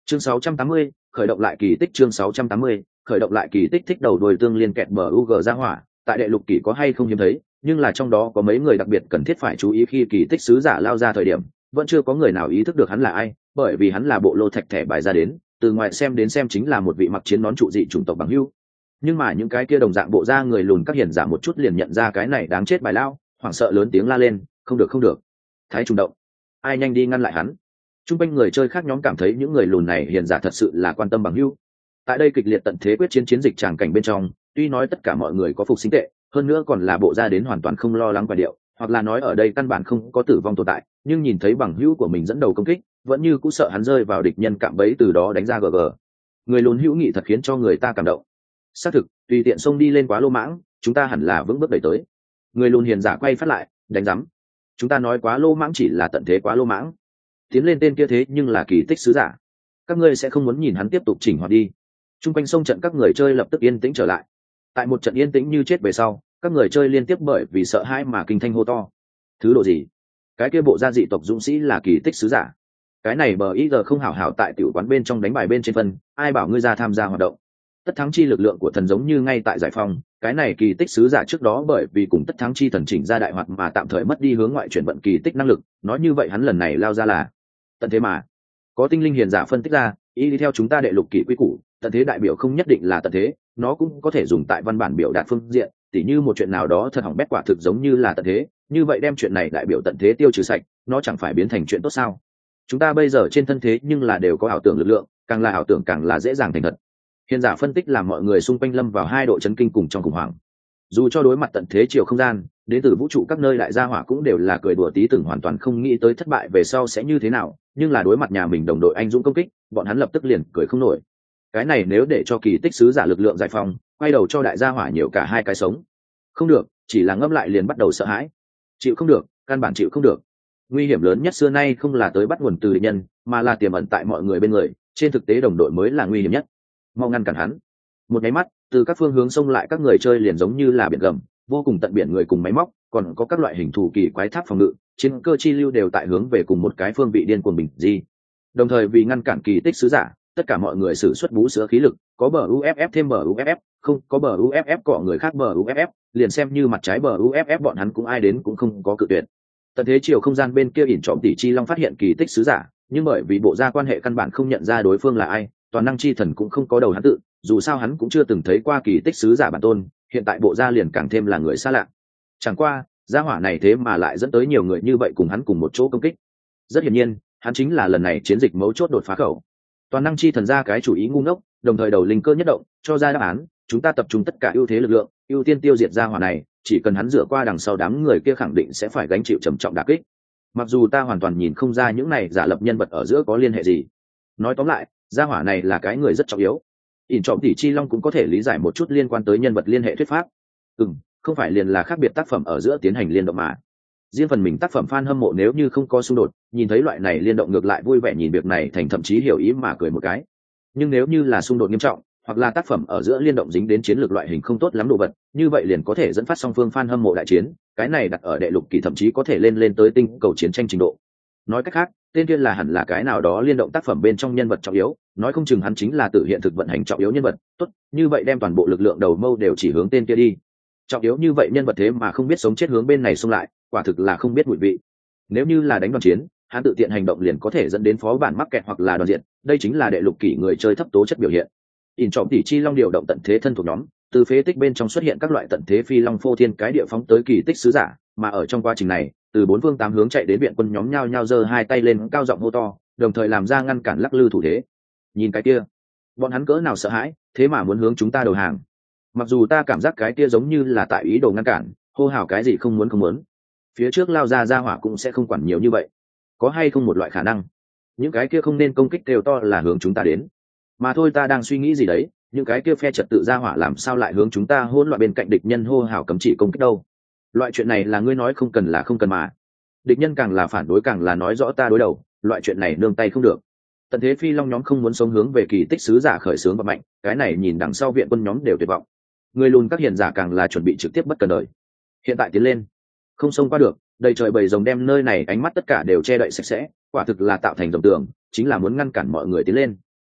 Chương 680, khởi động lại kỳ tích. Chương 680, khởi động lại kỳ tích. Thích đầu đuôi tương liên kẹt bờ UG ra hỏa, tại đệ lục kỳ có hay không hiếm thấy, nhưng là trong đó có mấy người đặc biệt cần thiết phải chú ý khi kỳ tích sứ giả lao ra thời điểm, vẫn chưa có người nào ý thức được hắn là ai, bởi vì hắn là bộ lô thạch thẻ bài ra đến, từ ngoài xem đến xem chính là một vị mặc chiến nón trụ dị chủng tộc bằng hữu. Nhưng mà những cái kia đồng dạng bộ da người lùn các hiền giả một chút liền nhận ra cái này đáng chết bài lao, hoảng sợ lớn tiếng la lên, không được không được, thái trùng động, ai nhanh đi ngăn lại hắn. Trung quanh người chơi khác nhóm cảm thấy những người lùn này hiền giả thật sự là quan tâm bằng hữu. Tại đây kịch liệt tận thế quyết chiến chiến dịch tràng cảnh bên trong, tuy nói tất cả mọi người có phục sinh tệ, hơn nữa còn là bộ da đến hoàn toàn không lo lắng quả điệu, hoặc là nói ở đây căn bản không có tử vong tồn tại, nhưng nhìn thấy bằng hữu của mình dẫn đầu công kích, vẫn như cũ sợ hắn rơi vào địch nhân cạm bẫy từ đó đánh ra GG. Người lùn hữu nghị thật khiến cho người ta cảm động. Xác thực, tùy tiện xông đi lên quá lô mãng, chúng ta hẳn là vững bước đẩy tới. Người lùn hiền giả quay phát lại, đánh rắm. Chúng ta nói quá lô mãng chỉ là tận thế quá lô mãng. Tiến lên tên kia thế nhưng là kỳ tích sứ giả. Các ngươi sẽ không muốn nhìn hắn tiếp tục chỉnh hoạt đi. Trung quanh sông trận các người chơi lập tức yên tĩnh trở lại. Tại một trận yên tĩnh như chết về sau, các người chơi liên tiếp bởi vì sợ hãi mà kinh thanh hô to. Thứ độ gì? Cái kia bộ gia dị tộc dũng sĩ là kỳ tích sứ giả. Cái này bờ ý giờ không hảo hảo tại tiểu quán bên trong đánh bài bên trên phân, ai bảo ngươi ra tham gia hoạt động. Tất thắng chi lực lượng của thần giống như ngay tại giải phong, cái này kỳ tích sứ giả trước đó bởi vì cùng tất thắng chi thần chỉnh ra đại hoạt mà tạm thời mất đi hướng ngoại chuyển vận kỳ tích năng lực, nói như vậy hắn lần này lao ra là tận thế mà. Có tinh linh hiền giả phân tích ra, y đi theo chúng ta đệ lục kỷ quy củ, tận thế đại biểu không nhất định là tận thế, nó cũng có thể dùng tại văn bản biểu đạt phương diện, tỉ như một chuyện nào đó thật hỏng bét quả thực giống như là tận thế, như vậy đem chuyện này đại biểu tận thế tiêu trừ sạch, nó chẳng phải biến thành chuyện tốt sao? Chúng ta bây giờ trên thân thế nhưng là đều có ảo tưởng lực lượng, càng là ảo tưởng càng là dễ dàng thành thật. Hiền giả phân tích làm mọi người xung quanh lâm vào hai độ chấn kinh cùng trong khủng hoảng. Dù cho đối mặt tận thế chiều không gian, đến từ vũ trụ các nơi đại gia hỏa cũng đều là cười đùa tí từng hoàn toàn không nghĩ tới thất bại về sau sẽ như thế nào, nhưng là đối mặt nhà mình đồng đội anh dũng công kích, bọn hắn lập tức liền cười không nổi. Cái này nếu để cho kỳ tích sứ giả lực lượng giải phóng, quay đầu cho đại gia hỏa nhiều cả hai cái sống. Không được, chỉ là ngâm lại liền bắt đầu sợ hãi. Chịu không được, căn bản chịu không được. Nguy hiểm lớn nhất xưa nay không là tới bắt nguồn từ địch nhân, mà là tiềm ẩn tại mọi người bên người, trên thực tế đồng đội mới là nguy hiểm nhất. Mau ngăn cản hắn. Một cái mắt, từ các phương hướng xông lại các người chơi liền giống như là biển gầm, vô cùng tận biển người cùng máy móc, còn có các loại hình thủ kỳ quái tháp phòng ngự, chiến cơ chi lưu đều tại hướng về cùng một cái phương vị điên cuồng bình di. Đồng thời vì ngăn cản kỳ tích sứ giả, tất cả mọi người sử xuất bú sữa khí lực, có bờ UFF thêm bờ UFF, không có bờ UFF cọ người khác bờ UFF, liền xem như mặt trái bờ UFF bọn hắn cũng ai đến cũng không có cự tuyệt. Tận thế chiều không gian bên kia ỉn trộm tỷ chi long phát hiện kỳ tích sứ giả, nhưng bởi vì bộ gia quan hệ căn bản không nhận ra đối phương là ai, toàn năng chi thần cũng không có đầu hắn tự, dù sao hắn cũng chưa từng thấy qua kỳ tích sứ giả bản tôn, hiện tại bộ gia liền càng thêm là người xa lạ. Chẳng qua, gia hỏa này thế mà lại dẫn tới nhiều người như vậy cùng hắn cùng một chỗ công kích. Rất hiển nhiên, hắn chính là lần này chiến dịch mấu chốt đột phá khẩu. Toàn năng chi thần ra cái chủ ý ngu ngốc, đồng thời đầu linh cơ nhất động, cho ra đáp án, chúng ta tập trung tất cả ưu thế lực lượng, ưu tiên tiêu diệt gia hỏa này, chỉ cần hắn rửa qua đằng sau đám người kia khẳng định sẽ phải gánh chịu trầm trọng đả kích. Mặc dù ta hoàn toàn nhìn không ra những này giả lập nhân vật ở giữa có liên hệ gì. Nói tóm lại, gia hỏa này là cái người rất trọng yếu. ỉn trộm tỷ chi long cũng có thể lý giải một chút liên quan tới nhân vật liên hệ thuyết pháp. Không phải liền là khác biệt tác phẩm ở giữa tiến hành liên động mà. Riêng phần mình tác phẩm fan hâm mộ nếu như không có xung đột, nhìn thấy loại này liên động ngược lại vui vẻ nhìn việc này thành thậm chí hiểu ý mà cười một cái. Nhưng nếu như là xung đột nghiêm trọng, hoặc là tác phẩm ở giữa liên động dính đến chiến lược loại hình không tốt lắm đồ vật, như vậy liền có thể dẫn phát song phương fan hâm mộ đại chiến, cái này đặt ở đệ lục kỳ thậm chí có thể lên tới tinh cầu chiến tranh trình độ. Nói cách khác, tên kia là hẳn là cái nào đó liên động tác phẩm bên trong nhân vật trọng yếu, nói không chừng hắn chính là tự hiện thực vận hành trọng yếu nhân vật. Tốt, như vậy đem toàn bộ lực lượng đầu mâu đều chỉ hướng tên kia đi. Trọng yếu như vậy nhân vật thế mà không biết sống chết hướng bên này xông lại, quả thực là không biết mùi vị. Nếu như là đánh đoàn chiến, hắn tự tiện hành động liền có thể dẫn đến phó bản mắc kẹt hoặc là đoàn diện, đây chính là đệ lục kỷ người chơi thấp tố chất biểu hiện. ỉn trộm tỷ chi long điều động tận thế thân thuộc nhóm, từ phế tích bên trong xuất hiện các loại tận thế phi long phô thiên cái địa phóng tới kỳ tích sứ giả, mà ở trong quá trình này, từ bốn phương tám hướng chạy đến viện quân nhóm nhao nhao giơ hai tay lên cao giọng hô to, đồng thời làm ra ngăn cản lắc lư thủ thế. Nhìn cái kia, bọn hắn cỡ nào sợ hãi, thế mà muốn hướng chúng ta đầu hàng. Mặc dù ta cảm giác cái kia giống như là tại ý đồ ngăn cản, hô hào cái gì không muốn, phía trước lao ra hỏa cũng sẽ không quản nhiều như vậy. Có hay không một loại khả năng, những cái kia không nên công kích đều to là hướng chúng ta đến, mà thôi ta đang suy nghĩ gì đấy, những cái kia phe trật tự ra hỏa làm sao lại hướng chúng ta hỗn loạn bên cạnh địch nhân hô hào cấm chỉ công kích đâu. Loại chuyện này là ngươi nói không cần là không cần mà. Địch nhân càng là phản đối càng là nói rõ ta đối đầu, loại chuyện này nương tay không được. Tận thế phi long nhóm không muốn sống hướng về kỳ tích sứ giả khởi xướng và mạnh, cái này nhìn đằng sau viện quân nhóm đều tuyệt vọng. Người lùn các hiền giả càng là chuẩn bị trực tiếp bất cần đời. Hiện tại tiến lên, không xông qua được, đầy trời bầy rồng đem nơi này ánh mắt tất cả đều che đậy sạch sẽ, quả thực là tạo thành rồng tường, chính là muốn ngăn cản mọi người tiến lên.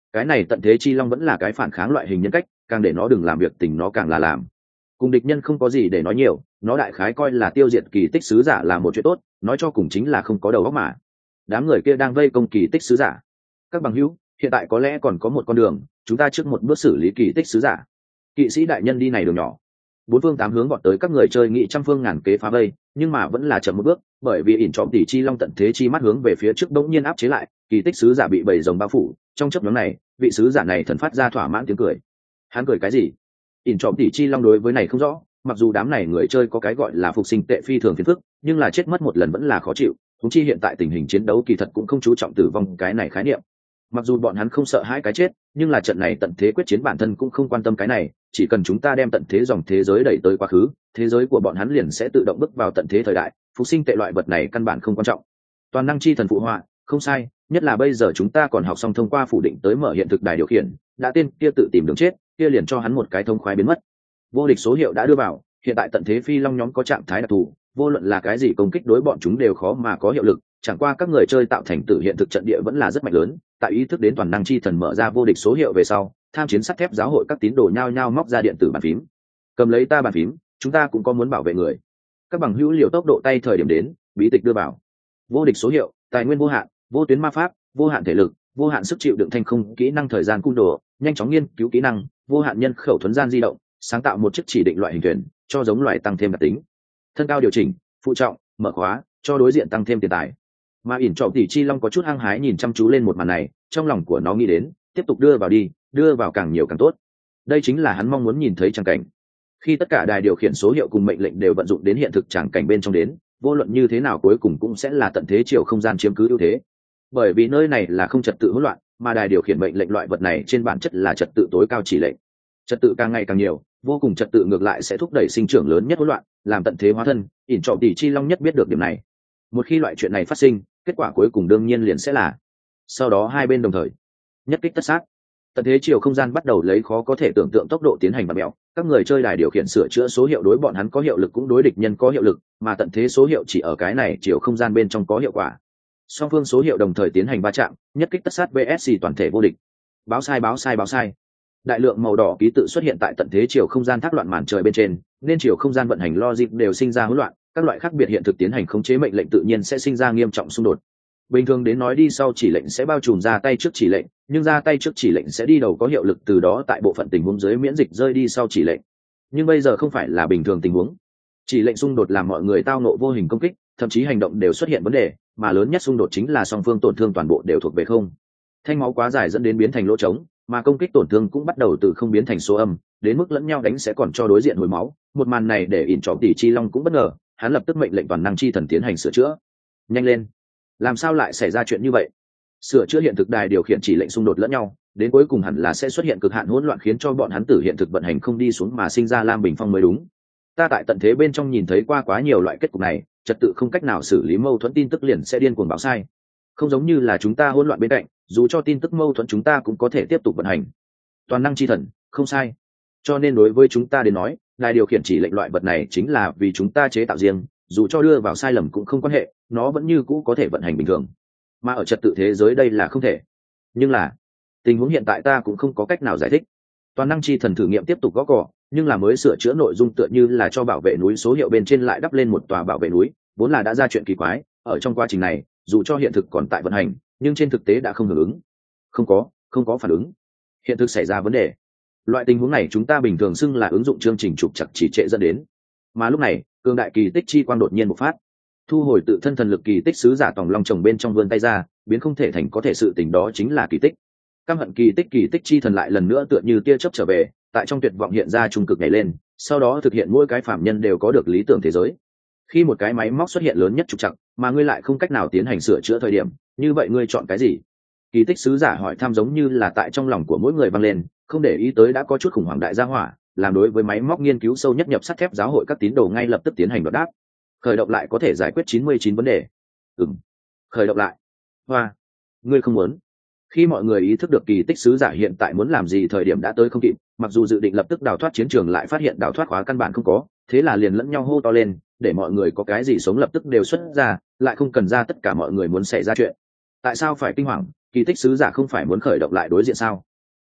cái này tận thế chi long vẫn là cái phản kháng loại hình nhân cách, càng để nó đừng làm việc tình nó càng là làm. Cùng địch nhân không có gì để nói nhiều, nó đại khái coi là tiêu diệt kỳ tích sứ giả là một chuyện tốt, nói cho cùng chính là không có đầu óc mà. Đám người kia đang vây công kỳ tích sứ giả. Các bằng hữu, hiện tại có lẽ còn có một con đường, chúng ta trước một bước xử lý kỳ tích sứ giả. Kỵ sĩ đại nhân đi này đường nhỏ. Bốn phương tám hướng vọt tới các người chơi nghị trăm phương ngàn kế phá vây, nhưng mà vẫn là chậm một bước, bởi vì ỉn trọm tỷ chi long tận thế chi mắt hướng về phía trước bỗng nhiên áp chế lại, kỳ tích sứ giả bị bầy rồng bao phủ. Trong chớp nhoáng này, vị sứ giả này thần phát ra thỏa mãn tiếng cười. Hắn cười cái gì? ỉn trọm tỷ chi long đối với này không rõ, mặc dù đám này người chơi có cái gọi là phục sinh tệ phi thường phiền phức, nhưng là chết mất một lần vẫn là khó chịu. Chúng chi hiện tại tình hình chiến đấu kỳ thật cũng không chú trọng tử vong cái này khái niệm. Mặc dù bọn hắn không sợ hãi cái chết, nhưng là trận này tận thế quyết chiến bản thân cũng không quan tâm cái này, chỉ cần chúng ta đem tận thế dòng thế giới đẩy tới quá khứ, thế giới của bọn hắn liền sẽ tự động bước vào tận thế thời đại, phục sinh tệ loại vật này căn bản không quan trọng. Toàn năng chi thần phụ họa, không sai, nhất là bây giờ chúng ta còn học xong thông qua phủ định tới mở hiện thực đài điều khiển, đã tên kia tự tìm đường chết, kia liền cho hắn một cái thông khoái biến mất. Vô địch số hiệu đã đưa vào, hiện tại tận thế phi long nhóm có trạng thái đặc thù, vô luận là cái gì công kích đối bọn chúng đều khó mà có hiệu lực, chẳng qua các người chơi tạo thành tử hiện thực trận địa vẫn là rất mạnh lớn. Tại ý thức đến toàn năng chi thần mở ra vô địch số hiệu về sau, tham chiến sắt thép giáo hội các tín đồ nhao nhao móc ra điện tử bàn phím. Cầm lấy ta bàn phím, chúng ta cũng có muốn bảo vệ người. Các bằng hữu liều tốc độ tay thời điểm đến, bí tịch đưa vào. Vô địch số hiệu, tài nguyên vô hạn, vô tuyến ma pháp, vô hạn thể lực, vô hạn sức chịu đựng thanh không, kỹ năng thời gian cung đồ, nhanh chóng nghiên cứu kỹ năng, vô hạn nhân khẩu thuấn gian di động, sáng tạo một chiếc chỉ định loại hình thuyền, cho giống loại tăng thêm đặc tính. Thân cao điều chỉnh, phụ trọng, mở khóa, cho đối diện tăng thêm tiền tài. Mà ỉn trọm tỷ chi long có chút hăng hái nhìn chăm chú lên một màn này, trong lòng của nó nghĩ đến, tiếp tục đưa vào đi, đưa vào càng nhiều càng tốt. Đây chính là hắn mong muốn nhìn thấy tràng cảnh. Khi tất cả đài điều khiển số hiệu cùng mệnh lệnh đều vận dụng đến hiện thực tràng cảnh bên trong đến, vô luận như thế nào cuối cùng cũng sẽ là tận thế chiều không gian chiếm cứ ưu thế. Bởi vì nơi này là không trật tự hỗn loạn, mà đài điều khiển mệnh lệnh loại vật này trên bản chất là trật tự tối cao chỉ lệnh. Trật tự càng ngày càng nhiều, vô cùng trật tự ngược lại sẽ thúc đẩy sinh trưởng lớn nhất hỗn loạn, làm tận thế hóa thân. ỉn trọm tỷ chi long nhất biết được điểm này. Một khi loại chuyện này phát sinh, kết quả cuối cùng đương nhiên liền sẽ là sau đó hai bên đồng thời nhất kích tất sát. Tận thế chiều không gian bắt đầu lấy khó có thể tưởng tượng tốc độ tiến hành bạt mèo, các người chơi đài điều khiển sửa chữa số hiệu đối bọn hắn có hiệu lực cũng đối địch nhân có hiệu lực, mà tận thế số hiệu chỉ ở cái này chiều không gian bên trong có hiệu quả. Song phương số hiệu đồng thời tiến hành va chạm, nhất kích tất sát vs toàn thể vô địch. Báo sai báo sai báo sai. Đại lượng màu đỏ ký tự xuất hiện tại tận thế chiều không gian thác loạn màn trời bên trên, nên chiều không gian vận hành logic đều sinh ra hỗn loạn, các loại khác biệt hiện thực tiến hành khống chế mệnh lệnh tự nhiên sẽ sinh ra nghiêm trọng xung đột. Bình thường đến nói đi sau chỉ lệnh sẽ bao trùm ra tay trước chỉ lệnh, nhưng ra tay trước chỉ lệnh sẽ đi đầu có hiệu lực, từ đó tại bộ phận tình huống dưới miễn dịch rơi đi sau chỉ lệnh. Nhưng bây giờ không phải là bình thường tình huống. Chỉ lệnh xung đột làm mọi người tao nộ vô hình công kích, thậm chí hành động đều xuất hiện vấn đề, mà lớn nhất xung đột chính là song phương tổn thương toàn bộ đều thuộc về không. Thanh máu quá dài dẫn đến biến thành lỗ trống, mà công kích tổn thương cũng bắt đầu từ không biến thành số âm, đến mức lẫn nhau đánh sẽ còn cho đối diện hồi máu. Một màn này để ỉn trọm tỷ chi long cũng bất ngờ, hắn lập tức mệnh lệnh toàn năng chi thần tiến hành sửa chữa. Nhanh lên! Làm sao lại xảy ra chuyện như vậy? Sửa chữa hiện thực đài điều khiển chỉ lệnh xung đột lẫn nhau, đến cuối cùng hẳn là sẽ xuất hiện cực hạn hỗn loạn khiến cho bọn hắn tử hiện thực vận hành không đi xuống mà sinh ra lam bình phong mới đúng. Ta tại tận thế bên trong nhìn thấy qua quá nhiều loại kết cục này, trật tự không cách nào xử lý mâu thuẫn tin tức liền sẽ điên cuồng báo sai. Không giống như là chúng ta hỗn loạn bên cạnh, dù cho tin tức mâu thuẫn chúng ta cũng có thể tiếp tục vận hành. Toàn năng chi thần, không sai. Cho nên đối với chúng ta đến nói, đài điều khiển chỉ lệnh loại vật này chính là vì chúng ta chế tạo riêng, dù cho đưa vào sai lầm cũng không quan hệ, nó vẫn như cũ có thể vận hành bình thường. Mà ở trật tự thế giới đây là không thể. Nhưng là tình huống hiện tại ta cũng không có cách nào giải thích. Toàn năng chi thần thử nghiệm tiếp tục gõ cỏ, nhưng là mới sửa chữa nội dung tựa như là cho bảo vệ núi số hiệu bên trên lại đắp lên một tòa bảo vệ núi, vốn là đã ra chuyện kỳ quái. Ở trong quá trình này, dù cho hiện thực còn tại vận hành, nhưng trên thực tế đã không hưởng ứng. Không có phản ứng. Hiện thực xảy ra vấn đề. Loại tình huống này chúng ta bình thường xưng là ứng dụng chương trình trục trặc chỉ trệ dẫn đến. Mà lúc này, cường đại kỳ tích chi quang đột nhiên bộc phát. Thu hồi tự thân thần lực kỳ tích sứ giả tòng long chồng bên trong vươn tay ra, biến không thể thành có thể, sự tình đó chính là kỳ tích. Căm hận kỳ tích chi thần lại lần nữa tựa như tia chớp trở về, tại trong tuyệt vọng hiện ra trung cực nhảy lên, sau đó thực hiện mỗi cái phạm nhân đều có được lý tưởng thế giới. Khi một cái máy móc xuất hiện lớn nhất trục trặc, mà ngươi lại không cách nào tiến hành sửa chữa thời điểm, như vậy ngươi chọn cái gì? Kỳ tích sứ giả hỏi thăm giống như là tại trong lòng của mỗi người vang lên, không để ý tới đã có chút khủng hoảng đại gia hỏa, làm đối với máy móc nghiên cứu sâu nhất nhập sắt thép giáo hội các tín đồ ngay lập tức tiến hành đột đáp. Khởi động lại có thể giải quyết 99 vấn đề. Khởi động lại. Hoa, ngươi không muốn. Khi mọi người ý thức được kỳ tích sứ giả hiện tại muốn làm gì thời điểm đã tới không kịp, mặc dù dự định lập tức đào thoát chiến trường lại phát hiện đào thoát khóa căn bản không có, thế là liền lẫn nhau hô to lên, để mọi người có cái gì sống lập tức đều xuất ra, lại không cần ra tất cả mọi người muốn xảy ra chuyện. Tại sao phải kinh hoàng? Kỳ tích sứ giả không phải muốn khởi động lại đối diện sao?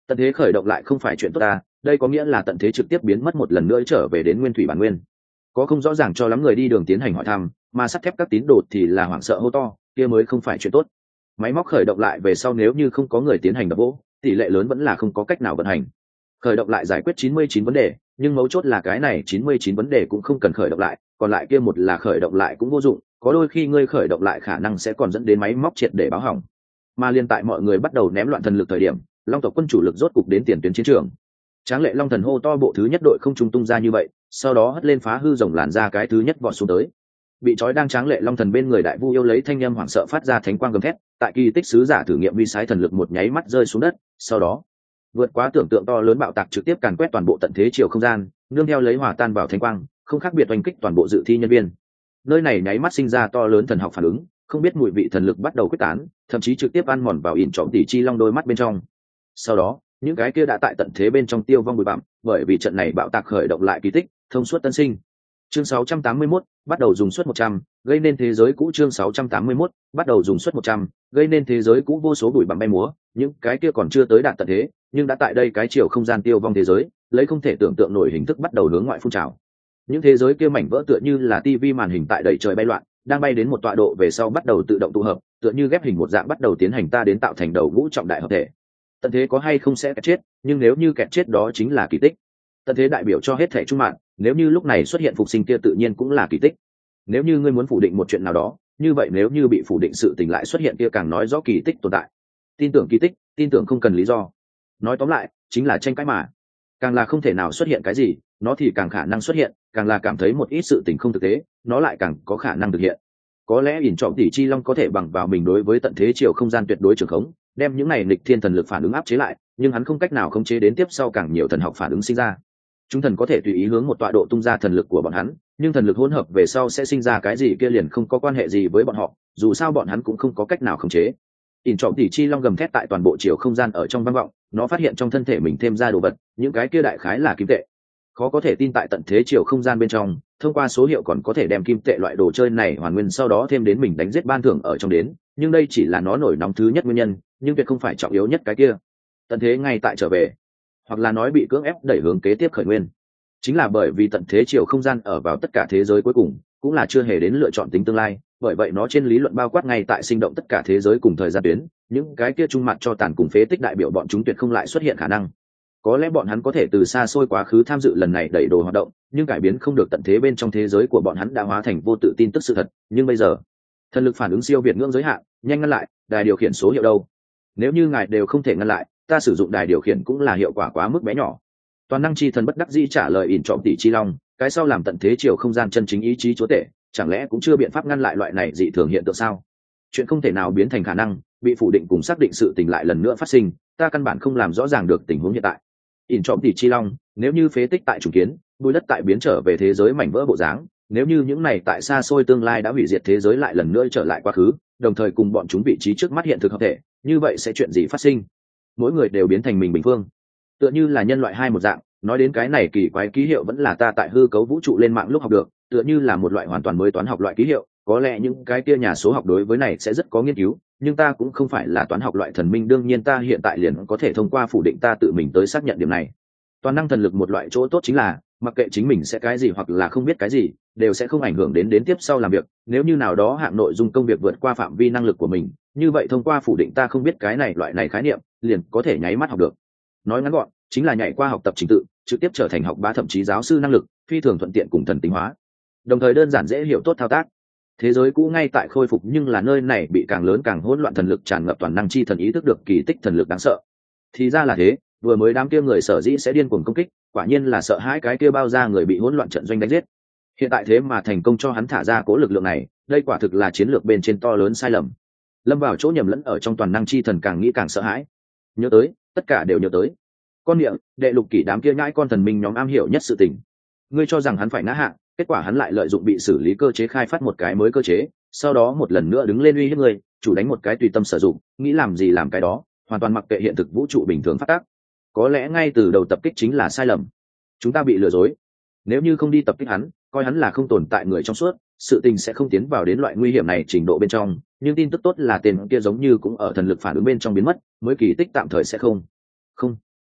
Tận thế khởi động lại không phải chuyện tốt ta, đây có nghĩa là tận thế trực tiếp biến mất một lần nữa trở về đến nguyên thủy bản nguyên. Có không rõ ràng cho lắm người đi đường tiến hành hỏi thăm, mà sắt thép các tín đồ thì là hoảng sợ hô to, kia mới không phải chuyện tốt. Máy móc khởi động lại về sau nếu như không có người tiến hành đập vỗ, tỷ lệ lớn vẫn là không có cách nào vận hành. Khởi động lại giải quyết 99 vấn đề, nhưng mấu chốt là cái này 99 vấn đề cũng không cần khởi động lại, còn lại kia một là khởi động lại cũng vô dụng, có đôi khi ngươi khởi động lại khả năng sẽ còn dẫn đến máy móc triệt để báo hỏng. Mà liên tại mọi người bắt đầu ném loạn thần lực thời điểm, Long tộc quân chủ lực rốt cục đến tiền tuyến chiến trường. Tráng lệ Long thần hô to bộ thứ nhất đội không trung tung ra như vậy, sau đó hất lên phá hư rồng làn ra cái thứ nhất vọt xuống tới. Bị trói đang tráng lệ Long thần bên người đại vu yêu lấy thanh âm hoảng sợ phát ra thánh quang gầm thét, tại kỳ tích sứ giả thử nghiệm vi sái thần lực một nháy mắt rơi xuống đất, sau đó vượt quá tưởng tượng to lớn bạo tạc trực tiếp càn quét toàn bộ tận thế chiều không gian, nương theo lấy hòa tan vào thánh quang, không khác biệt oanh kích toàn bộ dự thi nhân viên. Nơi này nháy mắt sinh ra to lớn thần học phản ứng, không biết mùi vị thần lực bắt đầu quyết tán, thậm chí trực tiếp ăn mòn vào ỉn trọng tỷ chi long đôi mắt bên trong. Sau đó những cái kia đã tại tận thế bên trong tiêu vong bụi bặm, bởi vì trận này bạo tạc khởi động lại kỳ tích thông suốt tân sinh. Chương 681, bắt đầu dùng suất 100, gây nên thế giới cũ. Chương 681, bắt đầu dùng suất 100, gây nên thế giới cũ vô số bụi bặm bay múa, những cái kia còn chưa tới đạt tận thế, nhưng đã tại đây cái chiều không gian tiêu vong thế giới, lấy không thể tưởng tượng nổi hình thức bắt đầu hướng ngoại phun trào. Những thế giới kia mảnh vỡ tựa như là tivi màn hình tại đầy trời bay loạn, đang bay đến một tọa độ về sau bắt đầu tự động tụ hợp, tựa như ghép hình một dạng bắt đầu tiến hành ta đến tạo thành đầu ngũ trọng đại hợp thể. Tận thế có hay không sẽ kẹt chết, nhưng nếu như kẹt chết đó chính là kỳ tích. Tận thế đại biểu cho hết thể trung mạng, nếu như lúc này xuất hiện phục sinh kia tự nhiên cũng là kỳ tích. Nếu như ngươi muốn phủ định một chuyện nào đó, như vậy nếu như bị phủ định sự tình lại xuất hiện kia càng nói rõ kỳ tích tồn tại. Tin tưởng kỳ tích, tin tưởng không cần lý do. Nói tóm lại chính là tranh cãi mà. Càng là không thể nào xuất hiện cái gì, nó thì càng khả năng xuất hiện, càng là cảm thấy một ít sự tình không thực tế, nó lại càng có khả năng thực hiện. Có lẽ ỉn trọng tỷ chi long có thể bằng vào mình đối với tận thế chiều không gian tuyệt đối trường khống, đem những này nghịch thiên thần lực phản ứng áp chế lại, nhưng hắn không cách nào khống chế đến tiếp sau càng nhiều thần học phản ứng sinh ra. Chúng thần có thể tùy ý hướng một tọa độ tung ra thần lực của bọn hắn, nhưng thần lực hỗn hợp về sau sẽ sinh ra cái gì kia liền không có quan hệ gì với bọn họ, dù sao bọn hắn cũng không có cách nào khống chế. ỉn trọng tỷ chi long gầm thét tại toàn bộ chiều không gian ở trong vang vọng, nó phát hiện trong thân thể mình thêm ra đồ vật, những cái kia đại khái là kim tệ. Khó có thể tin tại tận thế chiều không gian bên trong, thông qua số hiệu còn có thể đem kim tệ loại đồ chơi này hoàn nguyên, sau đó thêm đến mình đánh giết ban thưởng ở trong đến, nhưng đây chỉ là nó nổi nóng thứ nhất nguyên nhân, nhưng tuyệt không phải trọng yếu nhất cái kia. Tận thế ngay tại trở về, hoặc là nói bị cưỡng ép đẩy hướng kế tiếp khởi nguyên, chính là bởi vì tận thế chiều không gian ở vào tất cả thế giới cuối cùng, cũng là chưa hề đến lựa chọn tính tương lai, bởi vậy nó trên lý luận bao quát ngay tại sinh động tất cả thế giới cùng thời gian tuyến, những cái kia trung mặt cho tàn cùng phế tích đại biểu bọn chúng tuyệt không lại xuất hiện khả năng. Có lẽ bọn hắn có thể từ xa xôi quá khứ tham dự lần này đẩy đồ hoạt động, nhưng cải biến không được tận thế bên trong thế giới của bọn hắn đã hóa thành vô tự tin tức sự thật. Nhưng bây giờ thần lực phản ứng siêu việt ngưỡng giới hạn, nhanh ngăn lại, đài điều khiển số hiệu đâu? Nếu như ngài đều không thể ngăn lại, ta sử dụng đài điều khiển cũng là hiệu quả quá mức bé nhỏ. Toàn năng chi thần bất đắc dĩ trả lời ỉn trọng tỷ chi long, cái sau làm tận thế chiều không gian chân chính ý chí chúa tể, chẳng lẽ cũng chưa biện pháp ngăn lại loại này dị thường hiện tượng sao? Chuyện không thể nào biến thành khả năng, bị phủ định cùng xác định sự tình lại lần nữa phát sinh, ta căn bản không làm rõ ràng được tình huống hiện tại. ỉn trọng tỷ chi long, nếu như phế tích tại trùng kiến, bùi đất tại biến trở về thế giới mảnh vỡ bộ dáng, nếu như những này tại xa xôi tương lai đã hủy diệt thế giới lại lần nữa trở lại quá khứ, đồng thời cùng bọn chúng vị trí trước mắt hiện thực hợp thể, như vậy sẽ chuyện gì phát sinh? Mỗi người đều biến thành mình bình phương, tựa như là nhân loại hai một dạng. Nói đến cái này kỳ quái ký hiệu vẫn là ta tại hư cấu vũ trụ lên mạng lúc học được, tựa như là một loại hoàn toàn mới toán học loại ký hiệu, có lẽ những cái kia nhà số học đối với này sẽ rất có nghiên cứu, nhưng ta cũng không phải là toán học loại thần minh, đương nhiên ta hiện tại liền có thể thông qua phủ định ta tự mình tới xác nhận điểm này. Toàn năng thần lực một loại chỗ tốt chính là mặc kệ chính mình sẽ cái gì hoặc là không biết cái gì, đều sẽ không ảnh hưởng đến tiếp sau làm việc. Nếu như nào đó hạng nội dung công việc vượt qua phạm vi năng lực của mình, như vậy thông qua phủ định ta không biết cái này loại này khái niệm, liền có thể nháy mắt học được. Nói ngắn gọn chính là nhảy qua học tập trình tự, trực tiếp trở thành học bá thậm chí giáo sư năng lực, phi thường thuận tiện cùng thần tính hóa, đồng thời đơn giản dễ hiểu tốt thao tác. Thế giới cũ ngay tại khôi phục, nhưng là nơi này bị càng lớn càng hỗn loạn, thần lực tràn ngập, toàn năng chi thần ý thức được kỳ tích thần lực đáng sợ. Thì ra là thế, vừa mới đám kia người sở dĩ sẽ điên cuồng công kích, quả nhiên là sợ hãi cái kia bao ra người bị hỗn loạn trận doanh đánh giết. Hiện tại thế mà thành công cho hắn thả ra cố lực lượng này, đây quả thực là chiến lược bên trên to lớn sai lầm. Lâm vào chỗ nhầm lẫn ở trong toàn năng chi thần càng nghĩ càng sợ hãi. Nhớ tới, tất cả đều nhớ tới con miệng đệ lục kỷ đám kia nhãi con thần minh nhóm am hiểu nhất sự tình. Ngươi cho rằng hắn phải ngã hạ, kết quả hắn lại lợi dụng bị xử lý cơ chế khai phát một cái mới cơ chế, sau đó một lần nữa đứng lên uy hiếp ngươi, chủ đánh một cái tùy tâm sử dụng, nghĩ làm gì làm cái đó, hoàn toàn mặc kệ hiện thực vũ trụ bình thường phát tác. Có lẽ ngay từ đầu tập kích chính là sai lầm, chúng ta bị lừa dối. Nếu như không đi tập kích hắn, coi hắn là không tồn tại người trong suốt, sự tình sẽ không tiến vào đến loại nguy hiểm này trình độ bên trong. Nhưng tin tức tốt là tên kia giống như cũng ở thần lực phản ứng bên trong biến mất, mới kỳ tích tạm thời sẽ không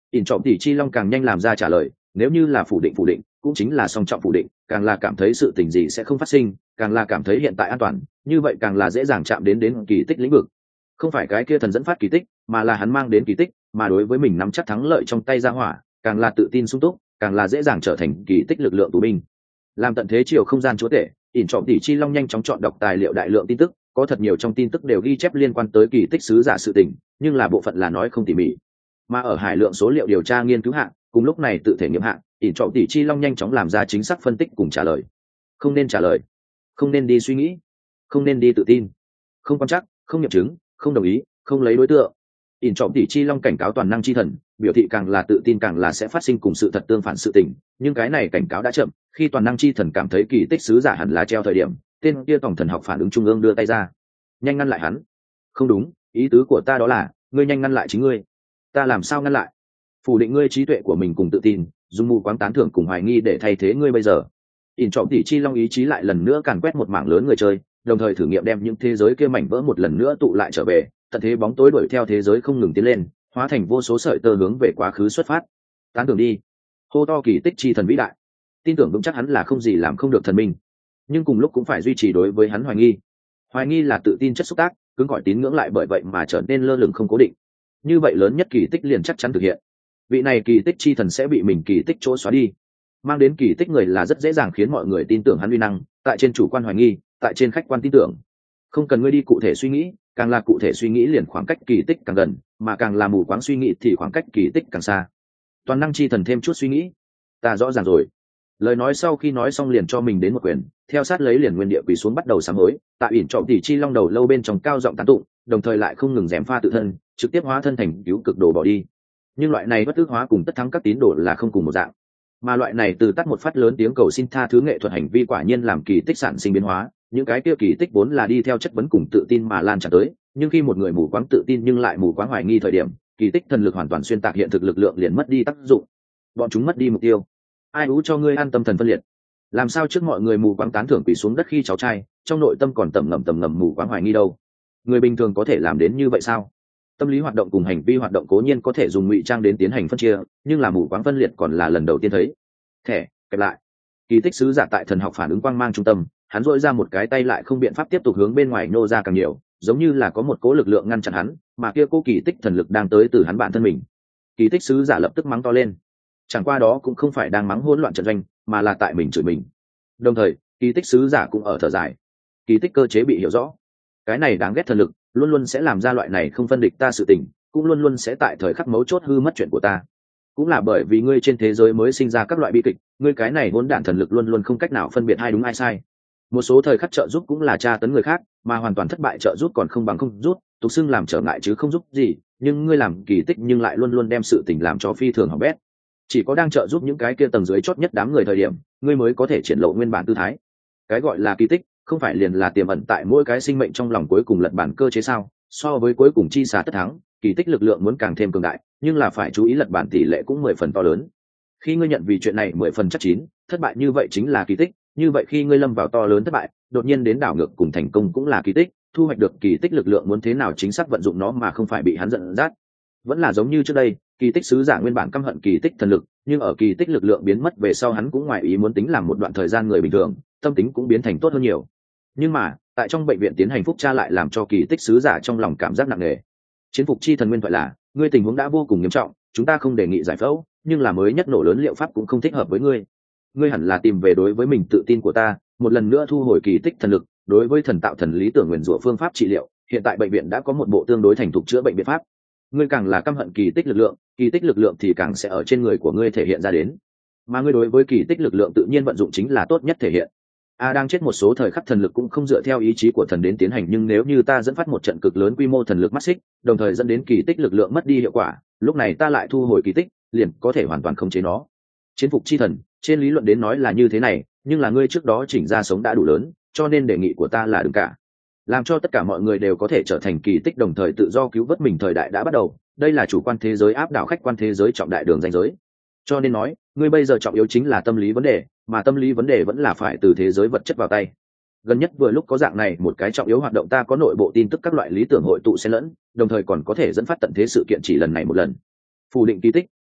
ỉn trọng tỷ chi long càng nhanh làm ra trả lời, nếu như là phủ định cũng chính là song trọng phủ định, càng là cảm thấy sự tình gì sẽ không phát sinh, càng là cảm thấy hiện tại an toàn, như vậy càng là dễ dàng chạm đến kỳ tích lĩnh vực. Không phải cái kia thần dẫn phát kỳ tích, mà là hắn mang đến kỳ tích, mà đối với mình nắm chắc thắng lợi trong tay ra hỏa, càng là tự tin sung túc, càng là dễ dàng trở thành kỳ tích lực lượng tù binh. Làm tận thế chiều không gian chúa tể, ỉn trọng tỷ chi long nhanh chóng chọn đọc tài liệu đại lượng tin tức, có thật nhiều trong tin tức đều ghi chép liên quan tới kỳ tích sứ giả sự tình, nhưng là bộ phận là nói không tỉ mỉ. Mà ở hải lượng số liệu điều tra nghiên cứu hạng, cùng lúc này tự thể nghiệm hạng, ỉn trọng tỷ chi long nhanh chóng làm ra chính xác phân tích cùng trả lời. Không nên trả lời, không nên đi suy nghĩ, không nên đi tự tin, không quan chắc, không nghiệm chứng, không đồng ý, không lấy đối tượng. ỉn trọng tỷ chi long cảnh cáo toàn năng chi thần, biểu thị càng là tự tin càng là sẽ phát sinh cùng sự thật tương phản sự tình, nhưng cái này cảnh cáo đã chậm, khi toàn năng chi thần cảm thấy kỳ tích sứ giả hẳn là treo thời điểm, tên kia tổng thần học phản ứng trung ương đưa tay ra, nhanh ngăn lại hắn. Không đúng, ý tứ của ta đó là ngươi nhanh ngăn lại chính ngươi. Ta làm sao ngăn lại? Phủ định ngươi trí tuệ của mình cùng tự tin, dùng mù quáng tán thưởng cùng hoài nghi để thay thế ngươi bây giờ. ỉn trọng tỷ chi long ý chí lại lần nữa càn quét một mảng lớn người chơi, đồng thời thử nghiệm đem những thế giới kia mảnh vỡ một lần nữa tụ lại trở về, tận thế bóng tối đuổi theo thế giới không ngừng tiến lên, hóa thành vô số sợi tơ hướng về quá khứ xuất phát. Tán thưởng đi, hô to kỳ tích chi thần vĩ đại, tin tưởng vững chắc hắn là không gì làm không được thần minh, nhưng cùng lúc cũng phải duy trì đối với hắn hoài nghi. Hoài nghi là tự tin chất xúc tác, cứng gọi tín ngưỡng lại bởi vậy mà trở nên lơ lửng không cố định. Như vậy lớn nhất kỳ tích liền chắc chắn thực hiện. Vị này kỳ tích chi thần sẽ bị mình kỳ tích chỗ xóa đi. Mang đến kỳ tích người là rất dễ dàng khiến mọi người tin tưởng hắn uy năng, tại trên chủ quan hoài nghi, tại trên khách quan tin tưởng. Không cần ngươi đi cụ thể suy nghĩ, càng là cụ thể suy nghĩ liền khoảng cách kỳ tích càng gần, mà càng là mù quáng suy nghĩ thì khoảng cách kỳ tích càng xa. Toàn năng chi thần thêm chút suy nghĩ, ta rõ ràng rồi. Lời nói sau khi nói xong liền cho mình đến một quyền, theo sát lấy liền nguyên địa quỳ xuống bắt đầu sám hối, tại ỉn trọng tỷ chi long đầu lâu bên trong cao giọng tán tụng, đồng thời lại không ngừng gièm pha tự thân, trực tiếp hóa thân thành cứu cực đồ bỏ đi. Nhưng loại này bất tước hóa cùng tất thắng các tín đồ là không cùng một dạng, mà loại này từ tắt một phát lớn tiếng cầu xin tha thứ nghệ thuật hành vi quả nhiên làm kỳ tích sản sinh biến hóa. Những cái kia kỳ tích vốn là đi theo chất vấn cùng tự tin mà lan tràn tới, nhưng khi một người mù quáng tự tin nhưng lại mù quáng hoài nghi thời điểm, kỳ tích thần lực hoàn toàn xuyên tạc hiện thực lực lượng liền mất đi tác dụng, bọn chúng mất đi mục tiêu. Ai ú cho ngươi an tâm thần phân liệt? Làm sao trước mọi người mù quáng tán thưởng quỳ xuống đất khi cháu trai, trong nội tâm còn tầm ngầm mù quáng hoài nghi đâu? Người bình thường có thể làm đến như vậy sao? Tâm lý hoạt động cùng hành vi hoạt động cố nhiên có thể dùng ngụy trang đến tiến hành phân chia, nhưng là mù quáng phân liệt còn là lần đầu tiên thấy. Thẻ kẹp lại, kỳ tích sứ giả tại thần học phản ứng quang mang trung tâm, hắn dội ra một cái tay lại không biện pháp tiếp tục hướng bên ngoài nô ra càng nhiều, giống như là có một cố lực lượng ngăn chặn hắn, mà kia cố kỳ tích thần lực đang tới từ hắn bản thân mình. Kỳ tích sứ giả lập tức mắng to lên, chẳng qua đó cũng không phải đang mắng hỗn loạn trận doanh, mà là tại mình chửi mình. Đồng thời kỳ tích sứ giả cũng ở thở dài, kỳ tích cơ chế bị hiểu rõ, cái này đáng ghét thần lực luôn luôn sẽ làm ra loại này không phân địch ta sự tình, cũng luôn luôn sẽ tại thời khắc mấu chốt hư mất chuyện của ta. Cũng là bởi vì ngươi trên thế giới mới sinh ra các loại bi kịch, ngươi cái này hỗn đản thần lực luôn luôn không cách nào phân biệt ai đúng ai sai. Một số thời khắc trợ giúp cũng là tra tấn người khác, mà hoàn toàn thất bại trợ giúp còn không bằng không rút, tục xưng làm trở ngại chứ không giúp gì, nhưng ngươi làm kỳ tích nhưng lại luôn luôn đem sự tình làm cho phi thường hỏng bét. Chỉ có đang trợ giúp những cái kia tầng dưới chót nhất đám người thời điểm, ngươi mới có thể triển lộ nguyên bản tư thái. Cái gọi là kỳ tích không phải liền là tiềm ẩn tại mỗi cái sinh mệnh trong lòng cuối cùng lật bản cơ chế sao? So với cuối cùng chi xả tất thắng, kỳ tích lực lượng muốn càng thêm cường đại, nhưng là phải chú ý lật bản tỷ lệ cũng 10 phần to lớn. Khi ngươi nhận vì chuyện này 10 phần chắc chín, thất bại như vậy chính là kỳ tích, như vậy khi ngươi lâm vào to lớn thất bại, đột nhiên đến đảo ngược cùng thành công cũng là kỳ tích, thu hoạch được kỳ tích lực lượng muốn thế nào chính xác vận dụng nó mà không phải bị hắn giận dắt. Vẫn là giống như trước đây, kỳ tích sứ giả nguyên bản căm hận kỳ tích thần lực, nhưng ở kỳ tích lực lượng biến mất về sau hắn cũng ngoài ý muốn tính làm một đoạn thời gian người bình thường, tâm tính cũng biến thành tốt hơn nhiều. Nhưng mà tại trong bệnh viện tiến hành phúc tra lại làm cho kỳ tích sứ giả trong lòng cảm giác nặng nề. Chiến phục chi thần nguyên thoại là, ngươi tình huống đã vô cùng nghiêm trọng, chúng ta không đề nghị giải phẫu, nhưng là mới nhất nổ lớn liệu pháp cũng không thích hợp với ngươi. Ngươi hẳn là tìm về đối với mình tự tin của ta, một lần nữa thu hồi kỳ tích thần lực, đối với thần tạo thần lý tưởng nguyền rủa phương pháp trị liệu, hiện tại bệnh viện đã có một bộ tương đối thành thục chữa bệnh biện pháp. Ngươi càng là căm hận kỳ tích lực lượng thì càng sẽ ở trên người của ngươi thể hiện ra đến, mà ngươi đối với kỳ tích lực lượng tự nhiên vận dụng chính là tốt nhất thể hiện. Đang chết một số thời khắc thần lực cũng không dựa theo ý chí của thần đến tiến hành, nhưng nếu như ta dẫn phát một trận cực lớn quy mô thần lực mắt xích, đồng thời dẫn đến kỳ tích lực lượng mất đi hiệu quả, lúc này ta lại thu hồi kỳ tích, liền có thể hoàn toàn khống chế nó. Chiến phục chi thần, trên lý luận đến nói là như thế này, nhưng là ngươi trước đó chỉnh ra sống đã đủ lớn, cho nên đề nghị của ta là đừng cả. Làm cho tất cả mọi người đều có thể trở thành kỳ tích, đồng thời tự do cứu vớt mình thời đại đã bắt đầu, đây là chủ quan thế giới áp đảo khách quan thế giới trọng đại đường ranh giới. Cho nên nói, ngươi bây giờ trọng yếu chính là tâm lý vấn đề, mà tâm lý vấn đề vẫn là phải từ thế giới vật chất vào tay. Gần nhất vừa lúc có dạng này một cái trọng yếu hoạt động, ta có nội bộ tin tức các loại lý tưởng hội tụ xen lẫn, đồng thời còn có thể dẫn phát tận thế sự kiện chỉ lần này một lần. Phủ định kỳ tích,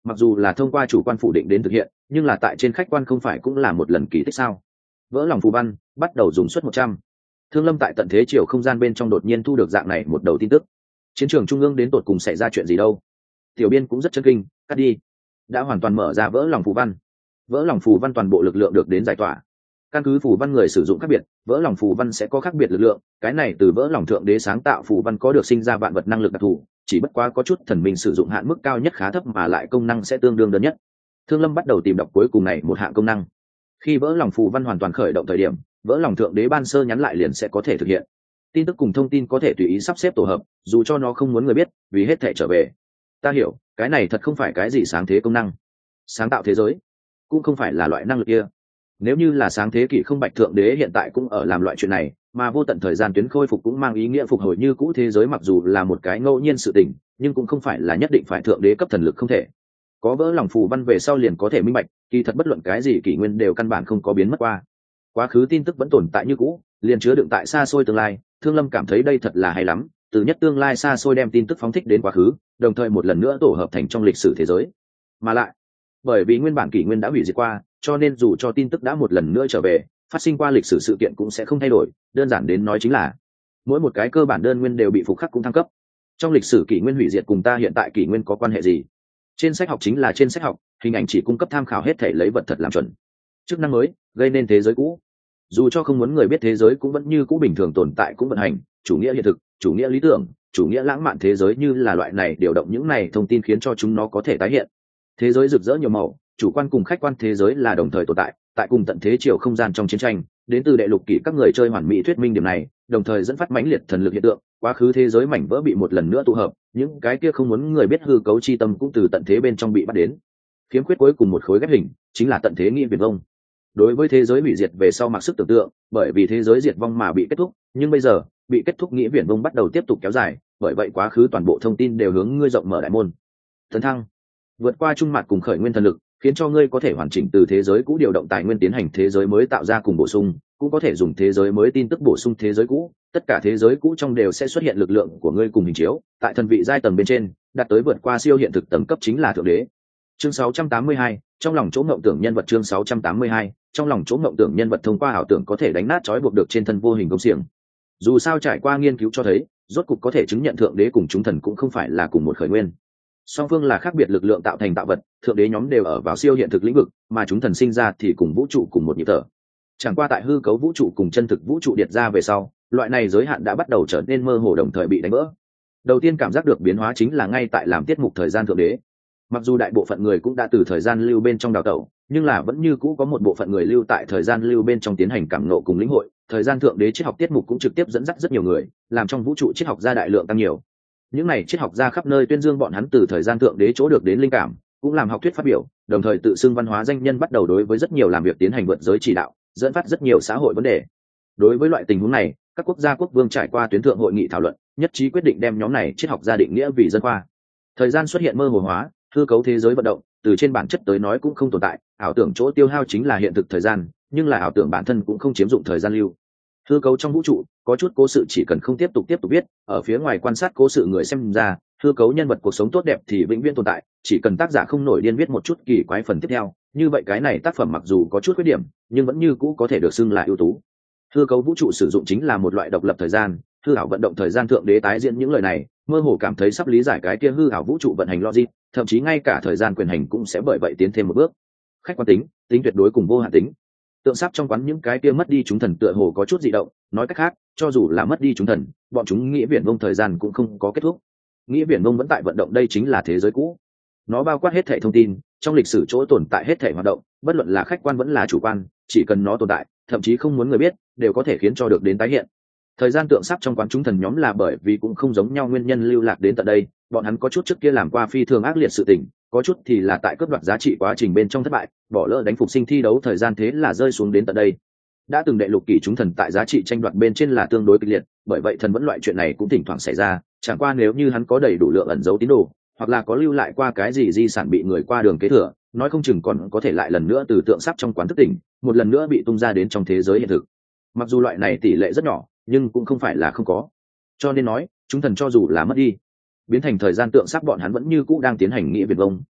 mặc dù là thông qua chủ quan phủ định đến thực hiện, nhưng là tại trên khách quan không phải cũng là một lần kỳ tích sao? Vỡ lòng phù văn bắt đầu dùng suất 100. Thương Lâm tại tận thế chiều không gian bên trong đột nhiên thu được dạng này một đầu tin tức. Chiến trường trung ương đến tột cùng xảy ra chuyện gì đâu? Tiểu biên cũng rất chấn kinh, cắt đi. Đã hoàn toàn mở ra vỡ lòng phù văn. Vỡ lòng phù văn toàn bộ lực lượng được đến giải tỏa. Căn cứ phù văn người sử dụng khác biệt, vỡ lòng phù văn sẽ có khác biệt lực lượng, cái này từ vỡ lòng thượng đế sáng tạo phù văn có được sinh ra vạn vật năng lực đặc thù, chỉ bất quá có chút thần minh sử dụng hạn mức cao nhất khá thấp mà lại công năng sẽ tương đương đơn nhất. Thương Lâm bắt đầu tìm đọc cuối cùng này một hạng công năng. Khi vỡ lòng phù văn hoàn toàn khởi động thời điểm, vỡ lòng thượng đế ban sơ nhắn lại liền sẽ có thể thực hiện. Tin tức cùng thông tin có thể tùy ý sắp xếp tổ hợp, dù cho nó không muốn người biết, vì hết thể trở về. Ta hiểu, cái này thật không phải cái gì sáng thế công năng. Sáng tạo thế giới cũng không phải là loại năng lực kia. Nếu như là sáng thế kỷ không bạch thượng đế hiện tại cũng ở làm loại chuyện này, mà vô tận thời gian tuyến khôi phục cũng mang ý nghĩa phục hồi như cũ thế giới, mặc dù là một cái ngẫu nhiên sự tình, nhưng cũng không phải là nhất định phải thượng đế cấp thần lực không thể. Có vỡ lòng phù văn về sau liền có thể minh bạch, kỳ thật bất luận cái gì kỷ nguyên đều căn bản không có biến mất qua. Quá khứ tin tức vẫn tồn tại như cũ, liền chứa đựng tại xa xôi tương lai. Thương Lâm cảm thấy đây thật là hay lắm, từ nhất tương lai xa xôi đem tin tức phóng thích đến quá khứ, đồng thời một lần nữa tổ hợp thành trong lịch sử thế giới. Mà lại, bởi vì nguyên bản kỷ nguyên đã hủy diệt qua, cho nên dù cho tin tức đã một lần nữa trở về, phát sinh qua lịch sử sự kiện cũng sẽ không thay đổi. Đơn giản đến nói chính là mỗi một cái cơ bản đơn nguyên đều bị phục khắc cũng thăng cấp. Trong lịch sử kỷ nguyên hủy diệt cùng ta hiện tại kỷ nguyên có quan hệ gì? Trên sách học chính là trên sách học, hình ảnh chỉ cung cấp tham khảo, hết thể lấy vật thật làm chuẩn. Chức năng mới gây nên thế giới cũ, dù cho không muốn người biết, thế giới cũng vẫn như cũ bình thường tồn tại, cũng vận hành chủ nghĩa hiện thực, chủ nghĩa lý tưởng, chủ nghĩa lãng mạn thế giới, như là loại này điều động những này thông tin khiến cho chúng nó có thể tái hiện. Thế giới rực rỡ nhiều màu, chủ quan cùng khách quan thế giới là đồng thời tồn tại, tại cùng tận thế chiều không gian trong chiến tranh, đến từ đệ lục kỷ các người chơi hoàn mỹ thuyết minh điểm này, đồng thời dẫn phát mãnh liệt thần lực hiện tượng, quá khứ thế giới mảnh vỡ bị một lần nữa tụ hợp, những cái kia không muốn người biết hư cấu chi tâm cũng từ tận thế bên trong bị bắt đến. Khiếm khuyết cuối cùng một khối ghép hình chính là tận thế nghĩa viền vông. Đối với thế giới hủy diệt về sau mặc sức tưởng tượng, bởi vì thế giới diệt vong mà bị kết thúc, nhưng bây giờ bị kết thúc nghĩa viển vông bắt đầu tiếp tục kéo dài, bởi vậy quá khứ toàn bộ thông tin đều hướng ngươi rộng mở đại môn. Tấn thăng, vượt qua trung mặt cùng khởi nguyên thần lực, khiến cho ngươi có thể hoàn chỉnh từ thế giới cũ điều động tài nguyên tiến hành thế giới mới tạo ra cùng bổ sung, cũng có thể dùng thế giới mới tin tức bổ sung thế giới cũ. Tất cả thế giới cũ trong đều sẽ xuất hiện lực lượng của ngươi cùng hình chiếu, tại thần vị giai tầng bên trên đạt tới vượt qua siêu hiện thực tầng cấp chính là thượng đế. Chương 682, trong lòng chỗ ngộng tưởng nhân vật. Chương 682, trong lòng chỗ ngộng tưởng nhân vật. Thông qua ảo tưởng có thể đánh nát trói buộc được trên thân vô hình công xiềng. Dù sao trải qua nghiên cứu cho thấy, rốt cục có thể chứng nhận thượng đế cùng chúng thần cũng không phải là cùng một khởi nguyên. Song phương là khác biệt lực lượng tạo thành tạo vật, thượng đế nhóm đều ở vào siêu hiện thực lĩnh vực, mà chúng thần sinh ra thì cùng vũ trụ cùng một nhịp thở. Chẳng qua tại hư cấu vũ trụ cùng chân thực vũ trụ điệt ra về sau, loại này giới hạn đã bắt đầu trở nên mơ hồ, đồng thời bị đánh vỡ. Đầu tiên cảm giác được biến hóa chính là ngay tại làm tiết mục thời gian thượng đế. Mặc dù đại bộ phận người cũng đã từ thời gian lưu bên trong đào tẩu, nhưng là vẫn như cũ có một bộ phận người lưu tại thời gian lưu bên trong tiến hành cảm ngộ cùng lĩnh hội. Thời gian thượng đế triết học tiết mục cũng trực tiếp dẫn dắt rất nhiều người, làm trong vũ trụ triết học gia đại lượng tăng nhiều. Những này triết học gia khắp nơi tuyên dương bọn hắn từ thời gian thượng đế chỗ được đến linh cảm, cũng làm học thuyết phát biểu, đồng thời tự xưng văn hóa danh nhân, bắt đầu đối với rất nhiều làm việc tiến hành vượt giới chỉ đạo, dẫn phát rất nhiều xã hội vấn đề. Đối với loại tình huống này, các quốc gia quốc vương trải qua tuyến thượng hội nghị thảo luận, nhất trí quyết định đem nhóm này triết học gia định nghĩa vì dân khoa. Thời gian xuất hiện mơ hồ hóa, hư cấu thế giới vận động, từ trên bản chất tới nói cũng không tồn tại, ảo tưởng chỗ tiêu hao chính là hiện thực thời gian, nhưng là ảo tưởng bản thân cũng không chiếm dụng thời gian lưu. Hư cấu trong vũ trụ, có chút cố sự chỉ cần không tiếp tục viết, ở phía ngoài quan sát cố sự người xem ra, hư cấu nhân vật cuộc sống tốt đẹp thì vĩnh viễn tồn tại, chỉ cần tác giả không nổi điên viết một chút kỳ quái phần tiếp theo, như vậy cái này tác phẩm mặc dù có chút khuyết điểm, nhưng vẫn như cũ có thể được xưng là ưu tú. Hư cấu vũ trụ sử dụng chính là một loại độc lập thời gian, hư ảo vận động thời gian thượng đế tái diễn những lời này, mơ hồ cảm thấy sắp lý giải cái kia hư ảo vũ trụ vận hành logic, thậm chí ngay cả thời gian quyền hành cũng sẽ bởi vậy tiến thêm một bước. Khách quan tính, tính tuyệt đối cùng vô hạn tính. Tượng sắp trong quán những cái kia mất đi chúng thần tựa hồ có chút dị động, nói cách khác, cho dù là mất đi chúng thần, bọn chúng nghĩa viển vông thời gian cũng không có kết thúc. Nghĩa viển vông vẫn tại vận động, đây chính là thế giới cũ. Nó bao quát hết thảy thông tin, trong lịch sử chỗ tồn tại hết thảy hoạt động, bất luận là khách quan vẫn là chủ quan, chỉ cần nó tồn tại, thậm chí không muốn người biết, đều có thể khiến cho được đến tái hiện. Thời gian tượng sắp trong quán chúng thần nhóm là bởi vì cũng không giống nhau nguyên nhân lưu lạc đến tận đây, bọn hắn có chút trước kia làm qua phi thường ác liệt sự tình, có chút thì là tại cướp đoạt giá trị quá trình bên trong thất bại, bỏ lỡ đánh phục sinh thi đấu thời gian, thế là rơi xuống đến tận đây. Đã từng đệ lục kỷ chúng thần tại giá trị tranh đoạt bên trên là tương đối kịch liệt, bởi vậy thần vẫn loại chuyện này cũng thỉnh thoảng xảy ra, chẳng qua nếu như hắn có đầy đủ lượng ẩn dấu tín đồ, hoặc là có lưu lại qua cái gì di sản bị người qua đường kế thừa, nói không chừng còn có thể lại lần nữa từ tượng sắp trong quán thức tỉnh, một lần nữa bị tung ra đến trong thế giới hiện thực. Mặc dù loại này tỷ lệ rất nhỏ, nhưng cũng không phải là không có. Cho nên nói, chúng thần cho dù là mất đi, biến thành thời gian tượng sắp, bọn hắn vẫn như cũ đang tiến hành nghĩa viển vông,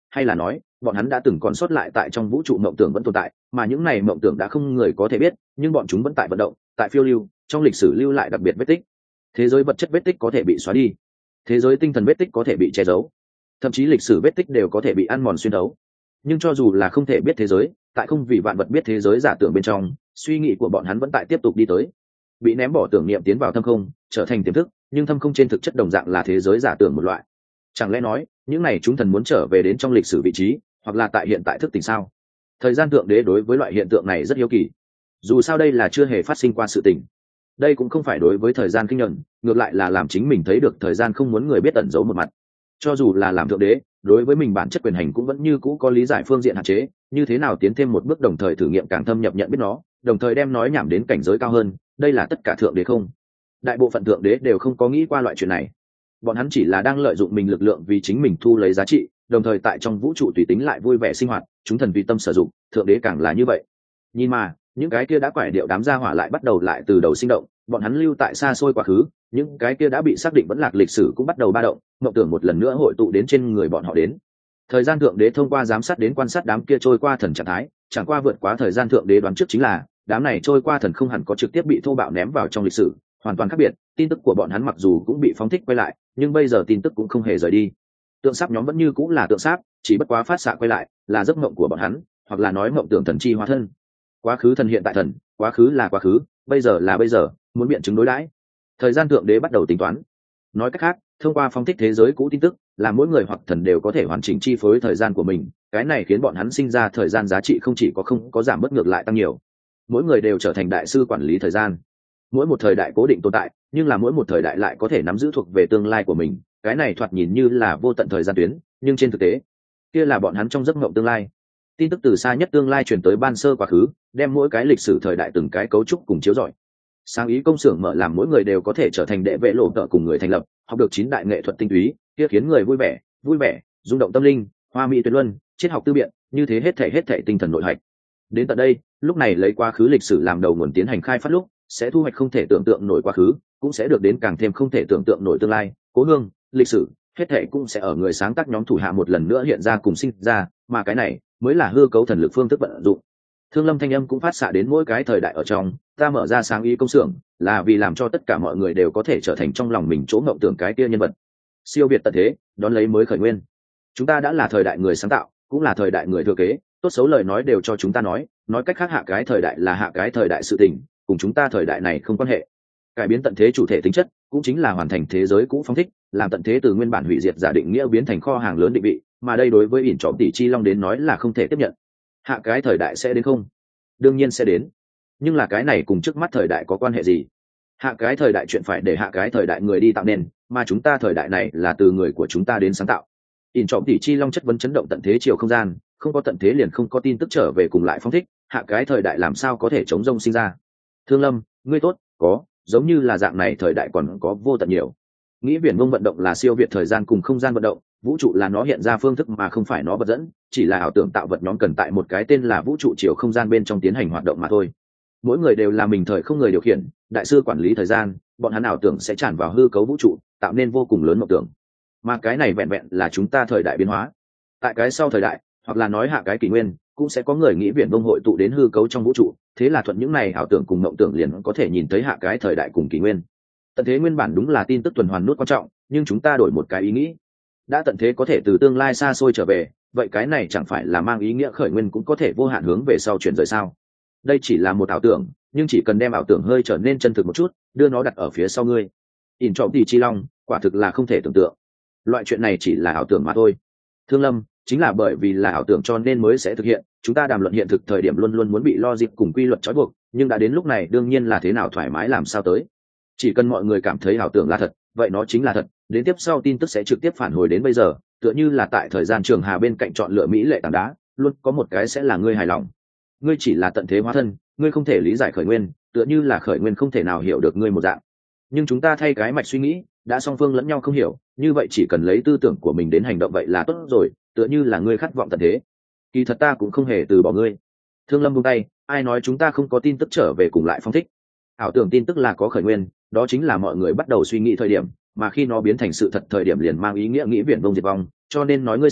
hay là nói bọn hắn đã từng còn sót lại tại trong vũ trụ mộng tưởng vẫn tồn tại, mà những này mộng tưởng đã không người có thể biết, nhưng bọn chúng vẫn tại vận động, tại phiêu lưu, trong lịch sử lưu lại đặc biệt vết tích. Thế giới vật chất vết tích có thể bị xóa đi, thế giới tinh thần vết tích có thể bị che giấu, thậm chí lịch sử vết tích đều có thể bị ăn mòn xuyên thấu. Nhưng cho dù là không thể biết thế giới, tại không vì vạn vật biết thế giới giả tưởng bên trong, suy nghĩ của bọn hắn vẫn tại tiếp tục đi tới, bị ném bỏ tưởng niệm tiến vào thâm không, trở thành tiềm thức, nhưng thâm không trên thực chất đồng dạng là thế giới giả tưởng một loại. Chẳng lẽ nói những này chúng thần muốn trở về đến trong lịch sử vị trí, hoặc là tại hiện tại thức tỉnh sao? Thời gian thượng đế đối với loại hiện tượng này rất hiếu kỳ, dù sao đây là chưa hề phát sinh qua sự tình. Đây cũng không phải đối với thời gian kinh nhận, ngược lại là làm chính mình thấy được thời gian không muốn người biết ẩn giấu một mặt. Cho dù là làm thượng đế, đối với mình bản chất quyền hành cũng vẫn như cũ có lý giải phương diện hạn chế, như thế nào tiến thêm một bước đồng thời thử nghiệm càng thâm nhập nhận biết nó, đồng thời đem nói nhảm đến cảnh giới cao hơn, đây là tất cả thượng đế không? Đại bộ phận thượng đế đều không có nghĩ qua loại chuyện này. Bọn hắn chỉ là đang lợi dụng mình lực lượng vì chính mình thu lấy giá trị, đồng thời tại trong vũ trụ tùy tính lại vui vẻ sinh hoạt, chúng thần vì tâm sử dụng, thượng đế càng là như vậy. Nhìn mà, những cái kia đã quải điệu đám gia hỏa lại bắt đầu lại từ đầu sinh động, bọn hắn lưu tại xa xôi quá khứ, những cái kia đã bị xác định vẫn lạc lịch sử cũng bắt đầu ba động, mộng tưởng một lần nữa hội tụ đến trên người bọn họ đến. Thời gian thượng đế thông qua giám sát đến quan sát đám kia trôi qua thần trạng thái, chẳng qua vượt quá thời gian thượng đế đoán trước chính là đám này trôi qua thần không hẳn có trực tiếp bị thô bạo ném vào trong lịch sử, hoàn toàn khác biệt. Tin tức của bọn hắn mặc dù cũng bị phóng thích quay lại, nhưng bây giờ tin tức cũng không hề rời đi. Tượng sáp nhóm vẫn như cũng là tượng sáp, chỉ bất quá phát xạ quay lại là giấc mộng của bọn hắn, hoặc là nói mộng tưởng thần chi hóa thân. Quá khứ thần, hiện tại thần, quá khứ là quá khứ, bây giờ là bây giờ, muốn biện chứng đối đãi. Thời gian thượng đế bắt đầu tính toán. Nói cách khác, thông qua phóng thích thế giới cũ tin tức, là mỗi người hoặc thần đều có thể hoàn chỉnh chi phối thời gian của mình, cái này khiến bọn hắn sinh ra thời gian giá trị không chỉ có không có giảm, bất ngược lại tăng nhiều. Mỗi người đều trở thành đại sư quản lý thời gian. Mỗi một thời đại cố định tồn tại, nhưng là mỗi một thời đại lại có thể nắm giữ thuộc về tương lai của mình, cái này thoạt nhìn như là vô tận thời gian tuyến, nhưng trên thực tế, kia là bọn hắn trong giấc mộng tương lai. Tin tức từ xa nhất tương lai truyền tới ban sơ quá khứ, đem mỗi cái lịch sử thời đại từng cái cấu trúc cùng chiếu rọi. Sáng ý công xưởng mở làm mỗi người đều có thể trở thành đệ vệ lộ tợ cùng người thành lập, học được 9 đại nghệ thuật tinh túy, kia khiến người vui vẻ, rung động tâm linh, hoa mỹ tuyệt luân, triết học tư biện, như thế hết thảy tinh thần nội hạch. Đến tận đây, lúc này lấy quá khứ lịch sử làm đầu nguồn tiến hành khai phát lúc, sẽ thu hoạch không thể tưởng tượng nổi quá khứ, cũng sẽ được đến càng thêm không thể tưởng tượng nổi tương lai. Cố hương, lịch sử, hết thảy cũng sẽ ở người sáng tác nhóm thủ hạ một lần nữa hiện ra cùng sinh ra, mà cái này mới là hư cấu thần lực phương thức vận dụng. Thương Lâm thanh âm cũng phát xạ đến mỗi cái thời đại ở trong, ta mở ra sáng ý công xưởng là vì làm cho tất cả mọi người đều có thể trở thành trong lòng mình chỗ ngộng tưởng cái kia nhân vật siêu việt tận thế, đón lấy mới khởi nguyên. Chúng ta đã là thời đại người sáng tạo, cũng là thời đại người thừa kế, tốt xấu lời nói đều cho chúng ta nói cách khác hạ cái thời đại là hạ cái thời đại sự tình, cùng chúng ta thời đại này không quan hệ. Cải biến tận thế chủ thể tính chất, cũng chính là hoàn thành thế giới cũ phóng thích, làm tận thế từ nguyên bản hủy diệt giả định nghĩa biến thành kho hàng lớn định vị, mà đây đối với ỉn trọm tỷ chi long đến nói là không thể tiếp nhận. Hạ cái thời đại sẽ đến không? Đương nhiên sẽ đến, nhưng là cái này cùng trước mắt thời đại có quan hệ gì? Hạ cái thời đại chuyện phải để hạ cái thời đại người đi tạo nên, mà chúng ta thời đại này là từ người của chúng ta đến sáng tạo. ỉn trọm tỷ chi long chất vấn chấn động tận thế chiều không gian, không có tận thế liền không có tin tức trở về cùng lại phóng thích, hạ cái thời đại làm sao có thể chống rông sinh ra? Thương Lâm, ngươi tốt, có, giống như là dạng này thời đại còn có vô tận nhiều. Nghĩ viển vông vận động là siêu việt thời gian cùng không gian vận động, vũ trụ là nó hiện ra phương thức mà không phải nó vật dẫn, chỉ là ảo tưởng tạo vật nhóm cần tại một cái tên là vũ trụ chiều không gian bên trong tiến hành hoạt động mà thôi. Mỗi người đều là mình thời không người điều khiển, đại sư quản lý thời gian, bọn hắn ảo tưởng sẽ tràn vào hư cấu vũ trụ, tạo nên vô cùng lớn mộng tưởng. Mà cái này vẹn vẹn là chúng ta thời đại biến hóa. Tại cái sau thời đại, hoặc là nói hạ cái kỷ nguyên, cũng sẽ có người nghĩ viển vông hội tụ đến hư cấu trong vũ trụ, thế là thuận những này ảo tưởng cùng mộng tưởng liền có thể nhìn thấy hạ cái thời đại cùng kỷ nguyên. Tận thế nguyên bản đúng là tin tức tuần hoàn nút quan trọng, nhưng chúng ta đổi một cái ý nghĩ. Đã tận thế có thể từ tương lai xa xôi trở về, vậy cái này chẳng phải là mang ý nghĩa khởi nguyên cũng có thể vô hạn hướng về sau chuyển rời sao? Đây chỉ là một ảo tưởng, nhưng chỉ cần đem ảo tưởng hơi trở nên chân thực một chút, đưa nó đặt ở phía sau ngươi. ỉn trọm tỷ chi long, quả thực là không thể tưởng tượng. Loại chuyện này chỉ là ảo tưởng mà thôi. Thương Lâm, chính là bởi vì là ảo tưởng cho nên mới sẽ thực hiện, chúng ta đàm luận hiện thực thời điểm luôn luôn muốn bị logic cùng quy luật trói buộc, nhưng đã đến lúc này đương nhiên là thế nào thoải mái làm sao tới. Chỉ cần mọi người cảm thấy ảo tưởng là thật, vậy nó chính là thật, đến tiếp sau tin tức sẽ trực tiếp phản hồi đến bây giờ, tựa như là tại thời gian trường hà bên cạnh chọn lựa mỹ lệ tảng đá, luôn có một cái sẽ là ngươi hài lòng. Ngươi chỉ là tận thế hóa thân, ngươi không thể lý giải khởi nguyên, tựa như là khởi nguyên không thể nào hiểu được ngươi một dạng. Nhưng chúng ta thay cái mạch suy nghĩ, đã song phương lẫn nhau không hiểu, như vậy chỉ cần lấy tư tưởng của mình đến hành động vậy là tốt rồi, tựa như là ngươi khát vọng tận thế. Kỳ thật ta cũng không hề từ bỏ ngươi. Thương Lâm buông tay, ai nói chúng ta không có tin tức trở về cùng lại phong thích. Ảo tưởng tin tức là có khởi nguyên, đó chính là mọi người bắt đầu suy nghĩ thời điểm, mà khi nó biến thành sự thật thời điểm liền mang ý nghĩa nghĩ viển vông diệt vong, cho nên nói ngươi xem,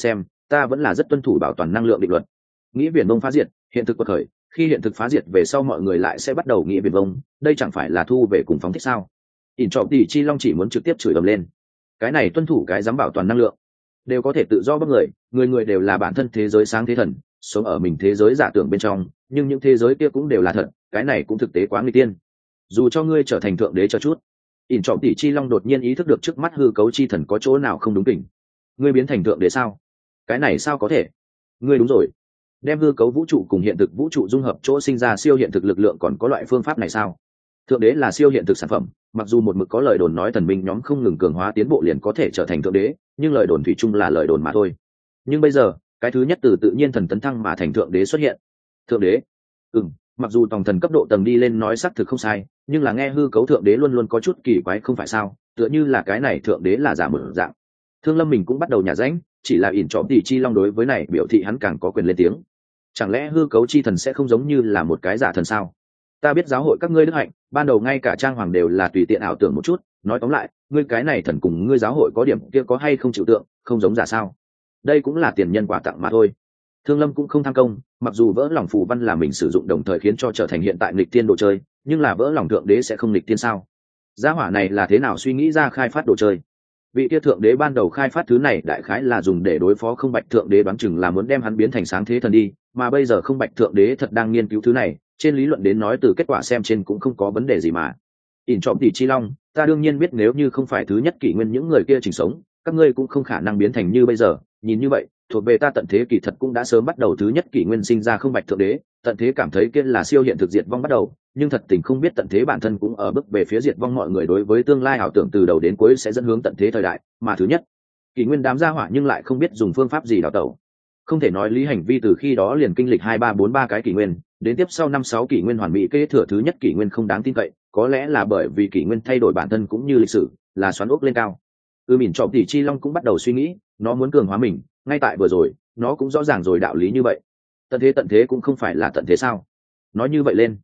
ta vẫn là rất tuân thủ bảo toàn năng lượng định luật. Nghĩ viển vông phá diệt, hiện thực quật khởi, khi hiện thực phá diệt về sau mọi người lại sẽ bắt đầu nghĩ viển vông, đây chẳng phải là thu về cùng phóng thích sao? ỉn trọ tỷ chi long chỉ muốn trực tiếp chửi ầm lên. Cái này tuân thủ cái dám bảo toàn năng lượng, đều có thể tự do bất người, người người đều là bản thân thế giới sáng thế thần, sống ở mình thế giới giả tưởng bên trong, nhưng những thế giới kia cũng đều là thật, cái này cũng thực tế quá nguy tiên. Dù cho ngươi trở thành thượng đế cho chút. ỉn trọ tỷ chi long đột nhiên ý thức được trước mắt hư cấu chi thần có chỗ nào không đúng kỉnh. Ngươi biến thành thượng đế sao? Cái này sao có thể? Ngươi đúng rồi, đem hư cấu vũ trụ cùng hiện thực vũ trụ dung hợp chỗ sinh ra siêu hiện thực lực lượng, còn có loại phương pháp này sao? Thượng đế là siêu hiện thực sản phẩm, mặc dù một mực có lời đồn nói thần minh nhóm không ngừng cường hóa tiến bộ liền có thể trở thành thượng đế, nhưng lời đồn thủy chung là lời đồn mà thôi. Nhưng bây giờ cái thứ nhất từ tự nhiên thần tấn thăng mà thành thượng đế xuất hiện. Thượng đế? Mặc dù tòng thần cấp độ tầng đi lên nói xác thực không sai, nhưng là nghe hư cấu thượng đế luôn luôn có chút kỳ quái không phải sao? Tựa như là cái này thượng đế là giả mở dạng. Thương Lâm mình cũng bắt đầu nhả rãnh, chỉ là ỉn trọm tỷ chi long đối với này biểu thị hắn càng có quyền lên tiếng. Chẳng lẽ hư cấu chi thần sẽ không giống như là một cái giả thần sao? Ta biết giáo hội các ngươi đức hạnh, ban đầu ngay cả trang hoàng đều là tùy tiện ảo tưởng một chút, nói tóm lại ngươi cái này thần cùng ngươi giáo hội có điểm kia có hay không chịu tượng, không giống giả sao? Đây cũng là tiền nhân quà tặng mà thôi. Thương Lâm cũng không tham công, mặc dù vỡ lòng phù văn là mình sử dụng đồng thời khiến cho trở thành hiện tại nghịch tiên đồ chơi, nhưng là vỡ lòng thượng đế sẽ không nghịch tiên sao? Gia hỏa này là thế nào suy nghĩ ra khai phát đồ chơi? Vị kia thượng đế ban đầu khai phát thứ này đại khái là dùng để đối phó không bạch thượng đế, đoán chừng là muốn đem hắn biến thành sáng thế thần đi, mà bây giờ không bạch thượng đế thật đang nghiên cứu thứ này, trên lý luận đến nói từ kết quả xem trên cũng không có vấn đề gì mà. ỉn trọm tỷ chi long, ta đương nhiên biết nếu như không phải thứ nhất kỷ nguyên những người kia chỉnh sống, các ngươi cũng không khả năng biến thành như bây giờ. Nhìn như vậy thuộc về ta tận thế kỳ thật cũng đã sớm bắt đầu thứ nhất kỷ nguyên sinh ra không bạch thượng đế, tận thế cảm thấy kia là siêu hiện thực diệt vong bắt đầu, nhưng thật tình không biết tận thế bản thân cũng ở bước về phía diệt vong, mọi người đối với tương lai ảo tưởng từ đầu đến cuối sẽ dẫn hướng tận thế thời đại, mà thứ nhất kỷ nguyên đám gia hỏa nhưng lại không biết dùng phương pháp gì đào tẩu. Không thể nói lý hành vi từ khi đó liền kinh lịch 2 3 4 3 cái kỷ nguyên, đến tiếp sau 5 6 kỷ nguyên hoàn mỹ kế thừa thứ nhất kỷ nguyên không đáng tin cậy, có lẽ là bởi vì kỷ nguyên thay đổi bản thân cũng như lịch sử là xoắn ốc lên cao. Mỉn trọm tỷ chi long cũng bắt đầu suy nghĩ, nó muốn cường hóa mình, ngay tại vừa rồi nó cũng rõ ràng rồi đạo lý như vậy. Tận thế cũng không phải là tận thế sao? Nói như vậy lên,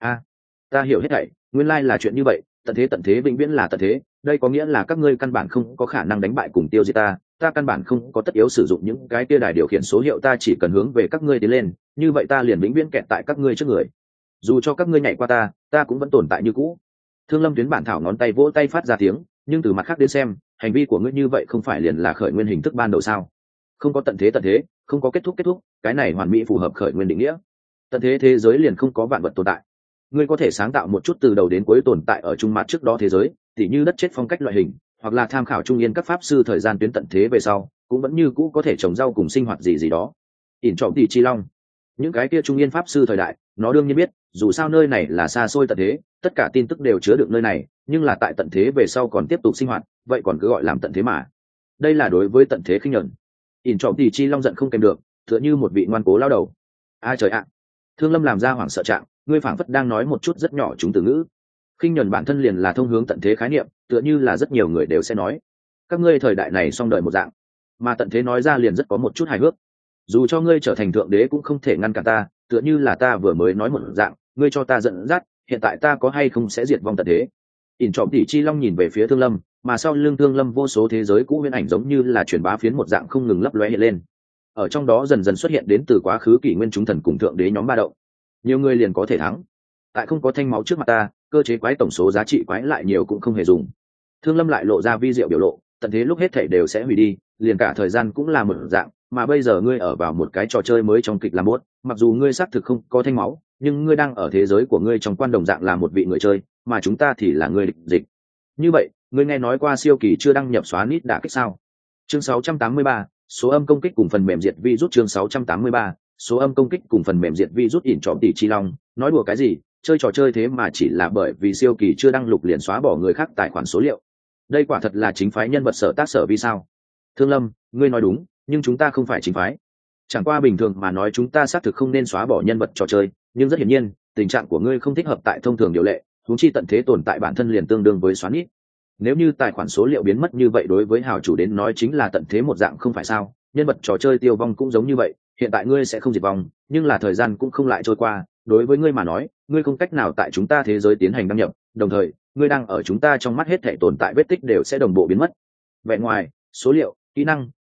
ta hiểu hết thảy, nguyên lai là chuyện như vậy. Tận thế vĩnh viễn là tận thế, đây có nghĩa là các ngươi căn bản không có khả năng đánh bại cùng tiêu diệt ta căn bản không có tất yếu sử dụng những cái kia đài điều khiển số hiệu, ta chỉ cần hướng về các ngươi tiến lên, như vậy ta liền vĩnh viễn kẹt tại các ngươi trước người, dù cho các ngươi nhảy qua ta cũng vẫn tồn tại như cũ. Thương Lâm tuyến bản thảo ngón tay vỗ tay phát ra tiếng, nhưng từ mặt khác đến xem, hành vi của ngươi như vậy không phải liền là khởi nguyên hình thức ban đầu sao? Không có tận thế, không có kết thúc, cái này hoàn mỹ phù hợp khởi nguyên định nghĩa. Tận thế thế giới liền không có vạn vật tồn tại. Ngươi có thể sáng tạo một chút từ đầu đến cuối tồn tại ở trung mặt trước đó thế giới, tỉ như đất chết phong cách loại hình, hoặc là tham khảo trung yên các pháp sư thời gian tuyến tận thế về sau, cũng vẫn như cũ có thể trồng rau cùng sinh hoạt gì đó. ỉn trọm tỷ chi long, những cái kia trung yên pháp sư thời đại, nó đương nhiên biết, dù sao nơi này là xa xôi tận thế, tất cả tin tức đều chứa được nơi này, nhưng là tại tận thế về sau còn tiếp tục sinh hoạt, vậy còn cứ gọi làm tận thế mà. Đây là đối với tận thế khinh nhẫn. ỉn trọm tỷ chi long giận không kèm được, tựa như một vị ngoan cố lao đầu. Ai trời ạ! Thương Lâm làm ra hoảng sợ trạng, ngươi phảng phất đang nói một chút rất nhỏ chúng từ ngữ. Khinh nhẫn bản thân liền là thông hướng tận thế khái niệm, tựa như là rất nhiều người đều sẽ nói các ngươi thời đại này xong đời một dạng, mà tận thế nói ra liền rất có một chút hài hước. Dù cho ngươi trở thành thượng đế cũng không thể ngăn cản ta, tựa như là ta vừa mới nói một dạng, ngươi cho ta dẫn dắt, hiện tại ta có hay không sẽ diệt vong tận thế. ỉn trọm tỷ chi long nhìn về phía Thương Lâm, mà sau lưng Thương Lâm vô số thế giới cũ huyễn ảnh giống như là truyền bá phiến một dạng không ngừng lấp lóe hiện lên, ở trong đó dần dần xuất hiện đến từ quá khứ kỷ nguyên chúng thần cùng thượng đế nhóm ba động. Nhiều người liền có thể thắng, tại không có thanh máu trước mặt ta, cơ chế quái tổng số giá trị quái lại nhiều cũng không hề dùng. Thương Lâm lại lộ ra vi diệu biểu lộ, tận thế lúc hết thảy đều sẽ hủy đi, liền cả thời gian cũng là một dạng, mà bây giờ ngươi ở vào một cái trò chơi mới trong kịch làm bốt, mặc dù ngươi xác thực không có thanh máu, nhưng ngươi đang ở thế giới của ngươi trong quan đồng dạng là một vị người chơi, mà chúng ta thì là người địch dịch. Như vậy, ngươi nghe nói qua siêu kỳ chưa đăng nhập xóa nít đả kích sao? Chương 683, số âm công kích cùng phần mềm diệt virus. Chương 683, số âm công kích cùng phần mềm diệt virus. ỉn trọm tỷ chi long, nói đùa cái gì? Chơi trò chơi thế mà chỉ là bởi vì siêu kỳ chưa đăng lục liền xóa bỏ người khác tài khoản số liệu. Đây quả thật là chính phái nhân vật sở tác sở vi sao? Thương Lâm, ngươi nói đúng, nhưng chúng ta không phải chính phái. Chẳng qua bình thường mà nói chúng ta xác thực không nên xóa bỏ nhân vật trò chơi, nhưng rất hiển nhiên, tình trạng của ngươi không thích hợp tại thông thường điều lệ, huống chi tận thế tồn tại bản thân liền tương đương với xóa nít. Nếu như tài khoản số liệu biến mất như vậy đối với hào chủ đến nói chính là tận thế một dạng không phải sao? Nhân vật trò chơi tiêu vong cũng giống như vậy, hiện tại ngươi sẽ không diệt vong, nhưng là thời gian cũng không lại trôi qua, đối với ngươi mà nói, ngươi không cách nào tại chúng ta thế giới tiến hành đăng nhập, đồng thời, ngươi đang ở chúng ta trong mắt hết thảy tồn tại vết tích đều sẽ đồng bộ biến mất. Vẻ ngoài, số liệu, kỹ năng,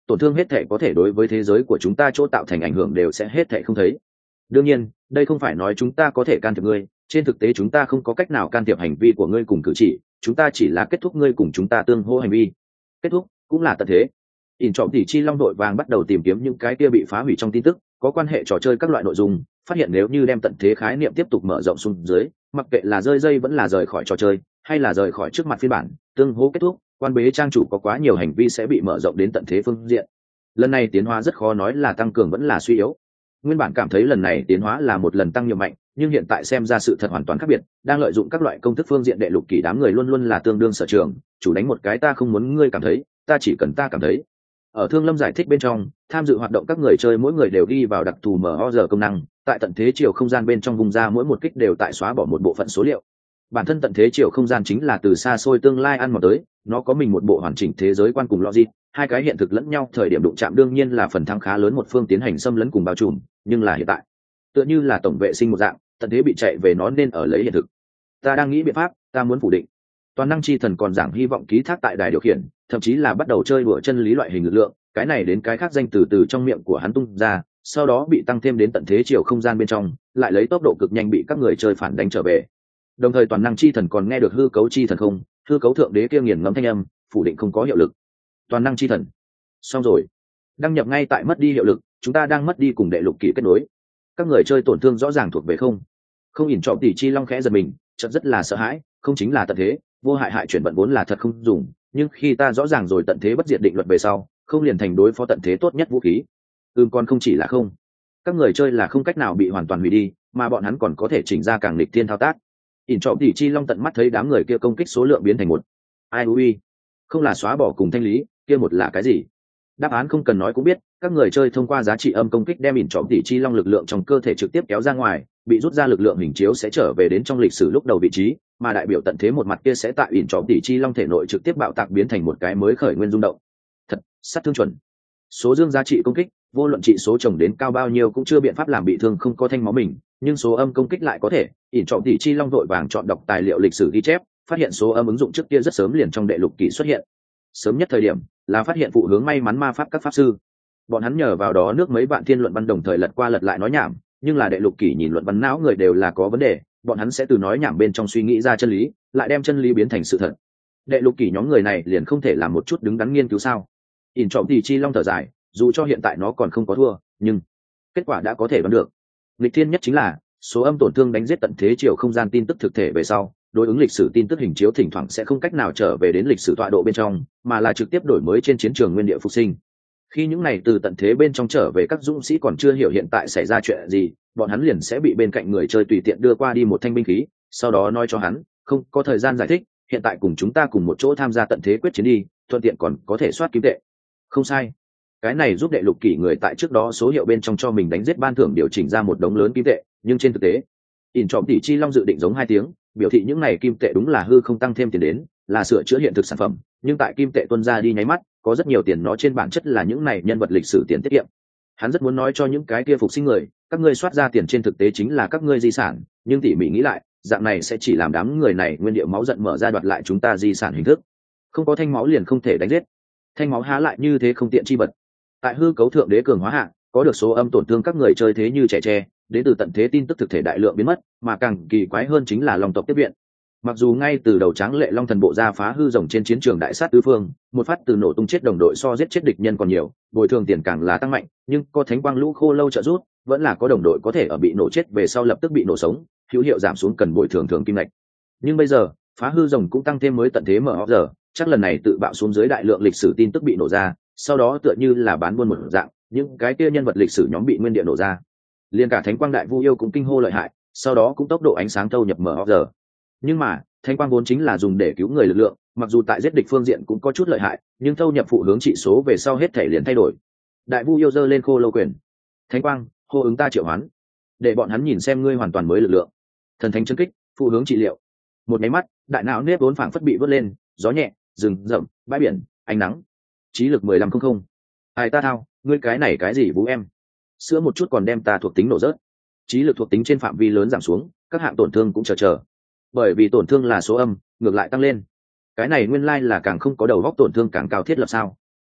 tổn thương hết thể có thể đối với thế giới của chúng ta chỗ tạo thành ảnh hưởng đều sẽ hết thể không thấy. Đương nhiên đây không phải nói chúng ta có thể can thiệp ngươi, trên thực tế chúng ta không có cách nào can thiệp hành vi của ngươi cùng cử chỉ, chúng ta chỉ là kết thúc ngươi cùng chúng ta tương hỗ hành vi. Kết thúc cũng là tận thế. ỉn trọng tỷ chi long đội vàng bắt đầu tìm kiếm những cái kia bị phá hủy trong tin tức có quan hệ trò chơi các loại nội dung, phát hiện nếu như đem tận thế khái niệm tiếp tục mở rộng xuống dưới, mặc kệ là rơi dây vẫn là rời khỏi trò chơi hay là rời khỏi trước mặt phiên bản tương hỗ kết thúc, quan bế trang chủ có quá nhiều hành vi sẽ bị mở rộng đến tận thế phương diện. Lần này tiến hóa rất khó nói là tăng cường vẫn là suy yếu. Nguyên bản cảm thấy lần này tiến hóa là một lần tăng nhiều mạnh, nhưng hiện tại xem ra sự thật hoàn toàn khác biệt, đang lợi dụng các loại công thức phương diện đệ lục kỷ đám người luôn luôn là tương đương sở trường, chủ đánh một cái ta không muốn ngươi cảm thấy, ta chỉ cần ta cảm thấy. Ở Thương Lâm giải thích bên trong, tham dự hoạt động các người chơi mỗi người đều ghi vào đặc thù MOR công năng, tại tận thế chiều không gian bên trong vùng ra mỗi một kích đều tại xóa bỏ một bộ phận số liệu. Bản thân tận thế chiều không gian chính là từ xa xôi tương lai ăn mòn tới, nó có mình một bộ hoàn chỉnh thế giới quan cùng logic, hai cái hiện thực lẫn nhau thời điểm đụng chạm đương nhiên là phần thắng khá lớn một phương tiến hành xâm lấn cùng bao trùm, nhưng là hiện tại tựa như là tổng vệ sinh một dạng, tận thế bị chạy về nó nên ở lấy hiện thực. Ta đang nghĩ biện pháp, ta muốn phủ định. Toàn năng chi thần còn giảng hy vọng ký thác tại đài điều khiển, thậm chí là bắt đầu chơi đùa chân lý loại hình lực lượng, cái này đến cái khác danh từ từ trong miệng của hắn tung ra, sau đó bị tăng thêm đến tận thế chiều không gian bên trong, lại lấy tốc độ cực nhanh bị các người chơi phản đánh trở về. Đồng thời toàn năng chi thần còn nghe được hư cấu chi thần không, hư cấu thượng đế kia nghiền ngẫm thanh âm, phủ định không có hiệu lực. Toàn năng chi thần, xong rồi, đăng nhập ngay tại mất đi hiệu lực, chúng ta đang mất đi cùng đệ lục kỷ kết nối. Các người chơi tổn thương rõ ràng thuộc về không ỉn trọng tỷ chi long khẽ giật mình, chợt rất là sợ hãi, không chính là tận thế, vô hại hại chuyển vận vốn là thật không dùng, nhưng khi ta rõ ràng rồi tận thế bất diệt định luật về sau, không liền thành đối phó tận thế tốt nhất vũ khí. Còn không chỉ là không, các người chơi là không cách nào bị hoàn toàn hủy đi, mà bọn hắn còn có thể chỉnh ra càng nghịch thiên thao tác. ỉn trọng tỷ chi long tận mắt thấy đám người kia công kích số lượng biến thành một ai ui, không là xóa bỏ cùng thanh lý, kia một là cái gì? Đáp án không cần nói cũng biết, các người chơi thông qua giá trị âm công kích đem ỉn trọng tỷ chi long lực lượng trong cơ thể trực tiếp kéo ra ngoài, bị rút ra lực lượng hình chiếu sẽ trở về đến trong lịch sử lúc đầu vị trí, mà đại biểu tận thế một mặt kia sẽ tại ỉn trọng tỷ chi long thể nội trực tiếp bạo tạc biến thành một cái mới khởi nguyên rung động. Thật, sát thương chuẩn. Số dương giá trị công kích, vô luận trị số chồng đến cao bao nhiêu cũng chưa biện pháp làm bị thương không có thanh máu mình, nhưng số âm công kích lại có thể. ỉn trọng tỷ chi long vội vàng chọn đọc tài liệu lịch sử ghi chép, phát hiện số âm ứng dụng trước kia rất sớm liền trong đệ lục kỷ xuất hiện. Sớm nhất thời điểm là phát hiện phụ hướng may mắn ma pháp các pháp sư, bọn hắn nhờ vào đó nước mấy vạn thiên luận văn đồng thời lật qua lật lại nói nhảm, nhưng là đệ lục kỷ nhìn luận văn não người đều là có vấn đề, bọn hắn sẽ từ nói nhảm bên trong suy nghĩ ra chân lý, lại đem chân lý biến thành sự thật. Đệ lục kỷ nhóm người này liền không thể làm một chút đứng đắn nghiên cứu sao? ỉn trọng tỷ chi long thở dài, dù cho hiện tại nó còn không có thua, nhưng kết quả đã có thể đoán được. Nghịch thiên nhất chính là số âm tổn thương đánh giết tận thế chiều không gian tin tức thực thể về sau, đối ứng lịch sử tin tức hình chiếu thỉnh thoảng sẽ không cách nào trở về đến lịch sử tọa độ bên trong, mà là trực tiếp đổi mới trên chiến trường nguyên địa phục sinh. Khi những này từ tận thế bên trong trở về các dũng sĩ còn chưa hiểu hiện tại xảy ra chuyện gì, bọn hắn liền sẽ bị bên cạnh người chơi tùy tiện đưa qua đi một thanh binh khí, sau đó nói cho hắn không có thời gian giải thích, hiện tại cùng chúng ta cùng một chỗ tham gia tận thế quyết chiến đi, thuận tiện còn có thể soát kim tệ. Không sai, cái này giúp đệ lục kỷ người tại trước đó số hiệu bên trong cho mình đánh giết ban thưởng điều chỉnh ra một đống lớn kim tệ, nhưng trên thực tế ỉn trọng tỷ chi long dự định giống 2 tiếng, biểu thị những này kim tệ đúng là hư không tăng thêm tiền đến, là sửa chữa hiện thực sản phẩm, nhưng tại kim tệ tuân ra đi nháy mắt, có rất nhiều tiền nó trên bản chất là những này nhân vật lịch sử tiền tiết kiệm. Hắn rất muốn nói cho những cái kia phục sinh người, các ngươi soát ra tiền trên thực tế chính là các ngươi di sản, nhưng tỉ mỉ nghĩ lại, dạng này sẽ chỉ làm đám người này nguyên địa máu giận mở ra đoạt lại chúng ta di sản hình thức. Không có thanh máu liền không thể đánh giết, thanh máu há lại như thế không tiện chi vật. Tại hư cấu thượng đế cường hóa hạ, có được số âm tổn thương các người chơi thế như trẻ tre, đến từ tận thế tin tức thực thể đại lượng biến mất, mà càng kỳ quái hơn chính là long tộc tiếp viện. Mặc dù ngay từ đầu tráng lệ long thần bộ ra phá hư rồng trên chiến trường đại sát tứ phương, một phát từ nổ tung chết đồng đội so giết chết địch nhân còn nhiều, bồi thường tiền càng là tăng mạnh, nhưng có thánh quang lũ khô lâu trợ giúp, vẫn là có đồng đội có thể ở bị nổ chết về sau lập tức bị nổ sống, hữu hiệu giảm xuống cần bồi thường thường kim ngạch. Nhưng bây giờ phá hư rồng cũng tăng thêm mới tận thế mở giờ, chắc lần này tự bạo xuống dưới đại lượng lịch sử tin tức bị nổ ra, sau đó tựa như là bán buôn một dạng, những cái kia nhân vật lịch sử nhóm bị nguyên địa nổ ra. Liên cả thánh quang đại vu yêu cũng kinh hô lợi hại, sau đó cũng tốc độ ánh sáng thâu nhập mở giờ. Nhưng mà thánh quang vốn chính là dùng để cứu người lực lượng, mặc dù tại giết địch phương diện cũng có chút lợi hại, nhưng thâu nhập phụ hướng trị số về sau hết thể liền thay đổi. Đại vu yêu giơ lên khô lâu quyền, thánh quang hô ứng ta triệu hoán, để bọn hắn nhìn xem ngươi hoàn toàn mới lực lượng. Thần thánh chân kích phụ hướng trị liệu, một máy mắt đại não nếp vốn phảng phất bị vớt lên, gió nhẹ, rừng rậm, bãi biển, ánh nắng. Trí lực 1500. Ai ta thao, ngươi cái này cái gì vũ em? Sữa một chút còn đem ta thuộc tính nổ rớt. Trí lực thuộc tính trên phạm vi lớn giảm xuống, các hạng tổn thương cũng chờ. Bởi vì tổn thương là số âm, ngược lại tăng lên. Cái này nguyên lai là càng không có đầu góc tổn thương càng cao thiết lập sao?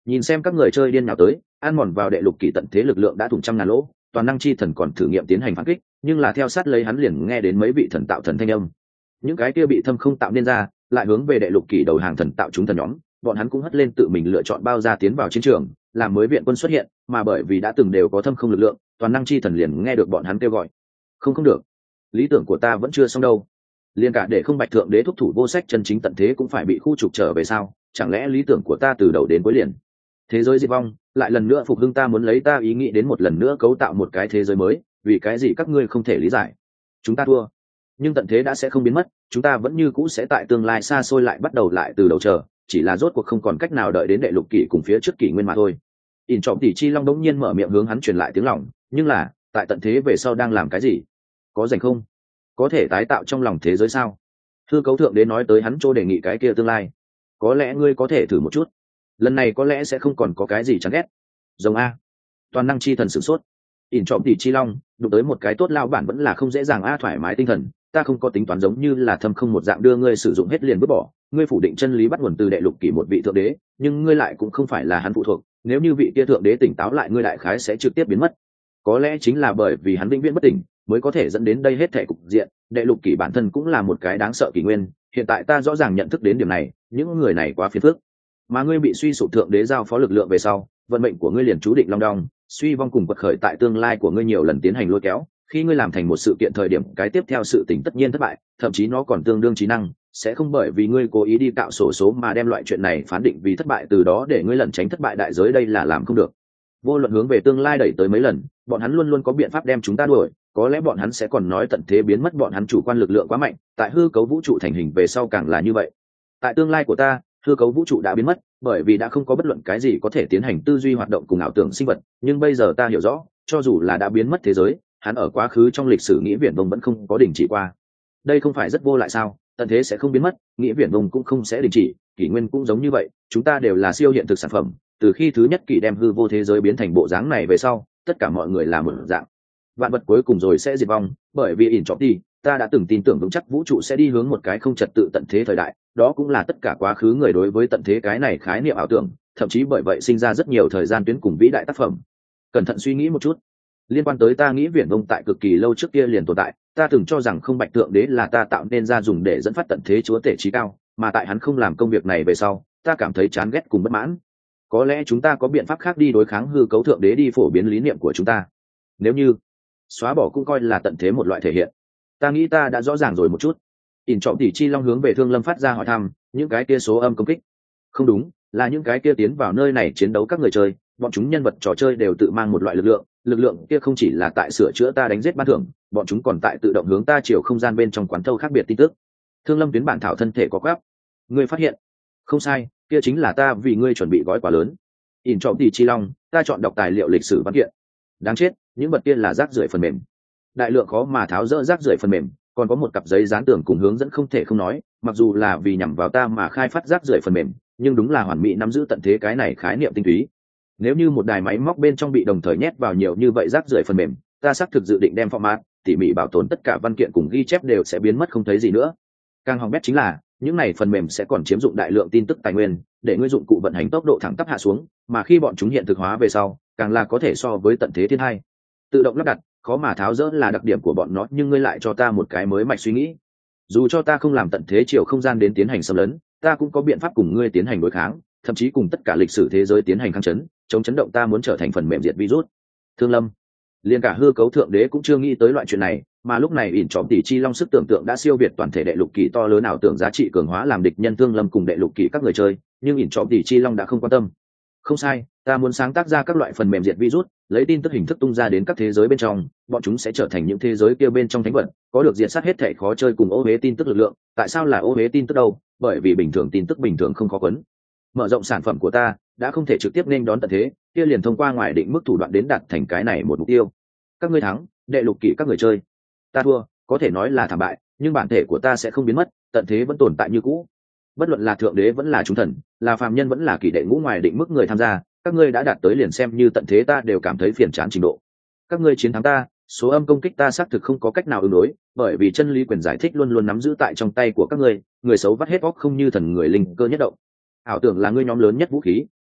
Nhìn xem các người chơi điên nào tới, ăn mòn vào đệ lục kỷ tận thế lực lượng đã thủng trăm ngàn lỗ, toàn năng chi thần còn thử nghiệm tiến hành phản kích, nhưng là theo sát lấy hắn liền nghe đến mấy vị thần tạo thần thanh âm. Những cái kia bị thâm không tạo nên ra, lại hướng về đệ lục kỷ đầu hàng thần tạo chúng thần nhóm, bọn hắn cũng hất lên tự mình lựa chọn bao ra tiến vào chiến trường, làm mới viện quân xuất hiện, mà bởi vì đã từng đều có thâm không lực lượng, toàn năng chi thần liền nghe được bọn hắn kêu gọi. Không được, lý tưởng của ta vẫn chưa xong đâu. Liên cả để không bạch thượng đế thúc thủ vô sách chân chính tận thế cũng phải bị khu trục trở về sao? Chẳng lẽ lý tưởng của ta từ đầu đến cuối liền thế giới diệt vong, lại lần nữa phục hưng? Ta muốn lấy ta ý nghĩ đến một lần nữa cấu tạo một cái thế giới mới, vì cái gì các ngươi không thể lý giải? Chúng ta thua, nhưng tận thế đã sẽ không biến mất, chúng ta vẫn như cũ sẽ tại tương lai xa xôi lại bắt đầu lại từ đầu chờ, chỉ là rốt cuộc không còn cách nào đợi đến đệ lục kỷ cùng phía trước kỷ nguyên mà thôi. In trọng tỷ chi long đống nhiên mở miệng hướng hắn truyền lại tiếng lòng, nhưng là tại tận thế về sau đang làm cái gì? Có rảnh không? Có thể tái tạo trong lòng thế giới sao? Hư cấu thượng đế nói tới hắn chỗ đề nghị cái kia tương lai, có lẽ ngươi có thể thử một chút, lần này có lẽ sẽ không còn có cái gì chán ghét. Rồng a, toàn năng chi thần sửng sốt. In trọng tỷ chi long đụng tới một cái tốt lao bản vẫn là không dễ dàng a. Thoải mái tinh thần, ta không có tính toán giống như là thâm không một dạng đưa ngươi sử dụng hết liền vứt bỏ. Ngươi phủ định chân lý bắt nguồn từ đệ lục kỷ một vị thượng đế, nhưng ngươi lại cũng không phải là hắn phụ thuộc, nếu như vị kia thượng đế tỉnh táo lại, ngươi đại khái sẽ trực tiếp biến mất. Có lẽ chính là bởi vì hắn vĩnh viễn bất tỉnh mới có thể dẫn đến đây hết thể cục diện. Đệ lục kỷ bản thân cũng là một cái đáng sợ kỷ nguyên, hiện tại ta rõ ràng nhận thức đến điểm này, những người này quá phiền phức. Mà ngươi bị suy sụp thượng đế giao phó lực lượng về sau, vận mệnh của ngươi liền chú định long đong, suy vong cùng quật khởi tại tương lai của ngươi nhiều lần tiến hành lôi kéo. Khi ngươi làm thành một sự kiện thời điểm, cái tiếp theo sự tình tất nhiên thất bại, thậm chí nó còn tương đương trí năng, sẽ không bởi vì ngươi cố ý đi cạo sổ số mà đem loại chuyện này phán định vì thất bại, từ đó để ngươi lẩn tránh thất bại đại giới. Đây là làm không được. Vô luận hướng về tương lai đẩy tới mấy lần, bọn hắn luôn luôn có biện pháp đem chúng ta đuổi. Có lẽ bọn hắn sẽ còn nói tận thế biến mất, bọn hắn chủ quan lực lượng quá mạnh, tại hư cấu vũ trụ thành hình về sau càng là như vậy. Tại tương lai của ta, hư cấu vũ trụ đã biến mất, bởi vì đã không có bất luận cái gì có thể tiến hành tư duy hoạt động cùng ảo tưởng sinh vật. Nhưng bây giờ ta hiểu rõ, cho dù là đã biến mất thế giới, hắn ở quá khứ trong lịch sử nghĩa viển vông vẫn không có đình chỉ qua. Đây không phải rất vô lại sao? Tận thế sẽ không biến mất, nghĩa viển vông cũng không sẽ đình chỉ, kỷ nguyên cũng giống như vậy. Chúng ta đều là siêu hiện thực sản phẩm. Từ khi thứ nhất kỷ đem hư vô thế giới biến thành bộ dáng này về sau, tất cả mọi người là một dạng. Vạn vật cuối cùng rồi sẽ diệt vong, bởi vì ỉn trọng đi, ta đã từng tin tưởng vững chắc vũ trụ sẽ đi hướng một cái không trật tự tận thế thời đại. Đó cũng là tất cả quá khứ người đối với tận thế cái này khái niệm ảo tưởng, thậm chí bởi vậy sinh ra rất nhiều thời gian tuyến cùng vĩ đại tác phẩm. Cẩn thận suy nghĩ một chút, liên quan tới ta nghĩ viển vông tại cực kỳ lâu trước kia liền tồn tại. Ta từng cho rằng không bạch thượng đế là ta tạo nên ra dùng để dẫn phát tận thế chúa tể trí cao, mà tại hắn không làm công việc này về sau, ta cảm thấy chán ghét cùng bất mãn. Có lẽ chúng ta có biện pháp khác đi đối kháng hư cấu thượng đế, đi phổ biến lý niệm của chúng ta. Nếu như xóa bỏ cũng coi là tận thế một loại thể hiện. Ta nghĩ ta đã rõ ràng rồi một chút. ỉn trọng tỷ chi long hướng về Thương Lâm phát ra hỏi thăm, những cái kia số âm công kích. Không đúng, là những cái kia tiến vào nơi này chiến đấu các người chơi, bọn chúng nhân vật trò chơi đều tự mang một loại lực lượng kia không chỉ là tại sửa chữa ta đánh giết ban thưởng, bọn chúng còn tại tự động hướng ta chiều không gian bên trong quán thâu khác biệt tin tức. Thương Lâm tuyến bản thảo thân thể có quáp. Ngươi phát hiện? Không sai, kia chính là ta vì ngươi chuẩn bị gói quà lớn. ỉn trọng tỷ chi long, ta chọn đọc tài liệu lịch sử văn kiện. Đáng chết, những vật kia là rác rưởi phần mềm. Đại lượng khó mà tháo dỡ rác rưởi phần mềm, còn có một cặp giấy dán tường cùng hướng dẫn không thể không nói, mặc dù là vì nhằm vào ta mà khai phát rác rưởi phần mềm, nhưng đúng là hoàn mỹ nắm giữ tận thế cái này khái niệm tinh túy. Nếu như một đài máy móc bên trong bị đồng thời nhét vào nhiều như vậy rác rưởi phần mềm, ta xác thực dự định đem format, tỉ mỉ bảo tồn tất cả văn kiện cùng ghi chép đều sẽ biến mất không thấy gì nữa. Càng hỏng bét chính là, những này phần mềm sẽ còn chiếm dụng đại lượng tin tức tài nguyên, để ngươi dụng cụ vận hành tốc độ thẳng tắp hạ xuống, mà khi bọn chúng hiện thực hóa về sau, càng là có thể so với tận thế thiên hai. Tự động lắp đặt, khó mà tháo dỡ là đặc điểm của bọn nó, nhưng ngươi lại cho ta một cái mới mạch suy nghĩ. Dù cho ta không làm tận thế chiều không gian đến tiến hành xâm lấn, ta cũng có biện pháp cùng ngươi tiến hành đối kháng, thậm chí cùng tất cả lịch sử thế giới tiến hành kháng chấn, chống chấn động. Ta muốn trở thành phần mềm diệt virus. Thương Lâm, liền cả hư cấu thượng đế cũng chưa nghĩ tới loại chuyện này, mà lúc này ỉn trọng tỷ chi long sức tưởng tượng đã siêu việt toàn thể đệ lục kỳ to lớn ảo tưởng giá trị cường hóa làm địch nhân Thương Lâm cùng đệ lục kỳ các người chơi, nhưng ỉn trọng tỷ chi long đã không quan tâm. Không sai, ta muốn sáng tác ra các loại phần mềm diệt virus, lấy tin tức hình thức tung ra đến các thế giới bên trong, bọn chúng sẽ trở thành những thế giới kia bên trong thánh vật, có được diệt sát hết thảy khó chơi cùng ô uế tin tức lực lượng. Tại sao là ô uế tin tức đâu? Bởi vì bình thường tin tức bình thường không khó quấn. Mở rộng sản phẩm của ta đã không thể trực tiếp nên đón tận thế, kia liền thông qua ngoài định mức thủ đoạn đến đạt thành cái này một mục tiêu. Các ngươi thắng, đệ lục kỷ các người chơi. Ta thua, có thể nói là thảm bại, nhưng bản thể của ta sẽ không biến mất, tận thế vẫn tồn tại như cũ. Bất luận là thượng đế vẫn là chúng thần, là phàm nhân vẫn là kỷ đệ ngũ ngoài định mức người tham gia, các ngươi đã đạt tới liền xem như tận thế ta đều cảm thấy phiền chán trình độ. Các ngươi chiến thắng ta, số âm công kích ta xác thực không có cách nào ứng đối, bởi vì chân lý quyền giải thích luôn luôn nắm giữ tại trong tay của các ngươi, người xấu vắt hết óc không như thần, người linh cơ nhất động. Ảo tưởng là ngươi nhóm lớn nhất vũ khí,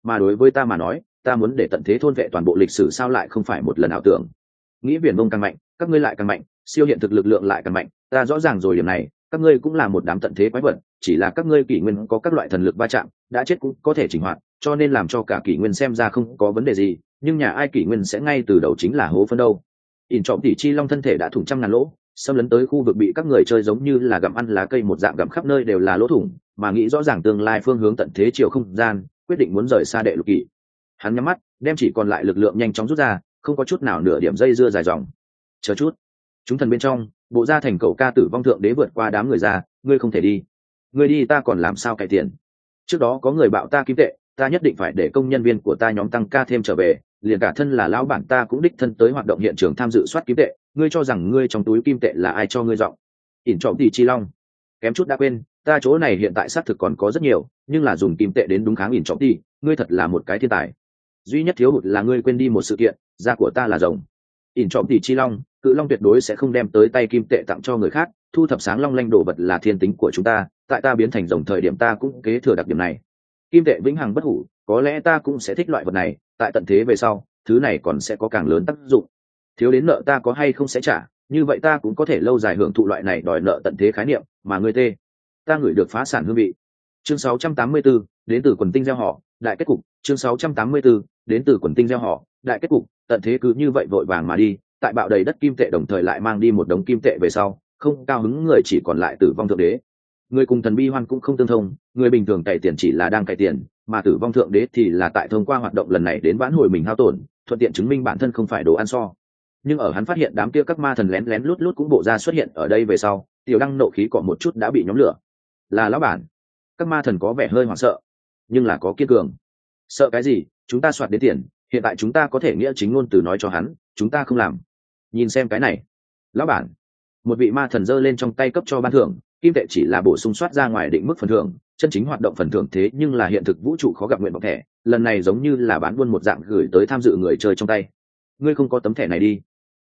mà đối với ta mà nói, ta muốn để tận thế thôn vệ toàn bộ lịch sử sao lại không phải một lần ảo tưởng. Nghĩ viển vông càng mạnh, các ngươi lại càng mạnh, siêu hiện thực lực lượng lại càng mạnh, ta rõ ràng rồi điểm này, các ngươi cũng là một đám tận thế quái vật, chỉ là các ngươi kỷ nguyên có các loại thần lực va chạm, đã chết cũng có thể chỉnh hoạt, cho nên làm cho cả kỷ nguyên xem ra không có vấn đề gì, nhưng nhà ai kỷ nguyên sẽ ngay từ đầu chính là hố phân đâu. ỉn trọng tỷ chi long thân thể đã thủng trăm ngàn lỗ, xâm lấn tới khu vực bị các người chơi giống như là gặm ăn lá cây một dạng gặm khắp nơi đều là lỗ thủng, mà nghĩ rõ ràng tương lai phương hướng tận thế chiều không gian, quyết định muốn rời xa đệ lục kỷ. Hắn nhắm mắt, đem chỉ còn lại lực lượng nhanh chóng rút ra, không có chút nào nửa điểm dây dưa dài dòng. Chờ chút, chúng thần bên trong, bộ gia thành cậu ca tử vong thượng đế vượt qua đám người ra, ngươi không thể đi, ngươi đi ta còn làm sao cải tiền. Trước đó có người bạo ta kim tệ, ta nhất định phải để công nhân viên của ta nhóm tăng ca thêm trở về, liền cả thân là lão bản ta cũng đích thân tới hoạt động hiện trường tham dự soát kim tệ, ngươi cho rằng ngươi trong túi kim tệ là ai cho ngươi giọng. ỉn trọng tỷ chi long, kém chút đã quên, ta chỗ này hiện tại xác thực còn có rất nhiều, nhưng là dùng kim tệ đến đúng kháng ỉn trọng tỷ, ngươi thật là một cái thiên tài. Duy nhất thiếu hụt là ngươi quên đi một sự kiện, da của ta là rồng. ỉn trọng tỷ chi long, cự long tuyệt đối sẽ không đem tới tay kim tệ tặng cho người khác, thu thập sáng long lanh đồ vật là thiên tính của chúng ta, tại ta biến thành rồng thời điểm ta cũng kế thừa đặc điểm này. Kim tệ vĩnh hằng bất hủ, có lẽ ta cũng sẽ thích loại vật này, tại tận thế về sau, thứ này còn sẽ có càng lớn tác dụng. Thiếu đến nợ ta có hay không sẽ trả, như vậy ta cũng có thể lâu dài hưởng thụ loại này đòi nợ tận thế khái niệm, mà ngươi tê. Ta ngửi được phá sản hương vị. Chương 684, đến từ quần tinh gieo họ, đại kết cục. Chương 684, đến từ quần tinh gieo họ, đại kết cục. Tận thế cứ như vậy vội vàng mà đi, tại bạo đầy đất kim tệ đồng thời lại mang đi một đống kim tệ về sau, không cao hứng người chỉ còn lại tử vong thượng đế. Người cùng thần bi hoan cũng không tương thông, người bình thường cày tiền chỉ là đang cày tiền, mà tử vong thượng đế thì là tại thông qua hoạt động lần này đến vãn hồi mình hao tổn, thuận tiện chứng minh bản thân không phải đồ ăn so. Nhưng ở hắn phát hiện đám kia các ma thần lén lén lút lút cũng bộ ra xuất hiện ở đây về sau, tiểu đăng nộ khí cọ một chút đã bị nhóm lửa. Là lão bản. Các ma thần có vẻ hơi hoảng sợ, nhưng là có kiên cường. Sợ cái gì, chúng ta soạt đến tiền, hiện tại chúng ta có thể nghĩa chính ngôn từ nói cho hắn, chúng ta không làm. Nhìn xem cái này. Lão bản. Một vị ma thần giơ lên trong tay cấp cho ban thưởng, kim tệ chỉ là bổ sung soát ra ngoài định mức phần thưởng, chân chính hoạt động phần thưởng thế nhưng là hiện thực vũ trụ khó gặp nguyện vọng thẻ, lần này giống như là bán buôn một dạng gửi tới tham dự người chơi trong tay. Ngươi không có tấm thẻ này đi.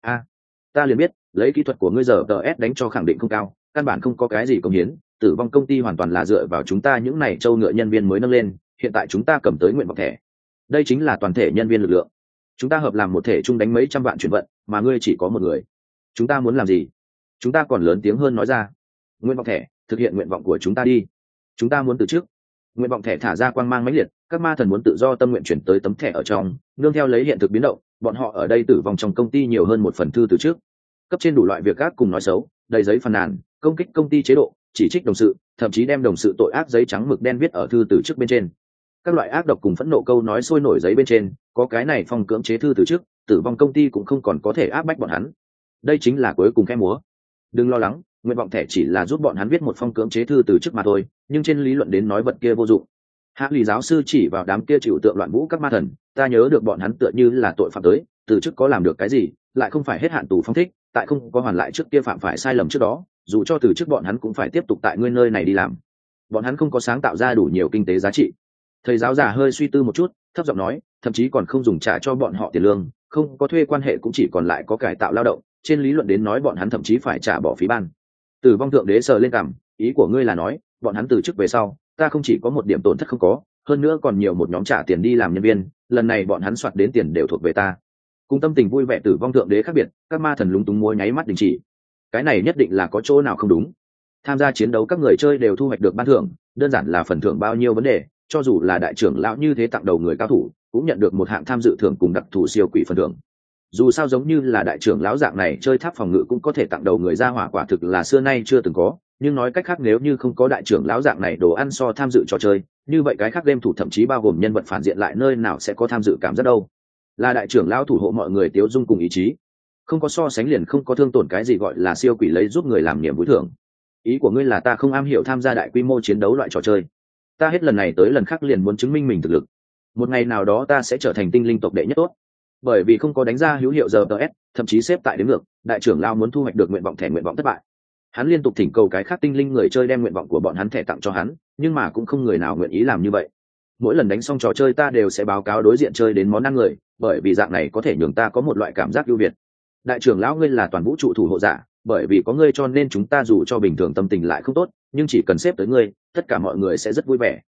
Ta liền biết, lấy kỹ thuật của ngươi giờ ts đánh cho khẳng định không cao, căn bản không có cái gì công hiến, tử vong công ty hoàn toàn là dựa vào chúng ta những này trâu ngựa nhân viên mới nâng lên, hiện tại chúng ta cầm tới nguyện vọng thẻ. Đây chính là toàn thể nhân viên lực lượng. Chúng ta hợp làm một thể chung đánh mấy trăm vạn chuyển vận, mà ngươi chỉ có một người. Chúng ta muốn làm gì? Chúng ta còn lớn tiếng hơn nói ra. Nguyện vọng thẻ, thực hiện nguyện vọng của chúng ta đi. Chúng ta muốn từ trước. Nguyện vọng thẻ thả ra quang mang mãnh liệt, các ma thần muốn tự do tâm nguyện chuyển tới tấm thẻ ở trong, nương theo lấy hiện thực biến động, bọn họ ở đây tử vong trong công ty nhiều hơn một phần thư từ trước. Cấp trên đủ loại việc ác cùng nói xấu, đầy giấy phàn nàn, công kích công ty chế độ, chỉ trích đồng sự, thậm chí đem đồng sự tội ác giấy trắng mực đen viết ở thư từ trước bên trên. Các loại ác độc cùng phẫn nộ câu nói sôi nổi giấy bên trên, có cái này phong cưỡng chế thư từ trước, tử vong công ty cũng không còn có thể áp bách bọn hắn. Đây chính là cuối cùng khe múa. Đừng lo lắng, nguyện vọng thẻ chỉ là giúp bọn hắn viết một phong cưỡng chế thư từ trước mà thôi, nhưng trên lý luận đến nói vật kia vô dụng. Hạ lì giáo sư chỉ vào đám kia chịu tượng loạn vũ các ma thần, ta nhớ được bọn hắn tựa như là tội phạm tới, từ trước có làm được cái gì, lại không phải hết hạn tù phong thích, tại không có hoàn lại trước kia phạm phải sai lầm trước đó, dù cho từ trước bọn hắn cũng phải tiếp tục tại ngươi nơi này đi làm. Bọn hắn không có sáng tạo ra đủ nhiều kinh tế giá trị. Thầy giáo già hơi suy tư một chút, thấp giọng nói, thậm chí còn không dùng trả cho bọn họ tiền lương, không có thuê quan hệ cũng chỉ còn lại có cải tạo lao động, trên lý luận đến nói bọn hắn thậm chí phải trả bỏ phí ban. Tử vong thượng đế sờ lên cằm, ý của ngươi là nói, bọn hắn từ chức về sau, ta không chỉ có một điểm tổn thất không có, hơn nữa còn nhiều một nhóm trả tiền đi làm nhân viên, lần này bọn hắn soạt đến tiền đều thuộc về ta. Cùng tâm tình vui vẻ tử vong thượng đế khác biệt, các ma thần lúng túng múa nháy mắt đình chỉ. Cái này nhất định là có chỗ nào không đúng. Tham gia chiến đấu các người chơi đều thu hoạch được ban thưởng, đơn giản là phần thưởng bao nhiêu vấn đề, cho dù là đại trưởng lão như thế tặng đầu người cao thủ, cũng nhận được một hạng tham dự thưởng cùng đặc thù siêu quỷ phần thưởng. Dù sao giống như là đại trưởng lão dạng này chơi tháp phòng ngự cũng có thể tặng đầu người ra hỏa, quả thực là xưa nay chưa từng có, nhưng nói cách khác nếu như không có đại trưởng lão dạng này đồ ăn so tham dự trò chơi, như vậy cái khác game thủ thậm chí bao gồm nhân vật phản diện lại nơi nào sẽ có tham dự cảm giác đâu. Là đại trưởng lão thủ hộ mọi người tiêu dung cùng ý chí, không có so sánh liền không có thương tổn, cái gì gọi là siêu quỷ lấy giúp người làm niềm vui thưởng. Ý của ngươi là ta không am hiểu tham gia đại quy mô chiến đấu loại trò chơi, ta hết lần này tới lần khác liền muốn chứng minh mình thực lực, một ngày nào đó ta sẽ trở thành tinh linh tộc đệ nhất tốt. Bởi vì không có đánh ra hữu hiệu giờ ts, thậm chí xếp tại đến ngược, đại trưởng lao muốn thu hoạch được nguyện vọng thẻ nguyện vọng thất bại. Hắn liên tục thỉnh cầu cái khác tinh linh người chơi đem nguyện vọng của bọn hắn thẻ tặng cho hắn, nhưng mà cũng không người nào nguyện ý làm như vậy. Mỗi lần đánh xong trò chơi ta đều sẽ báo cáo đối diện chơi đến món ăn người, bởi vì dạng này có thể nhường ta có một loại cảm giác ưu việt. Đại trưởng lão ngươi là toàn vũ trụ thủ hộ giả, bởi vì có ngươi cho nên chúng ta dù cho bình thường tâm tình lại không tốt, nhưng chỉ cần xếp tới ngươi, tất cả mọi người sẽ rất vui vẻ.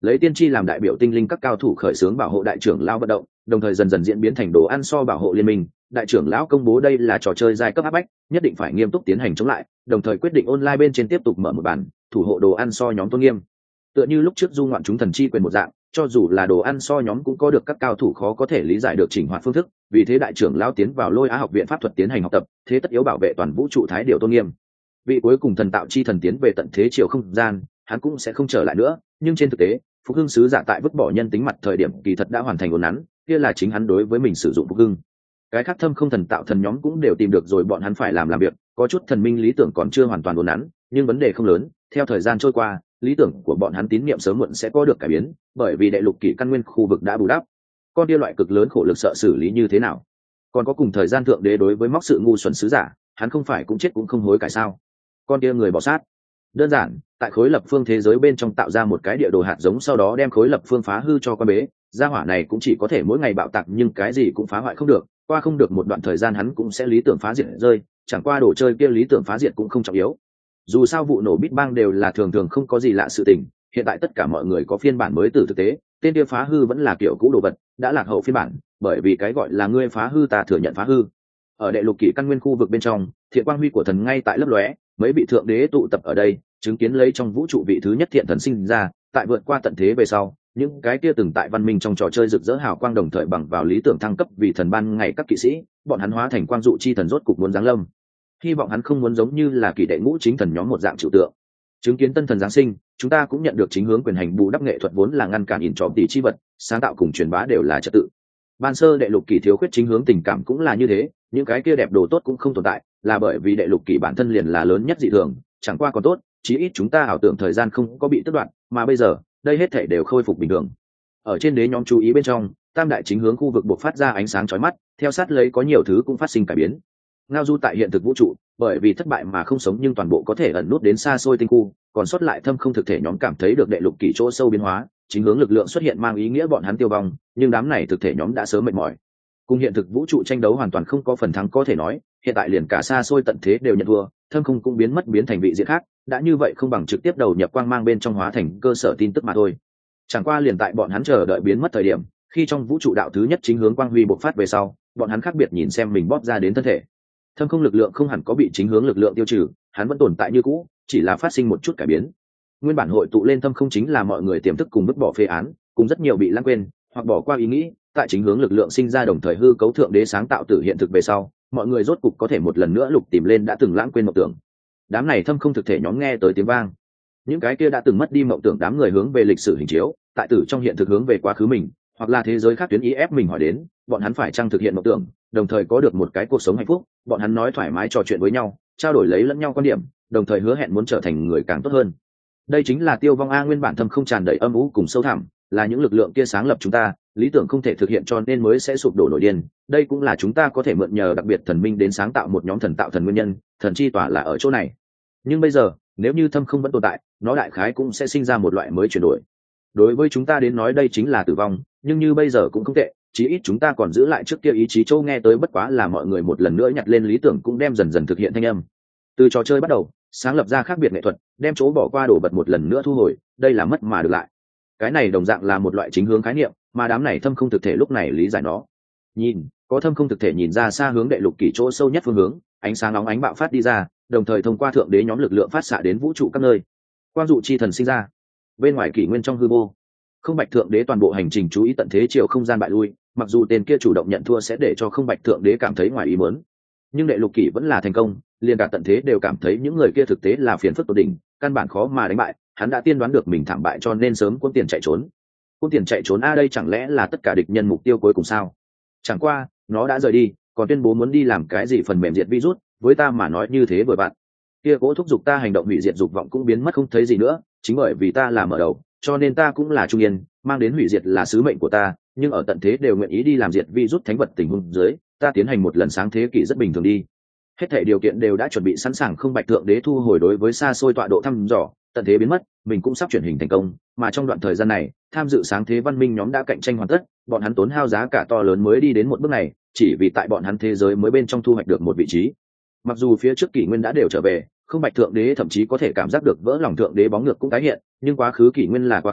lấy tiên tri làm đại biểu tinh linh các cao thủ khởi xướng bảo hộ đại trưởng lão vận động, đồng thời dần dần diễn biến thành đồ ăn so bảo hộ liên minh. Đại trưởng lão công bố đây là trò chơi giai cấp áp bách, nhất định phải nghiêm túc tiến hành chống lại, đồng thời quyết định online bên trên tiếp tục mở một bản thủ hộ đồ ăn so nhóm tôn nghiêm. Tựa như lúc trước du ngoạn chúng thần chi quyền một dạng, cho dù là đồ ăn so nhóm cũng có được các cao thủ khó có thể lý giải được chỉnh hoạt phương thức, vì thế đại trưởng lão tiến vào Lôi Á học viện pháp thuật tiến hành học tập, thế tất yếu bảo vệ toàn vũ trụ thái điều tôn nghiêm. Vị cuối cùng thần tạo chi thần tiến về tận thế chiều không gian, hắn cũng sẽ không trở lại nữa, nhưng trên thực tế, Phục Hưng sứ giả tại vứt bỏ nhân tính mặt thời điểm kỳ thật đã hoàn thành ổn nắn, kia là chính hắn đối với mình sử dụng Phục Hưng. Cái khác thâm không thần tạo thần nhóm cũng đều tìm được rồi bọn hắn phải làm việc, có chút thần minh lý tưởng còn chưa hoàn toàn ổn nắn, nhưng vấn đề không lớn, theo thời gian trôi qua, lý tưởng của bọn hắn tín niệm sớm muộn sẽ có được cải biến, bởi vì đệ lục kỷ căn nguyên khu vực đã bù đắp. Con kia loại cực lớn khổ lực sợ xử lý như thế nào? Còn có cùng thời gian thượng đế đối với móc sự ngu xuẩn sứ giả, hắn không phải cũng chết cũng không hối cải sao? Con kia người bỏ sát. Đơn giản, tại khối lập phương thế giới bên trong tạo ra một cái địa đồ hạt giống, sau đó đem khối lập phương phá hư cho con bế, gia hỏa này cũng chỉ có thể mỗi ngày bạo tạc nhưng cái gì cũng phá hoại không được, qua không được một đoạn thời gian hắn cũng sẽ lý tưởng phá diệt rơi, chẳng qua đồ chơi kia lý tưởng phá diệt cũng không trọng yếu. Dù sao vụ nổ Big Bang đều là thường thường không có gì lạ sự tình, hiện tại tất cả mọi người có phiên bản mới từ thực tế, tên kia phá hư vẫn là kiểu cũ đồ vật, đã lạc hậu phiên bản, bởi vì cái gọi là ngươi phá hư ta thừa nhận phá hư. Ở đệ lục kỷ căn nguyên khu vực bên trong, thiện quang huy của thần ngay tại lấp lóe, mấy vị thượng đế tụ tập ở đây, chứng kiến lấy trong vũ trụ vị thứ nhất thiện thần sinh ra, tại vượt qua tận thế về sau, những cái kia từng tại văn minh trong trò chơi rực rỡ hào quang đồng thời bằng vào lý tưởng thăng cấp vì thần ban ngày các kỵ sĩ, bọn hắn hóa thành quang dụ chi thần rốt cục muốn giáng lâm. Hy vọng hắn không muốn giống như là kỳ đệ ngũ chính thần nhóm một dạng trừu tượng. Chứng kiến tân thần giáng sinh, chúng ta cũng nhận được chính hướng quyền hành bù đắp nghệ thuật vốn là ngăn cản ỉn trọm tỷ chi vật, sáng tạo cùng truyền bá đều là trật tự. Ban sơ đệ lục kỷ thiếu khuyết chính hướng tình cảm cũng là như thế, những cái kia đẹp đồ tốt cũng không tồn tại, là bởi vì đệ lục kỷ bản thân liền là lớn nhất dị thường, chẳng qua còn tốt, chí ít chúng ta ảo tưởng thời gian không có bị tước đoạt, mà bây giờ, đây hết thảy đều khôi phục bình thường. Ở trên đế nhóm chú ý bên trong, tam đại chính hướng khu vực bộc phát ra ánh sáng chói mắt, theo sát lấy có nhiều thứ cũng phát sinh cải biến. Ngao du tại hiện thực vũ trụ, bởi vì thất bại mà không sống nhưng toàn bộ có thể ẩn nút đến xa xôi tinh khu, còn sót lại thâm không thực thể nhóm cảm thấy được đệ lục kỷ chỗ sâu biến hóa, chính hướng lực lượng xuất hiện mang ý nghĩa bọn hắn tiêu vong, nhưng đám này thực thể nhóm đã sớm mệt mỏi. Cùng hiện thực vũ trụ tranh đấu hoàn toàn không có phần thắng có thể nói, hiện tại liền cả xa xôi tận thế đều nhận thua, thâm không cũng biến mất biến thành vị diện khác, đã như vậy không bằng trực tiếp đầu nhập quang mang bên trong hóa thành cơ sở tin tức mà thôi. Chẳng qua liền tại bọn hắn chờ đợi biến mất thời điểm, khi trong vũ trụ đạo thứ nhất chính hướng quang huy bộc phát về sau, bọn hắn khác biệt nhìn xem mình bóp ra đến thân thể. Thâm không lực lượng không hẳn có bị chính hướng lực lượng tiêu trừ, hắn vẫn tồn tại như cũ, chỉ là phát sinh một chút cải biến. Nguyên bản hội tụ lên thâm không chính là mọi người tiềm thức cùng vứt bỏ phê án, cùng rất nhiều bị lãng quên hoặc bỏ qua ý nghĩ, tại chính hướng lực lượng sinh ra đồng thời hư cấu thượng đế sáng tạo từ hiện thực về sau, mọi người rốt cục có thể một lần nữa lục tìm lên đã từng lãng quên mộng tưởng. Đám này thâm không thực thể nhóm nghe tới tiếng vang, những cái kia đã từng mất đi mộng tưởng đám người hướng về lịch sử hình chiếu, tại tử trong hiện thực hướng về quá khứ mình, hoặc là thế giới khác tuyến ý ép mình hỏi đến, bọn hắn phải chăng thực hiện mộng tưởng, đồng thời có được một cái cuộc sống hạnh phúc. Bọn hắn nói thoải mái trò chuyện với nhau, trao đổi lấy lẫn nhau quan điểm, đồng thời hứa hẹn muốn trở thành người càng tốt hơn. Đây chính là tiêu vong a. Nguyên bản thâm không tràn đầy âm u cùng sâu thẳm, là những lực lượng kia sáng lập chúng ta, lý tưởng không thể thực hiện cho nên mới sẽ sụp đổ nổi điên. Đây cũng là chúng ta có thể mượn nhờ đặc biệt thần minh đến sáng tạo một nhóm thần tạo thần nguyên nhân, thần chi tỏa là ở chỗ này. Nhưng bây giờ, nếu như thâm không vẫn tồn tại, nó đại khái cũng sẽ sinh ra một loại mới chuyển đổi. Đối với chúng ta đến nói đây chính là tử vong, nhưng như bây giờ cũng không tệ, chí ít chúng ta còn giữ lại trước kia ý chí châu nghe tới, bất quá là mọi người một lần nữa nhặt lên lý tưởng cũng đem dần dần thực hiện thanh âm. Từ trò chơi bắt đầu, sáng lập ra khác biệt nghệ thuật, đem chỗ bỏ qua đổ vật một lần nữa thu hồi, đây là mất mà được lại. Cái này đồng dạng là một loại chính hướng khái niệm, mà đám này thâm không thực thể lúc này lý giải nó. Nhìn, có thâm không thực thể nhìn ra xa hướng đệ lục kỷ chỗ sâu nhất phương hướng, ánh sáng nóng ánh bạo phát đi ra, đồng thời thông qua thượng đế nhóm lực lượng phát xạ đến vũ trụ các nơi. Quang dụ chi thần sinh ra. Bên ngoài kỷ nguyên trong hư vô, không bạch thượng đế toàn bộ hành trình chú ý tận thế chiều không gian bại lui, mặc dù tên kia chủ động nhận thua sẽ để cho không bạch thượng đế cảm thấy ngoài ý muốn, nhưng đệ lục kỷ vẫn là thành công, liền cả tận thế đều cảm thấy những người kia thực tế là phiền phức tột đỉnh, căn bản khó mà đánh bại. Hắn đã tiên đoán được mình thảm bại cho nên sớm cuốn tiền chạy trốn. Cuốn tiền chạy trốn a, đây chẳng lẽ là tất cả địch nhân mục tiêu cuối cùng sao? Chẳng qua nó đã rời đi, còn tuyên bố muốn đi làm cái gì phần mềm diệt virus, với ta mà nói như thế vừa bạn. Kia cố thúc giục ta hành động hủy diệt dục vọng cũng biến mất không thấy gì nữa, chính bởi vì ta là mở đầu, cho nên ta cũng là trung yên, mang đến hủy diệt là sứ mệnh của ta, nhưng ở tận thế đều nguyện ý đi làm diệt virus thánh vật tình huống dưới, ta tiến hành một lần sáng thế kỷ rất bình thường đi. Hết thảy điều kiện đều đã chuẩn bị sẵn sàng, không bạch thượng đế thu hồi đối với xa xôi tọa độ thăm dò, tận thế biến mất, mình cũng sắp chuyển hình thành công, mà trong đoạn thời gian này, tham dự sáng thế văn minh nhóm đã cạnh tranh hoàn tất, bọn hắn tốn hao giá cả to lớn mới đi đến một bước này, chỉ vì tại bọn hắn thế giới mới bên trong thu hoạch được một vị trí. Mặc dù phía trước kỷ nguyên đã đều trở về, không bạch thượng đế thậm chí có thể cảm giác được vỡ lòng thượng đế bóng ngược cũng tái hiện, nhưng quá khứ kỷ nguyên là quá khứ,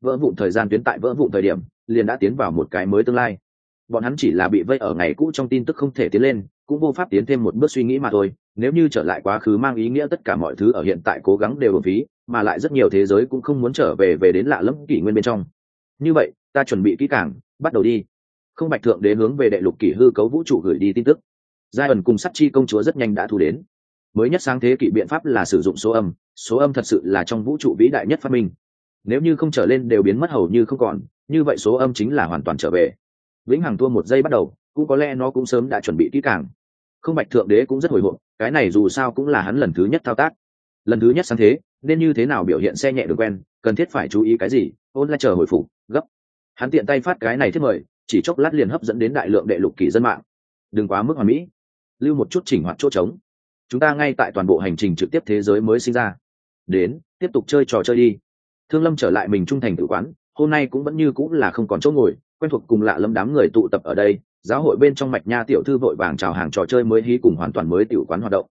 vỡ vụn thời gian tuyến tại vỡ vụn thời điểm liền đã tiến vào một cái mới tương lai. Bọn hắn chỉ là bị vây ở ngày cũ trong tin tức không thể tiến lên, cũng vô pháp tiến thêm một bước suy nghĩ mà thôi. Nếu như trở lại quá khứ mang ý nghĩa tất cả mọi thứ ở hiện tại cố gắng đều uổng phí, mà lại rất nhiều thế giới cũng không muốn trở về đến lạ lẫm kỷ nguyên bên trong. Như vậy ta chuẩn bị kỹ càng, bắt đầu đi. Không Bạch thượng đế hướng về đệ lục kỷ hư cấu vũ trụ gửi đi tin tức. Giai ẩn cùng Sắt Chi công chúa rất nhanh đã thu đến. Mới nhất sáng thế kỷ biện pháp là sử dụng số âm thật sự là trong vũ trụ vĩ đại nhất phát minh. Nếu như không trở lên đều biến mất hầu như không còn, như vậy số âm chính là hoàn toàn trở về. Vĩnh hằng thua một giây bắt đầu, cũng có lẽ nó cũng sớm đã chuẩn bị kỹ càng. Không Bạch thượng đế cũng rất hồi hộp, cái này dù sao cũng là hắn lần thứ nhất thao tác, lần thứ nhất sáng thế, nên như thế nào biểu hiện xe nhẹ đường quen, cần thiết phải chú ý cái gì, ôn lại chờ hồi phục gấp. Hắn tiện tay phát cái này thiết mời, chỉ chốc lát liền hấp dẫn đến đại lượng đệ lục kỷ dân mạng. Đừng quá mức hoàn mỹ, lưu một chút chỉnh hoạt chỗ trống. Chúng ta ngay tại toàn bộ hành trình trực tiếp thế giới mới sinh ra. Đến, tiếp tục chơi trò chơi đi. Thương Lâm trở lại mình trung thành tử quán, hôm nay cũng vẫn như cũng là không còn chỗ ngồi, quen thuộc cùng lạ lẫm đám người tụ tập ở đây. Giáo hội bên trong Mạch Nha tiểu thư vội vàng chào hàng trò chơi mới hí cùng hoàn toàn mới tiểu quán hoạt động.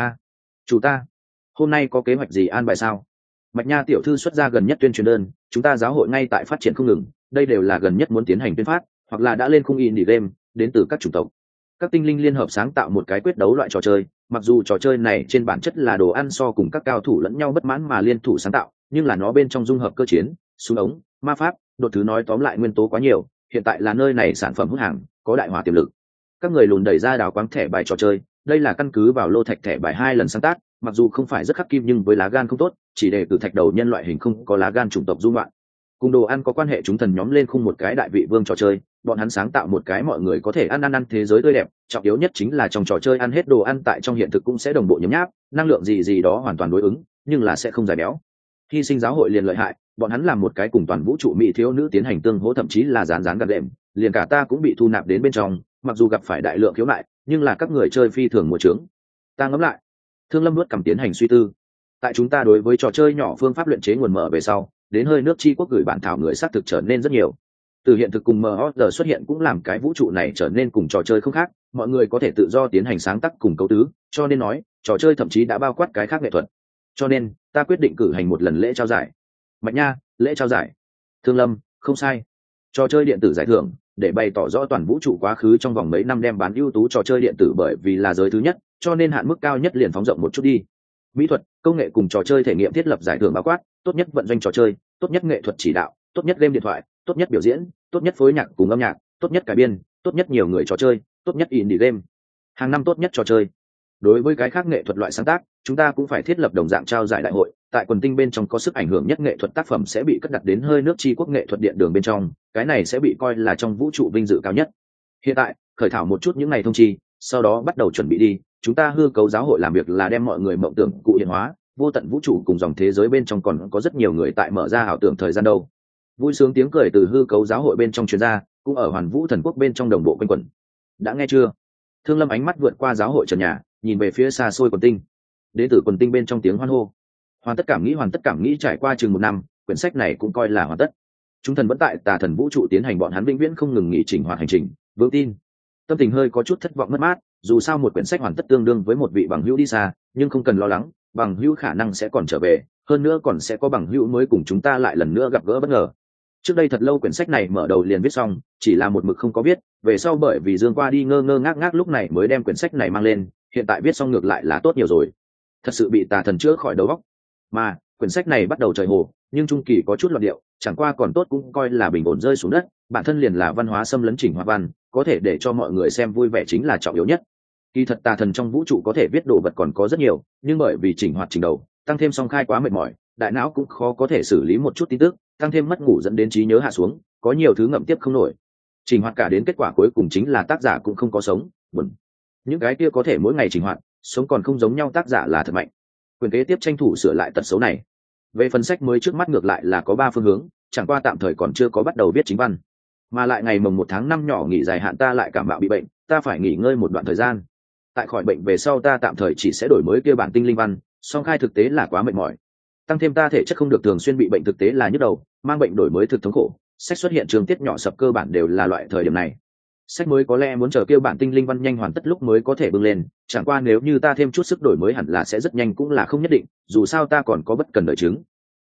Chủ ta, hôm nay có kế hoạch gì an bài sao? Mạch Nha tiểu thư xuất ra gần nhất tuyên truyền đơn, chúng ta giáo hội ngay tại phát triển không ngừng, đây đều là gần nhất muốn tiến hành tuyên phát, hoặc là đã lên khung in game, đến từ các chủng tộc. Các tinh linh liên hợp sáng tạo một cái quyết đấu loại trò chơi, mặc dù trò chơi này trên bản chất là đồ ăn so cùng các cao thủ lẫn nhau bất mãn mà liên thủ sáng tạo, nhưng là nó bên trong dung hợp cơ chiến, súng ống, ma pháp, đột thứ nói tóm lại nguyên tố quá nhiều, hiện tại là nơi này sản phẩm hút hàng, có đại hỏa tiềm lực. Các người lùn đẩy ra đào quáng thẻ bài trò chơi, đây là căn cứ vào lô thạch thẻ bài 2 lần sáng tác, mặc dù không phải rất khắc kim nhưng với lá gan không tốt, chỉ để cử thạch đầu nhân loại hình không có lá gan chủng tộc dung loạn. Cùng đồ ăn có quan hệ chúng thần nhóm lên khung một cái đại vị vương trò chơi, bọn hắn sáng tạo một cái mọi người có thể ăn thế giới tươi đẹp, trọng yếu nhất chính là trong trò chơi ăn hết đồ ăn tại trong hiện thực cũng sẽ đồng bộ nhấm nháp, năng lượng gì đó hoàn toàn đối ứng, nhưng là sẽ không giải béo. Hy sinh giáo hội liền lợi hại, bọn hắn làm một cái cùng toàn vũ trụ mỹ thiếu nữ tiến hành tương hỗ, thậm chí là rán gạt đệm, liền cả ta cũng bị thu nạp đến bên trong, mặc dù gặp phải đại lượng khiếu nại, nhưng là các người chơi phi thường mùa trướng. Ta ngẫm lại, Thương Lâm nuốt cầm tiến hành suy tư. Tại chúng ta đối với trò chơi nhỏ phương pháp luyện chế nguồn mở về sau, đến hơi nước chi quốc gửi bản thảo người xác thực trở nên rất nhiều. Từ hiện thực cùng MOD xuất hiện cũng làm cái vũ trụ này trở nên cùng trò chơi không khác, mọi người có thể tự do tiến hành sáng tác cùng cấu tứ, cho nên nói, trò chơi thậm chí đã bao quát cái khác nghệ thuật. Cho nên, ta quyết định cử hành một lần lễ trao giải. Mạch Nha, lễ trao giải. Thương Lâm, không sai. Trò chơi điện tử giải thưởng, để bày tỏ rõ toàn vũ trụ quá khứ trong vòng mấy năm đem bán ưu tú trò chơi điện tử, bởi vì là giới thứ nhất, cho nên hạn mức cao nhất liền phóng rộng một chút đi. Mỹ thuật, công nghệ cùng trò chơi thể nghiệm thiết lập giải thưởng bao quát, tốt nhất vận doanh trò chơi, tốt nhất nghệ thuật chỉ đạo, tốt nhất game điện thoại, tốt nhất biểu diễn, tốt nhất phối nhạc cùng âm nhạc, tốt nhất cải biên, tốt nhất nhiều người trò chơi, tốt nhất indie game. Hàng năm tốt nhất trò chơi. Đối với cái khác nghệ thuật loại sáng tác, chúng ta cũng phải thiết lập đồng dạng trao giải đại hội, tại quần tinh bên trong có sức ảnh hưởng nhất nghệ thuật tác phẩm sẽ bị cất đặt đến hơi nước chi quốc nghệ thuật điện đường bên trong, cái này sẽ bị coi là trong vũ trụ vinh dự cao nhất. Hiện tại, khởi thảo một chút những ngày thông chi, sau đó bắt đầu chuẩn bị đi, chúng ta hư cấu giáo hội làm việc là đem mọi người mộng tưởng cụ hiện hóa, vô tận vũ trụ cùng dòng thế giới bên trong còn có rất nhiều người tại mở ra ảo tưởng thời gian đâu. Vui sướng tiếng cười từ hư cấu giáo hội bên trong truyền ra, cũng ở Hoàn Vũ Thần Quốc bên trong đồng bộ quanh quẩn. Đã nghe chưa? Thương Lâm ánh mắt vượt qua giáo hội trần nhà, nhìn về phía xa xôi quần tinh. Đến từ quần tinh bên trong tiếng hoan hô. Hoàn tất cảm nghĩ trải qua chừng 1 năm, quyển sách này cũng coi là hoàn tất. Chúng thần vẫn tại Tà Thần vũ trụ tiến hành bọn hắn vĩnh viễn không ngừng nghỉ chỉnh hoạt hành trình, vững tin. Tâm tình hơi có chút thất vọng mất mát, dù sao một quyển sách hoàn tất tương đương với một vị bằng hữu đi xa, nhưng không cần lo lắng, bằng hữu khả năng sẽ còn trở về, hơn nữa còn sẽ có bằng hữu mới cùng chúng ta lại lần nữa gặp gỡ bất ngờ. Trước đây thật lâu quyển sách này mở đầu liền viết xong, chỉ là một mực không có viết, về sau bởi vì Dương qua đi ngơ ngác lúc này mới đem quyển sách này mang lên, hiện tại viết xong ngược lại là tốt nhiều rồi. Thật sự bị Tà Thần chữa khỏi đầu óc. Mà, quyển sách này bắt đầu trời hồ, nhưng trung kỳ có chút loạn điệu, chẳng qua còn tốt cũng coi là bình ổn rơi xuống đất, bản thân liền là văn hóa xâm lấn chỉnh hoa văn, có thể để cho mọi người xem vui vẻ chính là trọng yếu nhất. Kỳ thật Tà Thần trong vũ trụ có thể viết đồ vật còn có rất nhiều, nhưng bởi vì chỉnh hoạt trình đầu, tăng thêm song khai quá mệt mỏi, đại não cũng khó có thể xử lý một chút tin tức, tăng thêm mất ngủ dẫn đến trí nhớ hạ xuống, có nhiều thứ ngậm tiếp không nổi. Trình hoạt cả đến kết quả cuối cùng chính là tác giả cũng không có sống, buồn. Những cái kia có thể mỗi ngày trình hoạt, sống còn không giống nhau tác giả là thật mạnh. Quyền kế tiếp tranh thủ sửa lại tật xấu này. Về phần sách mới trước mắt ngược lại là có 3 phương hướng, chẳng qua tạm thời còn chưa có bắt đầu viết chính văn. Mà lại ngày mồng 1 tháng 5 nhỏ nghỉ dài hạn ta lại cảm mạo bị bệnh, ta phải nghỉ ngơi một đoạn thời gian. Tại khỏi bệnh về sau ta tạm thời chỉ sẽ đổi mới kia bản tinh linh văn, song khai thực tế là quá mệt mỏi. Tăng thêm ta thể chất không được thường xuyên bị bệnh thực tế là nhức đầu, mang bệnh đổi mới thực thống khổ, sách xuất hiện trường tiết nhỏ sập cơ bản đều là loại thời điểm này. Sách mới có lẽ muốn chờ kêu bản tinh linh văn nhanh hoàn tất lúc mới có thể bưng lên, chẳng qua nếu như ta thêm chút sức đổi mới hẳn là sẽ rất nhanh cũng là không nhất định, dù sao ta còn có bất cần đợi chứng.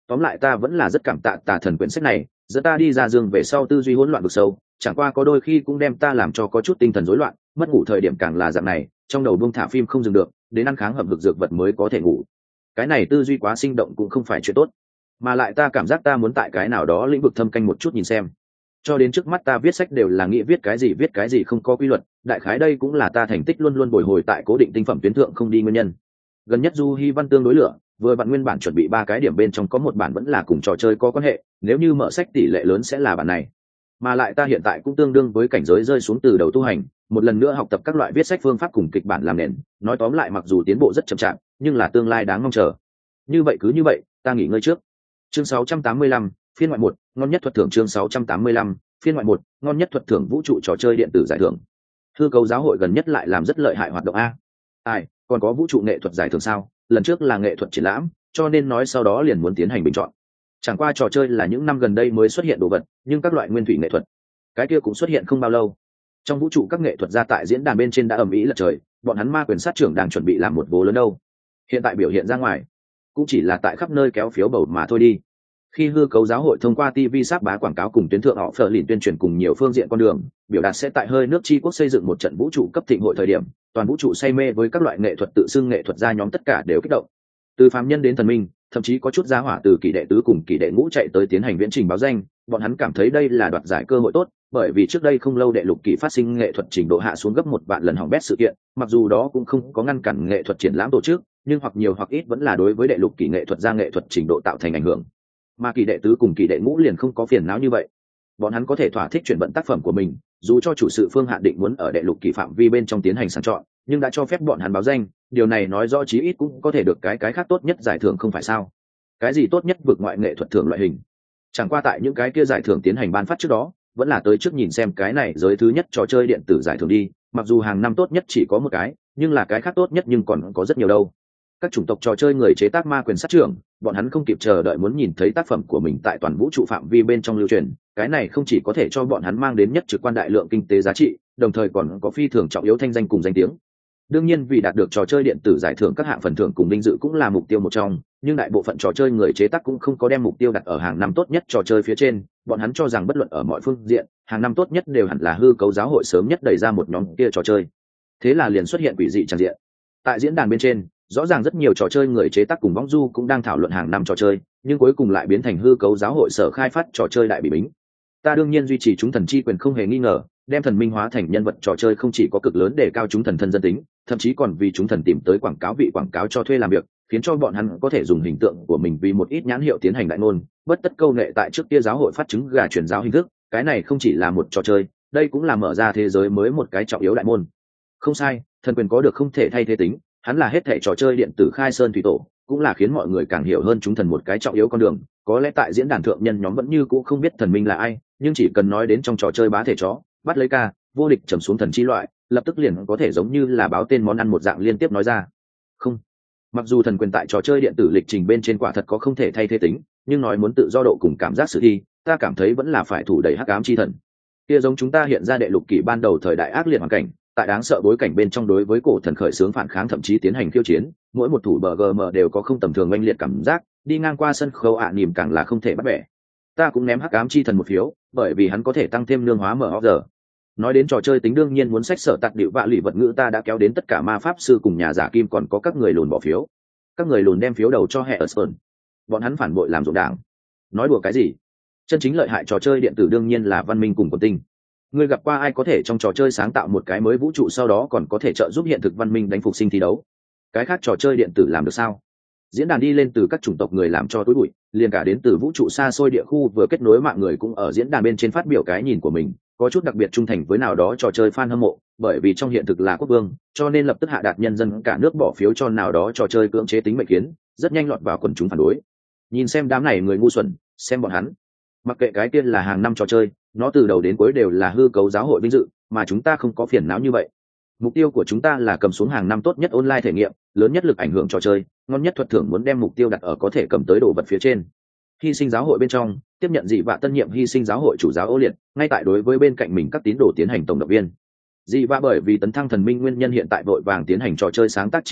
Tóm lại ta vẫn là rất cảm tạ tà thần quyển sách này, dẫn ta đi ra dương về sau tư duy hỗn loạn vực sâu, chẳng qua có đôi khi cũng đem ta làm cho có chút tinh thần rối loạn, mất ngủ thời điểm càng là dạng này, trong đầu buông thả phim không dừng được, đến ăn kháng hợp lực dược vật mới có thể ngủ. Cái này tư duy quá sinh động cũng không phải chuyện tốt, mà lại ta cảm giác ta muốn tại cái nào đó lĩnh vực thâm canh một chút nhìn xem. Cho đến trước mắt ta viết sách đều là nghĩ viết cái gì không có quy luật, đại khái đây cũng là ta thành tích luôn luôn bồi hồi tại cố định tinh phẩm tuyến thượng không đi nguyên nhân. Gần nhất Du Hi Văn tương đối lửa, vừa bạn nguyên bản chuẩn bị 3 cái điểm bên trong có một bản vẫn là cùng trò chơi có quan hệ, nếu như mở sách tỷ lệ lớn sẽ là bản này. Mà lại ta hiện tại cũng tương đương với cảnh giới rơi xuống từ đầu tu hành, một lần nữa học tập các loại viết sách phương pháp cùng kịch bản làm nền, nói tóm lại mặc dù tiến bộ rất chậm chạp, nhưng là tương lai đáng mong chờ. Như vậy, ta nghỉ ngơi trước. Chương 685, phiên ngoại 1, ngon nhất thuật thưởng. Chương 685, phiên ngoại 1, ngon nhất thuật thưởng vũ trụ trò chơi điện tử giải thưởng. Hư cấu giáo hội gần nhất lại làm rất lợi hại hoạt động a. Còn có vũ trụ nghệ thuật giải thưởng sao? Lần trước là nghệ thuật triển lãm, cho nên nói sau đó liền muốn tiến hành bình chọn. Chẳng qua trò chơi là những năm gần đây mới xuất hiện đồ vật, nhưng các loại nguyên thủy nghệ thuật, cái kia cũng xuất hiện không bao lâu. Trong vũ trụ các nghệ thuật gia tại diễn đàn bên trên đã ầm ĩ lật trời, bọn hắn ma quyền sát trưởng đang chuẩn bị làm một vố lớn đâu. Hiện tại biểu hiện ra ngoài, cũng chỉ là tại khắp nơi kéo phiếu bầu mà thôi đi. Khi hư cấu giáo hội thông qua TV sáp bá quảng cáo cùng tuyến thượng họ phở lìn tuyên truyền cùng nhiều phương diện con đường, biểu đạt sẽ tại hơi nước chi quốc xây dựng một trận vũ trụ cấp thịnh hội thời điểm, toàn vũ trụ say mê với các loại nghệ thuật tự xưng nghệ thuật gia nhóm tất cả đều kích động. Từ phàm nhân đến thần minh, thậm chí có chút gia hỏa từ kỳ đệ tứ cùng kỳ đệ ngũ chạy tới tiến hành viễn trình báo danh, bọn hắn cảm thấy đây là đoạt giải cơ hội tốt, bởi vì trước đây không lâu đệ lục kỳ phát sinh nghệ thuật trình độ hạ xuống gấp 1 vạn lần hỏng bét sự kiện, mặc dù đó cũng không có ngăn cản nghệ thuật triển lãm tổ chức, nhưng hoặc nhiều hoặc ít vẫn là đối với đệ lục kỳ nghệ thuật gia nghệ thuật trình độ tạo thành ảnh hưởng. Mà kỳ đệ tứ cùng kỳ đệ ngũ liền không có phiền não như vậy, bọn hắn có thể thỏa thích chuyển vận tác phẩm của mình, dù cho chủ sự phương hạn định muốn ở đệ lục kỳ phạm vi bên trong tiến hành sàng chọn, nhưng đã cho phép bọn hắn báo danh, điều này nói rõ chí ít cũng có thể được cái khác tốt nhất giải thưởng không phải sao? Cái gì tốt nhất vượt ngoại nghệ thuật thưởng loại hình? Chẳng qua tại những cái kia giải thưởng tiến hành ban phát trước đó, vẫn là tới trước nhìn xem cái này giới thứ nhất trò chơi điện tử giải thưởng đi, mặc dù hàng năm tốt nhất chỉ có một cái, nhưng là cái khác tốt nhất nhưng còn có rất nhiều đâu. Các chủng tộc trò chơi người chế tác ma quyền sát trưởng, bọn hắn không kịp chờ đợi muốn nhìn thấy tác phẩm của mình tại toàn vũ trụ phạm vi bên trong lưu truyền, cái này không chỉ có thể cho bọn hắn mang đến nhất trực quan đại lượng kinh tế giá trị, đồng thời còn có phi thường trọng yếu thanh danh cùng danh tiếng. Đương nhiên vì đạt được trò chơi điện tử giải thưởng các hạng phần thưởng cùng vinh dự cũng là mục tiêu một trong, nhưng đại bộ phận trò chơi người chế tác cũng không có đem mục tiêu đặt ở hàng năm tốt nhất trò chơi phía trên, bọn hắn cho rằng bất luận ở mọi phương diện, hàng năm tốt nhất đều hẳn là hư cấu giáo hội sớm nhất đẩy ra một nhóm kia trò chơi. Thế là liền xuất hiện quỷ dị tràn diện. Tại diễn đàn bên trên, rõ ràng rất nhiều trò chơi người chế tác cùng võng du cũng đang thảo luận hàng năm trò chơi, nhưng cuối cùng lại biến thành hư cấu giáo hội sở khai phát trò chơi đại bị bính. Ta đương nhiên duy trì chúng thần chi quyền không hề nghi ngờ, đem thần minh hóa thành nhân vật trò chơi không chỉ có cực lớn để cao chúng thần thân dân tính, thậm chí còn vì chúng thần tìm tới quảng cáo vị quảng cáo cho thuê làm việc, khiến cho bọn hắn có thể dùng hình tượng của mình vì một ít nhãn hiệu tiến hành đại ngôn, bất tất câu nệ tại trước kia giáo hội phát chứng gà truyền giáo hình thức, cái này không chỉ là một trò chơi, đây cũng là mở ra thế giới mới một cái trọng yếu đại môn. Không sai, thần quyền có được không thể thay thế tính, hắn là hết thảy trò chơi điện tử khai sơn thủy tổ, cũng là khiến mọi người càng hiểu hơn chúng thần một cái trọng yếu con đường. Có lẽ tại diễn đàn thượng nhân nhóm vẫn như cũ không biết thần minh là ai, nhưng chỉ cần nói đến trong trò chơi bá thể chó, bắt lấy ca, vô địch trầm xuống thần chi loại, lập tức liền có thể giống như là báo tên món ăn một dạng liên tiếp nói ra. Không, mặc dù thần quyền tại trò chơi điện tử lịch trình bên trên quả thật có không thể thay thế tính, nhưng nói muốn tự do độ cùng cảm giác sử thi, ta cảm thấy vẫn là phải thủ đẩy hắc ám chi thần. Kia giống chúng ta hiện ra đệ lục kỷ ban đầu thời đại ác liệt hoàn cảnh, tại đáng sợ bối cảnh bên trong đối với cổ thần khởi xướng phản kháng thậm chí tiến hành khiêu chiến, mỗi một thủ bờ gm đều có không tầm thường oanh liệt cảm giác, đi ngang qua sân khấu niềm càng là không thể bắt bẻ. Ta cũng ném hắc ám chi thần một phiếu, bởi vì hắn có thể tăng thêm nương hóa mở giờ. Nói đến trò chơi tính đương nhiên muốn sách sở tạc điệu vạ lụy vật ngữ, ta đã kéo đến tất cả ma pháp sư cùng nhà giả kim, còn có các người lùn bỏ phiếu. Các người lùn đem phiếu đầu cho hệ ở sơn, bọn hắn phản bội làm ruộng đảng. Nói đùa cái gì? Chân chính lợi hại trò chơi điện tử đương nhiên là văn minh cùng quần tinh. Ngươi gặp qua ai có thể trong trò chơi sáng tạo một cái mới vũ trụ sau đó còn có thể trợ giúp hiện thực văn minh đánh phục sinh thi đấu? Cái khác trò chơi điện tử làm được sao? Diễn đàn đi lên từ các chủng tộc người làm cho túi bụi, liền cả đến từ vũ trụ xa xôi địa khu vừa kết nối mạng người cũng ở diễn đàn bên trên phát biểu cái nhìn của mình, có chút đặc biệt trung thành với nào đó trò chơi fan hâm mộ, bởi vì trong hiện thực là quốc vương, cho nên lập tức hạ đạt nhân dân cả nước bỏ phiếu cho nào đó trò chơi cưỡng chế tính mệnh kiến, rất nhanh lọt vào quần chúng phản đối. Nhìn xem đám này người ngu xuẩn, xem bọn hắn. Mặc kệ cái kia là hàng năm trò chơi, nó từ đầu đến cuối đều là hư cấu giáo hội vinh dự, mà chúng ta không có phiền não như vậy. Mục tiêu của chúng ta là cầm xuống hàng năm tốt nhất online thể nghiệm, lớn nhất lực ảnh hưởng trò chơi, ngon nhất thuật thưởng, muốn đem mục tiêu đặt ở có thể cầm tới đồ vật phía trên. Hy sinh giáo hội bên trong, tiếp nhận dị vạ tân nhiệm hy sinh giáo hội chủ giáo ô liệt, ngay tại đối với bên cạnh mình các tín đồ tiến hành tổng động viên. Dị vạ bởi vì tấn thăng thần minh nguyên nhân hiện tại vội vàng tiến hành trò chơi sáng tác chỉ đạo,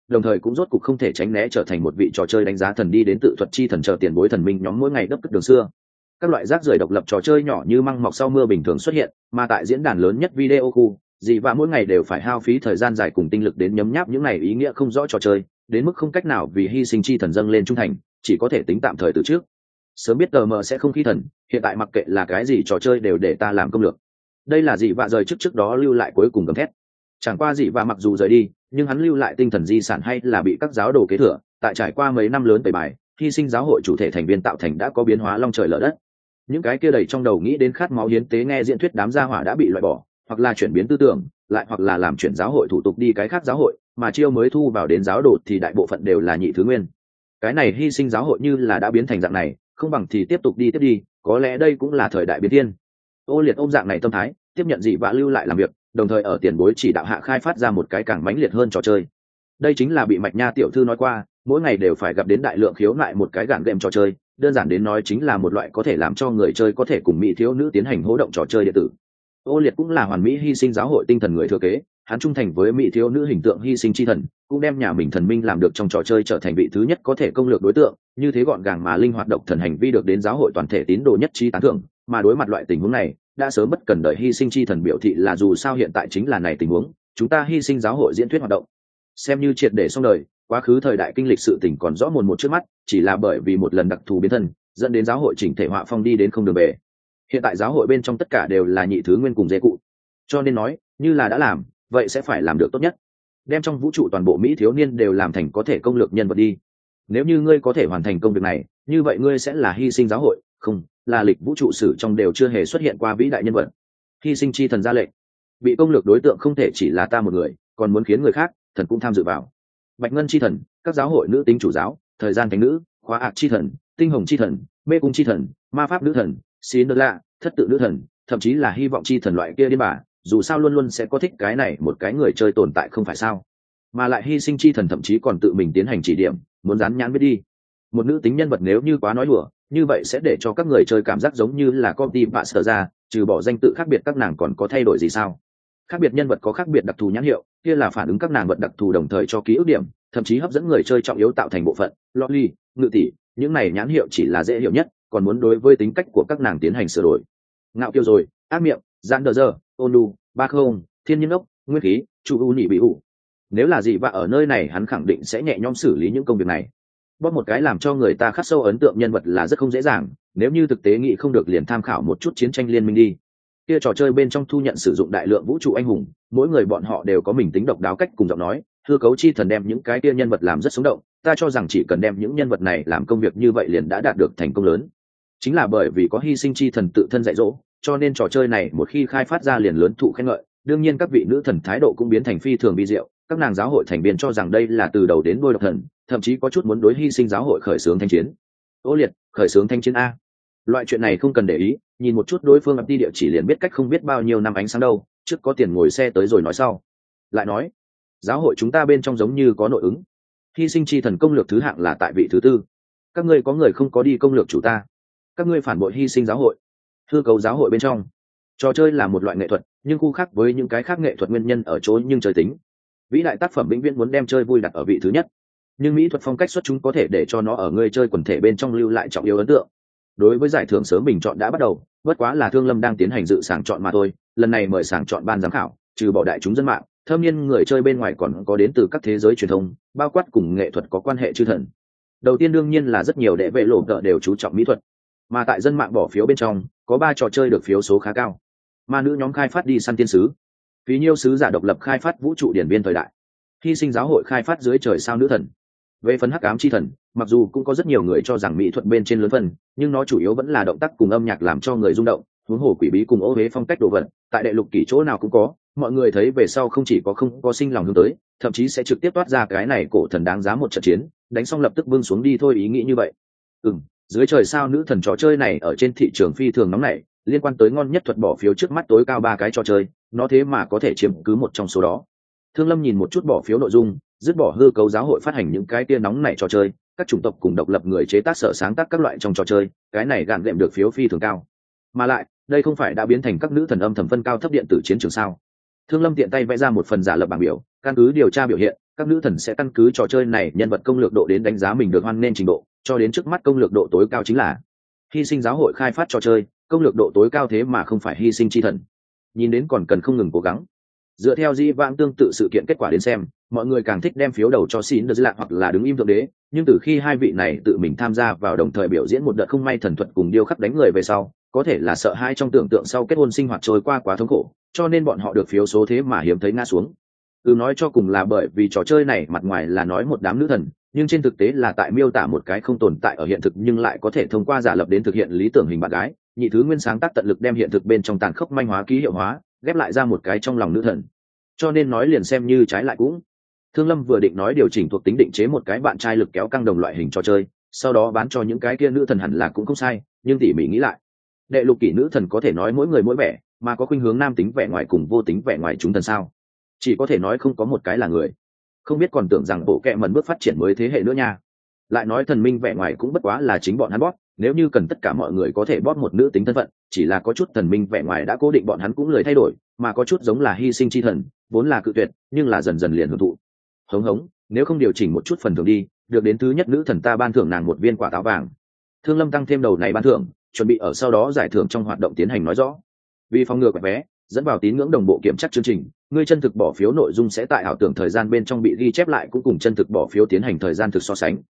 đồng thời cũng rốt cục không thể tránh né trở thành một vị trò chơi đánh giá thần đi đến tự thuật chi thần chờ tiền bối thần minh nhóm mỗi ngày đấp cất đường xưa. Các loại rác rưởi độc lập trò chơi nhỏ như măng mọc sau mưa bình thường xuất hiện, mà tại diễn đàn lớn nhất video khu, dị vạ mỗi ngày đều phải hao phí thời gian dài cùng tinh lực đến nhấm nháp những này ý nghĩa không rõ trò chơi, đến mức không cách nào vì hy sinh chi thần dâng lên trung thành, chỉ có thể tính tạm thời từ trước. Sớm biết tờ mờ sẽ không khí thần, hiện tại mặc kệ là cái gì trò chơi đều để ta làm công lược. Đây là dị vạ rời trước đó lưu lại cuối cùng gầm thét. Chẳng qua dị vạ mặc dù rời đi, nhưng hắn lưu lại tinh thần di sản hay là bị các giáo đồ kế thừa, tại trải qua mấy năm lớn tẩy bài, hy sinh giáo hội chủ thể thành viên tạo thành đã có biến hóa long trời lở đất. Những cái kia đầy trong đầu nghĩ đến khát máu hiến tế nghe diễn thuyết đám gia hỏa đã bị loại bỏ, hoặc là chuyển biến tư tưởng, lại hoặc là làm chuyển giáo hội thủ tục đi cái khác giáo hội, mà chiêu mới thu vào đến giáo đồ thì đại bộ phận đều là nhị thứ nguyên. Cái này hy sinh giáo hội như là đã biến thành dạng này, không bằng thì tiếp tục đi, có lẽ đây cũng là thời đại biến thiên. Ô Liệt ôm dạng này tâm thái, tiếp nhận dị vạ lưu lại làm việc, đồng thời ở tiền bối chỉ đạo hạ khai phát ra một cái càng mãnh liệt hơn trò chơi. Đây chính là bị Mạch Nha tiểu thư nói qua, mỗi ngày đều phải gặp đến đại lượng khiếu nại một cái gạn game trò chơi, đơn giản đến nói chính là một loại có thể làm cho người chơi có thể cùng mỹ thiếu nữ tiến hành hô động trò chơi điện tử. Ô Liệt cũng là hoàn mỹ hy sinh giáo hội tinh thần người thừa kế, hắn trung thành với mỹ thiếu nữ hình tượng hy sinh chi thần, cũng đem nhà mình thần minh làm được trong trò chơi trở thành vị thứ nhất có thể công lược đối tượng, như thế gọn gàng mà linh hoạt độc thần hành vi được đến giáo hội toàn thể tín đồ nhất trí tán thưởng, mà đối mặt loại tình huống này, đã sớm bất cần đợi hy sinh chi thần biểu thị là dù sao hiện tại chính là này tình huống, chúng ta hy sinh giáo hội diễn thuyết hoạt động, xem như triệt để xong đời. Quá khứ thời đại kinh lịch sự tình còn rõ mồn một trước mắt, chỉ là bởi vì một lần đặc thù biến thân dẫn đến giáo hội chỉnh thể họa phong đi đến không đường về. Hiện tại giáo hội bên trong tất cả đều là nhị thứ nguyên cùng dễ cụ, cho nên nói như là đã làm vậy sẽ phải làm được tốt nhất, đem trong vũ trụ toàn bộ mỹ thiếu niên đều làm thành có thể công lược nhân vật đi. Nếu như ngươi có thể hoàn thành công việc này, như vậy ngươi sẽ là hy sinh giáo hội, không là lịch vũ trụ sử trong đều chưa hề xuất hiện qua vĩ đại nhân vật. Hy sinh chi thần ra lệnh, bị công lược đối tượng không thể chỉ là ta một người, còn muốn khiến người khác thần cũng tham dự vào. Bạch ngân chi thần, các giáo hội nữ tính chủ giáo, thời gian thánh nữ, khóa ạc chi thần, tinh hồng chi thần, mê cung chi thần, ma pháp nữ thần, xin đơ lạ, thất tự nữ thần, thậm chí là hy vọng chi thần loại kia điên bà, dù sao luôn luôn sẽ có thích cái này một cái người chơi tồn tại không phải sao. Mà lại hy sinh chi thần thậm chí còn tự mình tiến hành chỉ điểm, muốn dán nhãn biết đi. Một nữ tính nhân vật nếu như quá nói đùa, như vậy sẽ để cho các người chơi cảm giác giống như là copy và sở ra, trừ bỏ danh tự khác biệt các nàng còn có thay đổi gì sao? Khác biệt nhân vật có khác biệt đặc thù nhãn hiệu, kia là phản ứng các nàng vật đặc thù đồng thời cho ký ức điểm, thậm chí hấp dẫn người chơi trọng yếu tạo thành bộ phận, loli, ngự tỷ, những này nhãn hiệu chỉ là dễ hiểu nhất, còn muốn đối với tính cách của các nàng tiến hành sửa đổi. Ngạo kiêu rồi, ác miệng, gian đờ giờ, ôn lu, ba không, thiên nhân ốc, nguyên khí, chu u nhị bị ủ. Nếu là gì vạ ở nơi này hắn khẳng định sẽ nhẹ nhõm xử lý những công việc này. Bóp một cái làm cho người ta khắc sâu ấn tượng nhân vật là rất không dễ dàng, nếu như thực tế nghĩ không được liền tham khảo một chút chiến tranh liên minh đi. Kia trò chơi bên trong thu nhận sử dụng đại lượng vũ trụ anh hùng, mỗi người bọn họ đều có mình tính độc đáo cách cùng giọng nói, hư cấu chi thần đem những cái kia nhân vật làm rất sống động, ta cho rằng chỉ cần đem những nhân vật này làm công việc như vậy liền đã đạt được thành công lớn. Chính là bởi vì có hy sinh chi thần tự thân dạy dỗ, cho nên trò chơi này một khi khai phát ra liền lớn thụ khen ngợi, đương nhiên các vị nữ thần thái độ cũng biến thành phi thường vi diệu, các nàng giáo hội thành viên cho rằng đây là từ đầu đến đuôi độc thần, thậm chí có chút muốn đối hy sinh giáo hội khởi xướng thanh chiến. Ô Liệt, khởi xướng thanh chiến a. Loại chuyện này không cần để ý, nhìn một chút đối phương ập đi địa chỉ liền biết cách không biết bao nhiêu năm ánh sáng đâu, trước có tiền ngồi xe tới rồi nói sau. Lại nói, giáo hội chúng ta bên trong giống như có nội ứng. Hy sinh chi thần công lược thứ hạng là tại vị thứ tư. Các ngươi có người không có đi công lược chủ ta. Các ngươi phản bội hy sinh giáo hội. Hư cấu giáo hội bên trong. Trò chơi là một loại nghệ thuật, nhưng khu khác với những cái khác nghệ thuật nguyên nhân ở chỗ nhưng chơi tính. Vĩ đại tác phẩm vĩnh viễn muốn đem chơi vui đặt ở vị thứ nhất. Nhưng mỹ thuật phong cách xuất chúng có thể để cho nó ở người chơi quần thể bên trong lưu lại trọng yếu ấn tượng. Đối với giải thưởng sớm bình chọn đã bắt đầu, bất quá là Thương Lâm đang tiến hành dự sàng chọn mà thôi, lần này mời sàng chọn ban giám khảo, trừ bỏ đại chúng dân mạng, thâm niên người chơi bên ngoài còn có đến từ các thế giới truyền thông, bao quát cùng nghệ thuật có quan hệ chư thần. Đầu tiên đương nhiên là rất nhiều đệ vệ lộ tợ đều chú trọng mỹ thuật, mà tại dân mạng bỏ phiếu bên trong, có 3 trò chơi được phiếu số khá cao. Ma nữ nhóm khai phát đi săn tiên sứ, Phí Nhiêu sứ giả độc lập khai phát vũ trụ điển biên thời đại, Hy sinh giáo hội khai phát dưới trời sao nữ thần. Về phần hắc ám chi thần, mặc dù cũng có rất nhiều người cho rằng mỹ thuật bên trên lớn phần, nhưng nó chủ yếu vẫn là động tác cùng âm nhạc làm cho người rung động, huống hồ quỷ bí cùng ô huế phong cách đồ vật, tại đệ lục kỷ chỗ nào cũng có, mọi người thấy về sau không chỉ có không có sinh lòng hướng tới, thậm chí sẽ trực tiếp toát ra cái này cổ thần đáng giá một trận chiến, đánh xong lập tức bưng xuống đi thôi ý nghĩ như vậy. Dưới trời sao nữ thần trò chơi này ở trên thị trường phi thường nóng nảy, liên quan tới ngon nhất thuật bỏ phiếu trước mắt tối cao 3 cái trò chơi, nó thế mà có thể chiếm cứ một trong số đó. Thương Lâm nhìn một chút bỏ phiếu nội dung, dứt bỏ hư cấu giáo hội phát hành những cái tia nóng nảy trò chơi, các chủng tộc cùng độc lập người chế tác sở sáng tác các loại trong trò chơi, cái này gạn gệm được phiếu phi thường cao. Mà lại, đây không phải đã biến thành các nữ thần âm thầm phân cao thấp điện tử chiến trường sao? Thương Lâm tiện tay vẽ ra một phần giả lập bảng biểu, căn cứ điều tra biểu hiện, các nữ thần sẽ căn cứ trò chơi này nhân vật công lược độ đến đánh giá mình được hoan nghênh trình độ, cho đến trước mắt công lược độ tối cao chính là hy sinh giáo hội khai phát trò chơi, công lược độ tối cao thế mà không phải hy sinh chi thần. Nhìn đến còn cần không ngừng cố gắng. Dựa theo di vãng tương tự sự kiện kết quả đến xem, mọi người càng thích đem phiếu đầu cho xin được lạc hoặc là đứng im thượng đế, nhưng từ khi hai vị này tự mình tham gia vào đồng thời biểu diễn một đợt không may thần thuật cùng điêu khắc đánh người về sau, có thể là sợ hai trong tưởng tượng sau kết hôn sinh hoạt trôi qua quá thống khổ, cho nên bọn họ được phiếu số thế mà hiếm thấy ngã xuống. Nói cho cùng là bởi vì trò chơi này mặt ngoài là nói một đám nữ thần, nhưng trên thực tế là tại miêu tả một cái không tồn tại ở hiện thực nhưng lại có thể thông qua giả lập đến thực hiện lý tưởng hình bạn gái. Nhị thứ nguyên sáng tác tận lực đem hiện thực bên trong tàn khốc manh hóa ký hiệu hóa, ghép lại ra một cái trong lòng nữ thần, cho nên nói liền xem như trái lại cũng. Thương Lâm vừa định nói điều chỉnh thuộc tính định chế một cái bạn trai lực kéo căng đồng loại hình trò chơi, sau đó bán cho những cái kia nữ thần hẳn là cũng không sai, nhưng tỉ mỉ nghĩ lại, đệ lục kỷ nữ thần có thể nói mỗi người mỗi vẻ, mà có khuynh hướng nam tính vẻ ngoài cùng vô tính vẻ ngoài chúng thần sao? Chỉ có thể nói không có một cái là người. Không biết còn tưởng rằng bộ kệ mẩn bước phát triển mới thế hệ nữa nha. Lại nói thần minh vẻ ngoài cũng bất quá là chính bọn hắn bóp, nếu như cần tất cả mọi người có thể bóp một nữ tính thân phận, chỉ là có chút thần minh vẻ ngoài đã cố định bọn hắn cũng lười thay đổi, mà có chút giống là hy sinh chi thần, vốn là cự tuyệt, nhưng là dần dần liền hưởng thụ. Hống hống, nếu không điều chỉnh một chút phần thưởng đi, được đến thứ nhất nữ thần ta ban thưởng nàng một viên quả táo vàng. Thương Lâm tăng thêm đầu này ban thưởng, chuẩn bị ở sau đó giải thưởng trong hoạt động tiến hành nói rõ. Vì phòng ngừa quẹt vé, dẫn vào tín ngưỡng đồng bộ kiểm tra chương trình, người chân thực bỏ phiếu nội dung sẽ tại ảo tưởng thời gian bên trong bị ghi chép lại, cũng cùng chân thực bỏ phiếu tiến hành thời gian thực so sánh.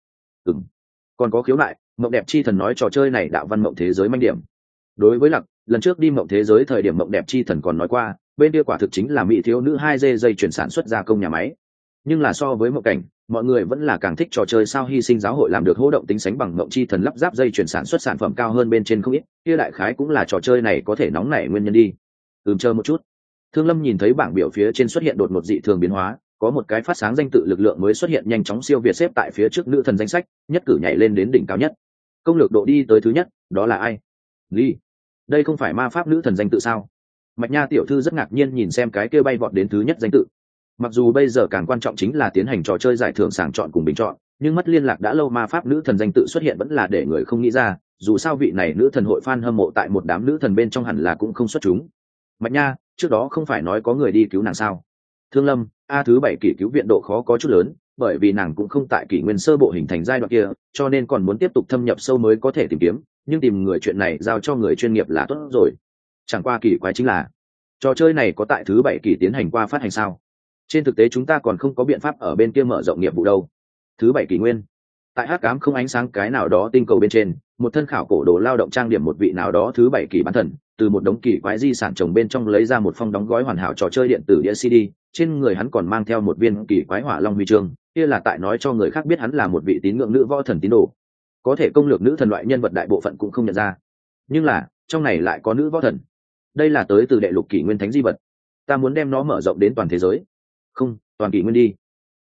Còn có khiếu nại, mộng đẹp chi thần nói trò chơi này đạo văn mộng thế giới manh điểm. Đối với Lặc, lần trước đi mộng thế giới thời điểm mộng đẹp chi thần còn nói qua, bên kia quả thực chính là mỹ thiếu nữ 2D dây chuyển sản xuất gia công nhà máy. Nhưng là so với mộng cảnh, mọi người vẫn là càng thích trò chơi sao hy sinh giáo hội làm được hỗ động tính sánh bằng mộng chi thần lắp ráp dây chuyển sản xuất sản phẩm cao hơn bên trên không ít, kia đại khái cũng là trò chơi này có thể nóng nảy nguyên nhân đi. Chờ một chút. Thương Lâm nhìn thấy bảng biểu phía trên xuất hiện đột ngột dị thường biến hóa, có một cái phát sáng danh tự lực lượng mới xuất hiện nhanh chóng siêu việt xếp tại phía trước nữ thần danh sách, nhất cử nhảy lên đến đỉnh cao nhất. Công lược độ đi tới thứ nhất, đó là ai? Ly. Đây không phải ma pháp nữ thần danh tự sao? Mạch Nha tiểu thư rất ngạc nhiên nhìn xem cái kia bay vọt đến thứ nhất danh tự. Mặc dù bây giờ càng quan trọng chính là tiến hành trò chơi giải thưởng sàng chọn cùng bình chọn, nhưng mất liên lạc đã lâu ma pháp nữ thần danh tự xuất hiện vẫn là để người không nghĩ ra, dù sao vị này nữ thần hội fan hâm mộ tại một đám nữ thần bên trong hẳn là cũng không xuất chúng. Mạch Nha, trước đó không phải nói có người đi cứu nàng sao? Thương Lâm, thứ 7 kỷ cứu viện độ khó có chút lớn, bởi vì nàng cũng không tại kỷ nguyên sơ bộ hình thành giai đoạn kia, cho nên còn muốn tiếp tục thâm nhập sâu mới có thể tìm kiếm, nhưng tìm người chuyện này giao cho người chuyên nghiệp là tốt rồi. Chẳng qua kỳ quái chính là, trò chơi này có tại thứ 7 kỷ tiến hành qua phát hành sao? Trên thực tế chúng ta còn không có biện pháp ở bên kia mở rộng nghiệp vụ đâu. Thứ 7 kỷ nguyên, tại hắc ám không ánh sáng cái nào đó tinh cầu bên trên, một thân khảo cổ đồ lao động trang điểm một vị nào đó thứ 7 kỷ bán thần, từ một đống kỳ quái di sản trồng bên trong lấy ra một phong đóng gói hoàn hảo trò chơi điện tử đĩa CD, trên người hắn còn mang theo một viên kỳ quái hỏa long huy chương, kia là tại nói cho người khác biết hắn là một vị tín ngưỡng nữ võ thần tín đồ. Có thể công lược nữ thần loại nhân vật đại bộ phận cũng không nhận ra, nhưng là trong này lại có nữ võ thần. Đây là tới từ đệ lục kỷ nguyên thánh di vật, ta muốn đem nó mở rộng đến toàn thế giới. Không, toàn kỷ nguyên đi.